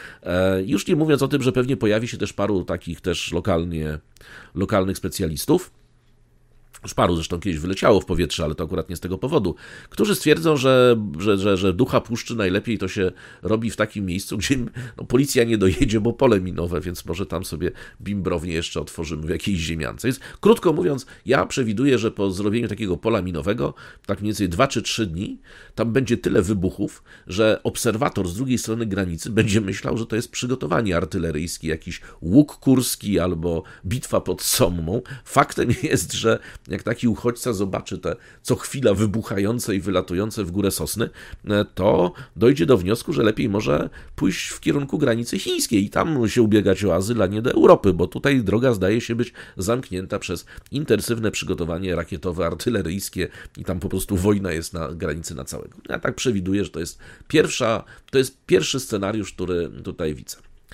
Już nie mówiąc o tym, że pewnie pojawi się też paru takich też lokalnie, lokalnych specjalistów, już paru zresztą kiedyś wyleciało w powietrze, ale to akurat nie z tego powodu, którzy stwierdzą, że, że, że, że ducha puszczy najlepiej to się robi w takim miejscu, gdzie no, policja nie dojedzie, bo pole minowe, więc może tam sobie bimbrownię jeszcze otworzymy w jakiejś ziemiance. Więc krótko mówiąc, ja przewiduję, że po zrobieniu takiego pola minowego, tak mniej więcej dwa czy trzy dni, tam będzie tyle wybuchów, że obserwator z drugiej strony granicy będzie myślał, że to jest przygotowanie artyleryjskie, jakiś łuk kurski albo bitwa pod Sommą. Faktem jest, że jak taki uchodźca zobaczy te co chwila wybuchające i wylatujące w górę sosny, to dojdzie do wniosku, że lepiej może pójść w kierunku granicy chińskiej i tam się ubiegać o azyl, a nie do Europy, bo tutaj droga zdaje się być zamknięta przez intensywne przygotowanie rakietowe, artyleryjskie i tam po prostu wojna jest na granicy na całego. Ja tak przewiduję, że to jest pierwsza, to jest pierwszy scenariusz, który tutaj widzę.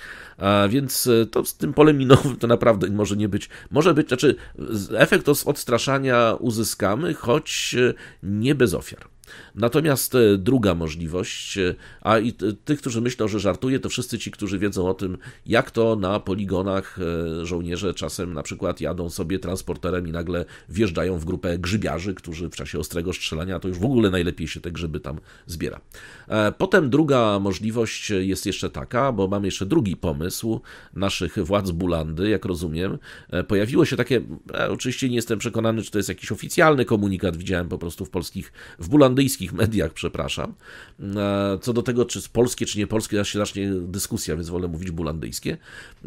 A więc to z tym polem minowym to naprawdę może nie być, może być, znaczy efekt odstraszania uzyskamy, choć nie bez ofiar. Natomiast druga możliwość, a i tych, którzy myślą, że żartuję, to wszyscy ci, którzy wiedzą o tym, jak to na poligonach żołnierze czasem na przykład jadą sobie transporterem i nagle wjeżdżają w grupę grzybiarzy, którzy w czasie ostrego strzelania, to już w ogóle najlepiej się te grzyby tam zbiera. Potem druga możliwość jest jeszcze taka, bo mamy jeszcze drugi pomysł naszych władz Bulandy, jak rozumiem. Pojawiło się takie, oczywiście nie jestem przekonany, czy to jest jakiś oficjalny komunikat, widziałem po prostu w polskich, w Bulandy brytyjskich mediach, przepraszam, co do tego, czy polskie, czy nie polskie, teraz się zacznie dyskusja, więc wolę mówić bulandyjskie,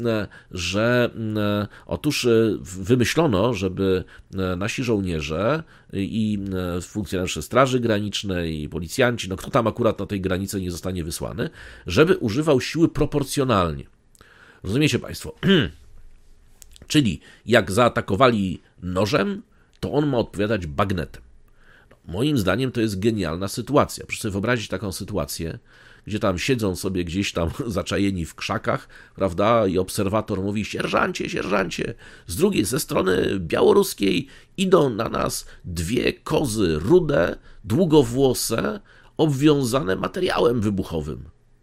że otóż wymyślono, żeby nasi żołnierze i funkcjonariusze Straży Granicznej i policjanci, no kto tam akurat na tej granicy nie zostanie wysłany, żeby używał siły proporcjonalnie. Rozumiecie Państwo? Czyli jak zaatakowali nożem, to on ma odpowiadać bagnetem. No, moim zdaniem to jest genialna sytuacja. Proszę sobie wyobrazić taką sytuację, gdzie tam siedzą sobie gdzieś tam zaczajeni w krzakach, prawda, i obserwator mówi: sierżancie, sierżancie, z drugiej, ze strony białoruskiej idą na nas dwie kozy rude, długowłose, obwiązane materiałem wybuchowym.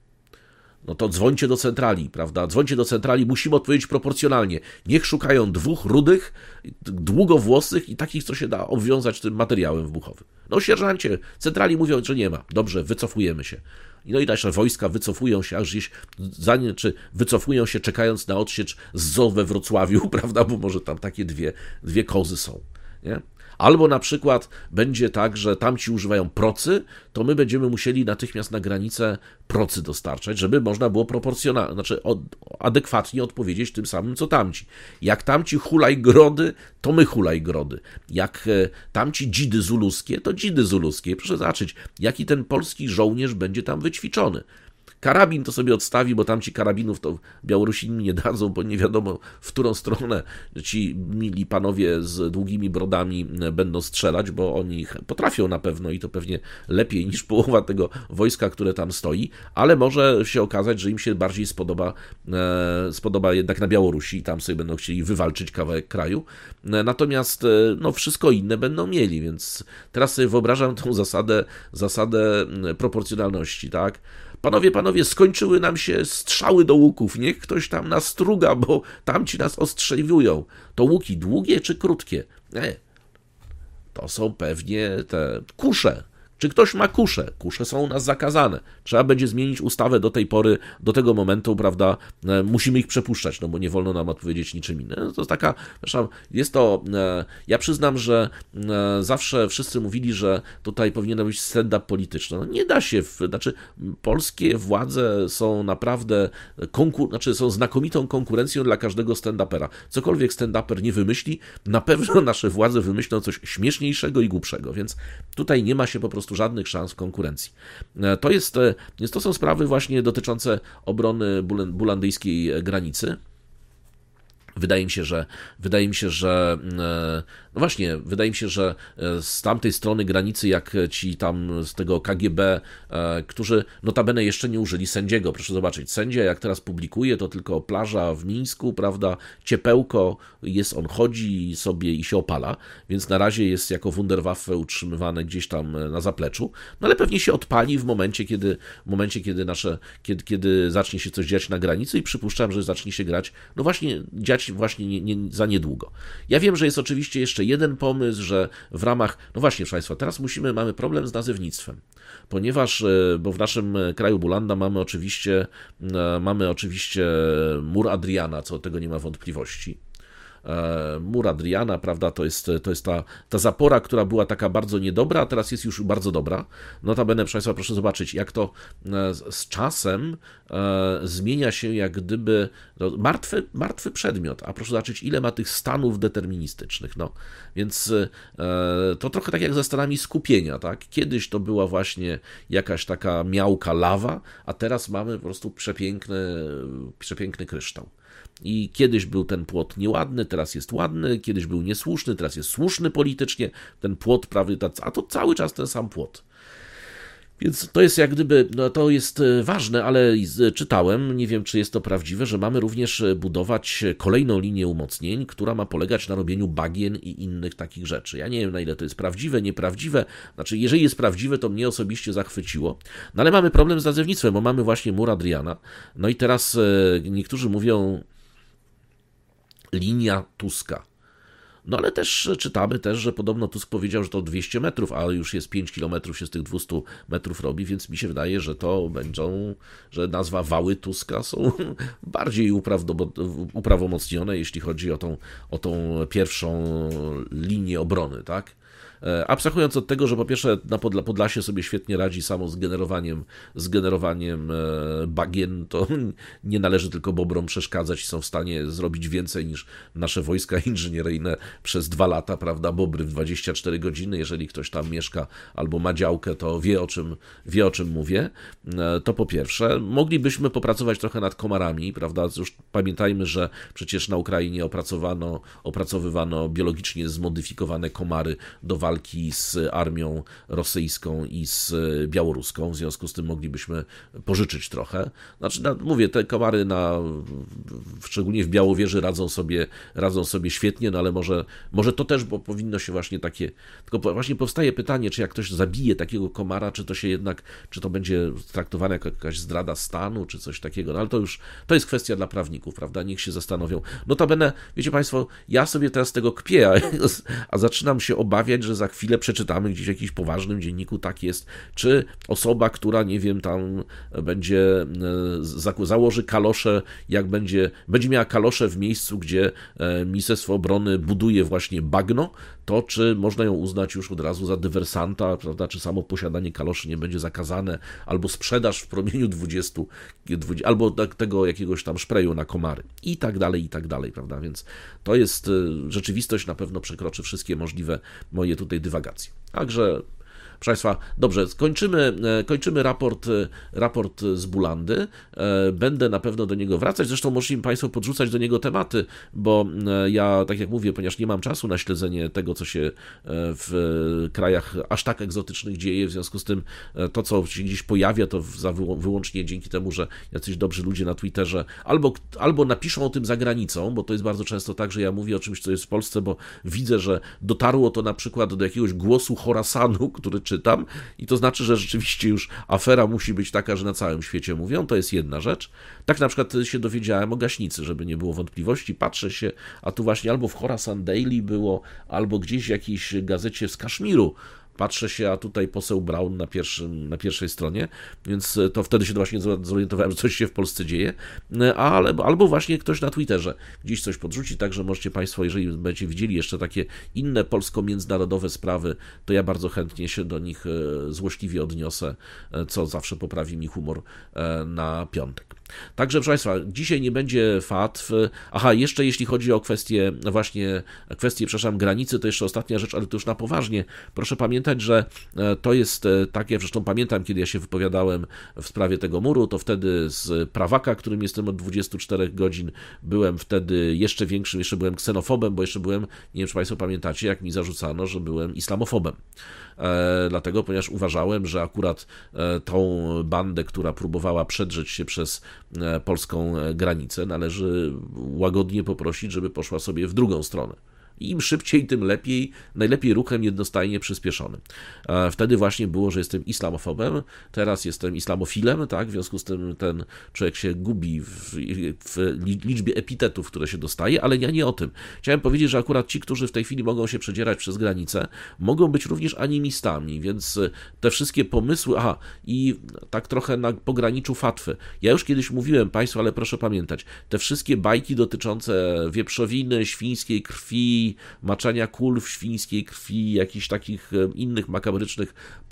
No to dzwońcie do centrali, prawda? Dzwońcie do centrali, musimy odpowiedzieć proporcjonalnie. Niech szukają dwóch rudych, długowłosych i takich, co się da obwiązać tym materiałem wybuchowym. No sierżancie, centrali mówią, że nie ma. Dobrze, wycofujemy się. No i nasze wojska wycofują się, aż gdzieś, zanim, czy wycofują się czekając na odsiecz z zoo we Wrocławiu, prawda? Bo może tam takie dwie, dwie kozy są, nie? Albo na przykład będzie tak, że tamci używają procy, to my będziemy musieli natychmiast na granicę procy dostarczać, żeby można było proporcjonalnie, znaczy od, adekwatnie odpowiedzieć tym samym, co tamci. Jak tamci hulajgrody, to my hulajgrody. Jak e, tamci dzidy zuluskie, to dzidy zuluskie. Proszę zobaczyć, jaki ten polski żołnierz będzie tam wyćwiczony. Karabin to sobie odstawi, bo tam ci karabinów to Białorusini nie dadzą, bo nie wiadomo, w którą stronę ci mili panowie z długimi brodami będą strzelać, bo oni potrafią na pewno i to pewnie lepiej niż połowa tego wojska, które tam stoi, ale może się okazać, że im się bardziej spodoba, e, spodoba jednak na Białorusi i tam sobie będą chcieli wywalczyć kawałek kraju. E, natomiast e, no, wszystko inne będą mieli, więc teraz sobie wyobrażam tą zasadę, zasadę proporcjonalności, tak? Panowie, panowie, skończyły nam się strzały do łuków, niech ktoś tam nas struga, bo tamci nas ostrzeliwują. To łuki długie czy krótkie? Nie, to są pewnie te kusze. Czy ktoś ma kusze? Kusze są u nas zakazane. Trzeba będzie zmienić ustawę do tej pory, do tego momentu, prawda, musimy ich przepuszczać, no bo nie wolno nam odpowiedzieć niczym innym. To jest taka, przepraszam, jest to, ja przyznam, że zawsze wszyscy mówili, że tutaj powinien być stand-up polityczny. No nie da się, znaczy polskie władze są naprawdę, konkur- znaczy są znakomitą konkurencją dla każdego stand-upera. Cokolwiek stand-uper nie wymyśli, na pewno nasze władze wymyślą coś śmieszniejszego i głupszego, więc tutaj nie ma się po prostu żadnych szans w konkurencji. To jest, jest, to są sprawy właśnie dotyczące obrony bulandyjskiej granicy. Wydaje mi się, że wydaje mi się, że no właśnie, wydaje mi się, że z tamtej strony granicy, jak ci tam z tego K G B, którzy notabene jeszcze nie użyli sędziego, proszę zobaczyć, sędzia jak teraz publikuje, to tylko plaża w Mińsku, prawda, ciepełko, jest on, chodzi sobie i się opala, więc na razie jest jako Wunderwaffe utrzymywane gdzieś tam na zapleczu, no ale pewnie się odpali w momencie, kiedy, w momencie, kiedy nasze, kiedy, kiedy zacznie się coś dziać na granicy i przypuszczam, że zacznie się grać, no właśnie, dziać właśnie nie, nie, za niedługo. Ja wiem, że jest oczywiście jeszcze jeden pomysł, że w ramach, no właśnie, proszę Państwa, teraz musimy, mamy problem z nazewnictwem, ponieważ, bo w naszym kraju Bulanda mamy oczywiście, mamy oczywiście mur Adriana, co do tego nie ma wątpliwości. Mur Adriana, prawda, to jest, to jest ta, ta zapora, która była taka bardzo niedobra, a teraz jest już bardzo dobra. Notabene, proszę Państwa, proszę zobaczyć, jak to z czasem e, zmienia się jak gdyby no, martwy, martwy przedmiot, a proszę zobaczyć, ile ma tych stanów deterministycznych. No, więc e, to trochę tak jak ze stanami skupienia, tak? Kiedyś to była właśnie jakaś taka miałka lawa, a teraz mamy po prostu przepiękny, przepiękny kryształ. I kiedyś był ten płot nieładny, teraz jest ładny, kiedyś był niesłuszny, teraz jest słuszny politycznie, ten płot prawie, a to cały czas ten sam płot. Więc to jest jak gdyby, no to jest ważne, ale czytałem, nie wiem czy jest to prawdziwe, że mamy również budować kolejną linię umocnień, która ma polegać na robieniu bagien i innych takich rzeczy. Ja nie wiem na ile to jest prawdziwe, nieprawdziwe, znaczy jeżeli jest prawdziwe, to mnie osobiście zachwyciło, no ale mamy problem z nazewnictwem, bo mamy właśnie mur Adriana, no i teraz niektórzy mówią linia Tuska. No ale też czytamy też, że podobno Tusk powiedział, że to dwieście metrów, ale już jest pięć kilometrów się z tych dwustu metrów robi, więc mi się wydaje, że to będą, że nazwa wały Tuska są bardziej uprawomocnione, jeśli chodzi o tą, o tą pierwszą linię obrony, tak? Abstrahując od tego, że po pierwsze na Podla- Podlasie sobie świetnie radzi samo z generowaniem, z generowaniem bagien, to nie należy tylko bobrom przeszkadzać i są w stanie zrobić więcej niż nasze wojska inżynieryjne przez dwa lata, prawda, bobry w dwadzieścia cztery godziny, jeżeli ktoś tam mieszka albo ma działkę, to wie o czym, wie o czym mówię. To po pierwsze, moglibyśmy popracować trochę nad komarami, prawda, już pamiętajmy, że przecież na Ukrainie opracowano, opracowywano biologicznie zmodyfikowane komary do walki z armią rosyjską i z białoruską, w związku z tym moglibyśmy pożyczyć trochę. Znaczy, no, mówię, te komary na, szczególnie w Białowieży radzą sobie, radzą sobie świetnie, no ale może, może to też, bo powinno się właśnie takie, tylko właśnie powstaje pytanie, czy jak ktoś zabije takiego komara, czy to się jednak, czy to będzie traktowane jako jakaś zdrada stanu, czy coś takiego, no ale to już, to jest kwestia dla prawników, prawda, niech się zastanowią. Notabene, wiecie Państwo, ja sobie teraz tego kpię, a, a zaczynam się obawiać, że za chwilę przeczytamy gdzieś w jakimś poważnym dzienniku, tak jest, czy osoba, która, nie wiem, tam będzie, za, założy kalosze, jak będzie, będzie miała kalosze w miejscu, gdzie Ministerstwo Obrony buduje właśnie bagno, to czy można ją uznać już od razu za dywersanta, prawda, czy samo posiadanie kaloszy nie będzie zakazane, albo sprzedaż w promieniu dwudziestu, dwudziestu albo tego jakiegoś tam szpreju na komary i tak dalej, i tak dalej, prawda, więc to jest, rzeczywistość na pewno przekroczy wszystkie możliwe moje tutaj dywagacje. Także proszę Państwa, dobrze, kończymy, kończymy raport, raport z Bulandy. Będę na pewno do niego wracać. Zresztą możecie mi Państwo podrzucać do niego tematy, bo ja, tak jak mówię, ponieważ nie mam czasu na śledzenie tego, co się w krajach aż tak egzotycznych dzieje, w związku z tym to, co się gdzieś pojawia, to za wyłącznie dzięki temu, że jacyś dobrzy ludzie na Twitterze albo, albo napiszą o tym za granicą, bo to jest bardzo często tak, że ja mówię o czymś, co jest w Polsce, bo widzę, że dotarło to na przykład do jakiegoś głosu Chorasanu, który czytam i to znaczy, że rzeczywiście już afera musi być taka, że na całym świecie mówią, to jest jedna rzecz. Tak na przykład się dowiedziałem o gaśnicy, żeby nie było wątpliwości, patrzę się, a tu właśnie albo w Khorasan Daily było, albo gdzieś w jakiejś gazecie z Kaszmiru, patrzę się, a tutaj poseł Braun na, pierwszym, na pierwszej stronie, więc to wtedy się właśnie zorientowałem, że coś się w Polsce dzieje, ale, albo właśnie ktoś na Twitterze gdzieś coś podrzuci, także możecie Państwo, jeżeli będziecie widzieli jeszcze takie inne polsko-międzynarodowe sprawy, to ja bardzo chętnie się do nich złośliwie odniosę, co zawsze poprawi mi humor na piątek. Także, proszę Państwa, dzisiaj nie będzie fatw. Aha, jeszcze jeśli chodzi o kwestię, właśnie kwestię, przepraszam, granicy, to jeszcze ostatnia rzecz, ale to już na poważnie. Proszę pamiętać, że to jest takie, zresztą pamiętam, kiedy ja się wypowiadałem w sprawie tego muru, to wtedy z prawaka, którym jestem od dwudziestu czterech godzin, byłem wtedy jeszcze większym, jeszcze byłem ksenofobem, bo jeszcze byłem, nie wiem, czy Państwo pamiętacie, jak mi zarzucano, że byłem islamofobem. E, dlatego, ponieważ uważałem, że akurat e, tą bandę, która próbowała przedrzeć się przez e, polską granicę, należy łagodnie poprosić, żeby poszła sobie w drugą stronę. Im szybciej, tym lepiej, najlepiej ruchem jednostajnie przyspieszonym. Wtedy właśnie było, że jestem islamofobem, teraz jestem islamofilem, tak, w związku z tym ten człowiek się gubi w, w liczbie epitetów, które się dostaje, ale ja nie o tym. Chciałem powiedzieć, że akurat ci, którzy w tej chwili mogą się przedzierać przez granicę, mogą być również animistami, więc te wszystkie pomysły, aha, i tak trochę na pograniczu fatwy. Ja już kiedyś mówiłem Państwu, ale proszę pamiętać, te wszystkie bajki dotyczące wieprzowiny, świńskiej krwi, maczania kul w świńskiej krwi, jakichś takich innych makabrycznych,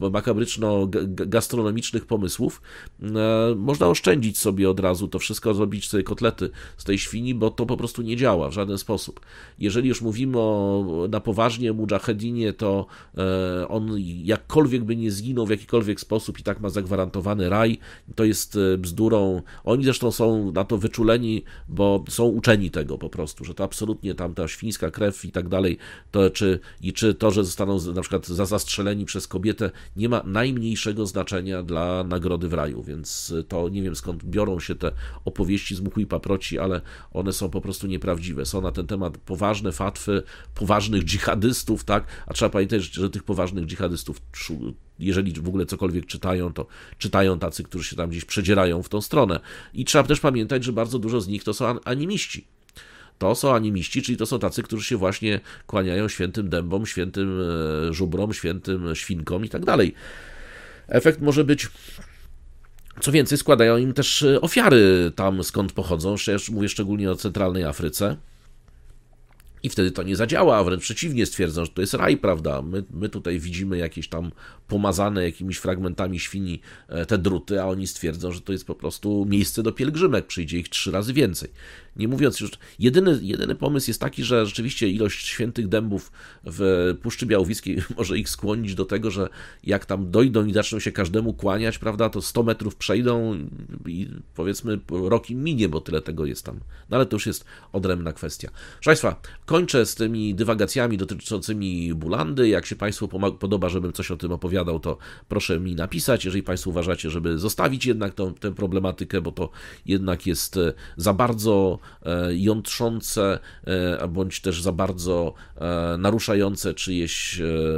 makabryczno-gastronomicznych pomysłów. Można oszczędzić sobie od razu to wszystko, zrobić sobie kotlety z tej świni, bo to po prostu nie działa w żaden sposób. Jeżeli już mówimy o, na poważnie mudżahedinie, to on jakkolwiek by nie zginął w jakikolwiek sposób i tak ma zagwarantowany raj, to jest bzdurą. Oni zresztą są na to wyczuleni, bo są uczeni tego po prostu, że to absolutnie tam ta świńska krew i tak dalej, to czy, i czy to, że zostaną na przykład zastrzeleni przez kobietę, nie ma najmniejszego znaczenia dla nagrody w raju, więc to nie wiem skąd biorą się te opowieści z muchu i paproci, ale one są po prostu nieprawdziwe. Są na ten temat poważne fatwy, poważnych dżihadystów, tak, a trzeba pamiętać, że tych poważnych dżihadystów, jeżeli w ogóle cokolwiek czytają, to czytają tacy, którzy się tam gdzieś przedzierają w tą stronę. I trzeba też pamiętać, że bardzo dużo z nich to są animiści. To są animiści, czyli to są tacy, którzy się właśnie kłaniają świętym dębom, świętym żubrom, świętym świnkom i tak dalej. Efekt może być... Co więcej, składają im też ofiary tam, skąd pochodzą. Ja mówię szczególnie o centralnej Afryce. I wtedy to nie zadziała, a wręcz przeciwnie, stwierdzą, że to jest raj, prawda? My, my tutaj widzimy jakieś tam pomazane jakimiś fragmentami świni te druty, a oni stwierdzą, że to jest po prostu miejsce do pielgrzymek, przyjdzie ich trzy razy więcej. Nie mówiąc już, jedyny, jedyny pomysł jest taki, że rzeczywiście ilość świętych dębów w Puszczy Białowieskiej może ich skłonić do tego, że jak tam dojdą i zaczną się każdemu kłaniać, prawda, to sto metrów przejdą i powiedzmy rok im minie, bo tyle tego jest tam. No ale to już jest odrębna kwestia. Proszę Państwa, kończę z tymi dywagacjami dotyczącymi Bulandy. Jak się Państwu podoba, żebym coś o tym opowiadał, to proszę mi napisać. Jeżeli Państwo uważacie, żeby zostawić jednak tą, tę problematykę, bo to jednak jest za bardzo jątrzące, bądź też za bardzo naruszające czyjeś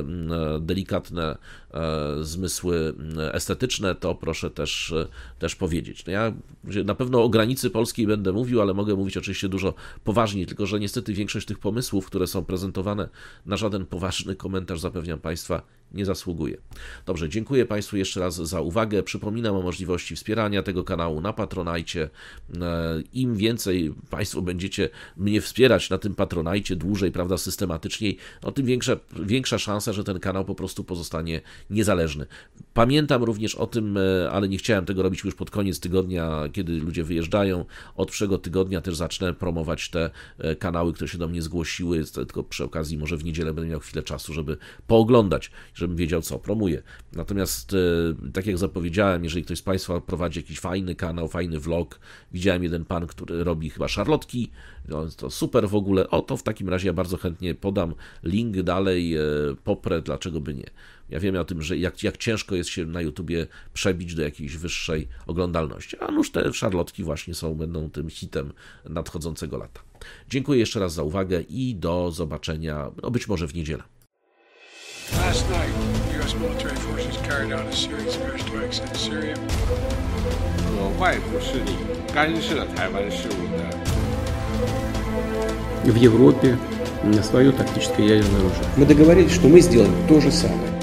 delikatne zmysły estetyczne, to proszę też, też powiedzieć. No ja na pewno o granicy polskiej będę mówił, ale mogę mówić oczywiście dużo poważniej, tylko że niestety większość tych pomysłów, które są prezentowane, na żaden poważny komentarz, zapewniam Państwa, nie zasługuje. Dobrze, dziękuję Państwu jeszcze raz za uwagę. Przypominam o możliwości wspierania tego kanału na Patronajcie. Im więcej Państwo będziecie mnie wspierać na tym Patronajcie dłużej, prawda, systematycznie, no tym większa, większa szansa, że ten kanał po prostu pozostanie niezależny. Pamiętam również o tym, ale nie chciałem tego robić już pod koniec tygodnia, kiedy ludzie wyjeżdżają. Od przyszłego tygodnia też zacznę promować te kanały, które się do mnie zgłosiły, tylko przy okazji może w niedzielę będę miał chwilę czasu, żeby pooglądać, żebym wiedział, co promuję. Natomiast, tak jak zapowiedziałem, jeżeli ktoś z Państwa prowadzi jakiś fajny kanał, fajny vlog, widziałem jeden pan, który robi chyba szarlotki, no, to super w ogóle, o to w takim razie ja bardzo chętnie podam link dalej, poprę, dlaczego by nie. Ja wiem o tym, że jak, jak ciężko jest się na YouTubie przebić do jakiejś wyższej oglądalności, a nuż te szarlotki właśnie są, będą tym hitem nadchodzącego lata. Dziękuję jeszcze raz za uwagę i do zobaczenia, no być może w niedzielę. Last night, U S military forces carried out a series of airstrikes in Syria. 有外部势力干涉台湾事务的。 В Европе свое тактическое ядерное оружие. Мы договорились, что мы сделаем то же самое.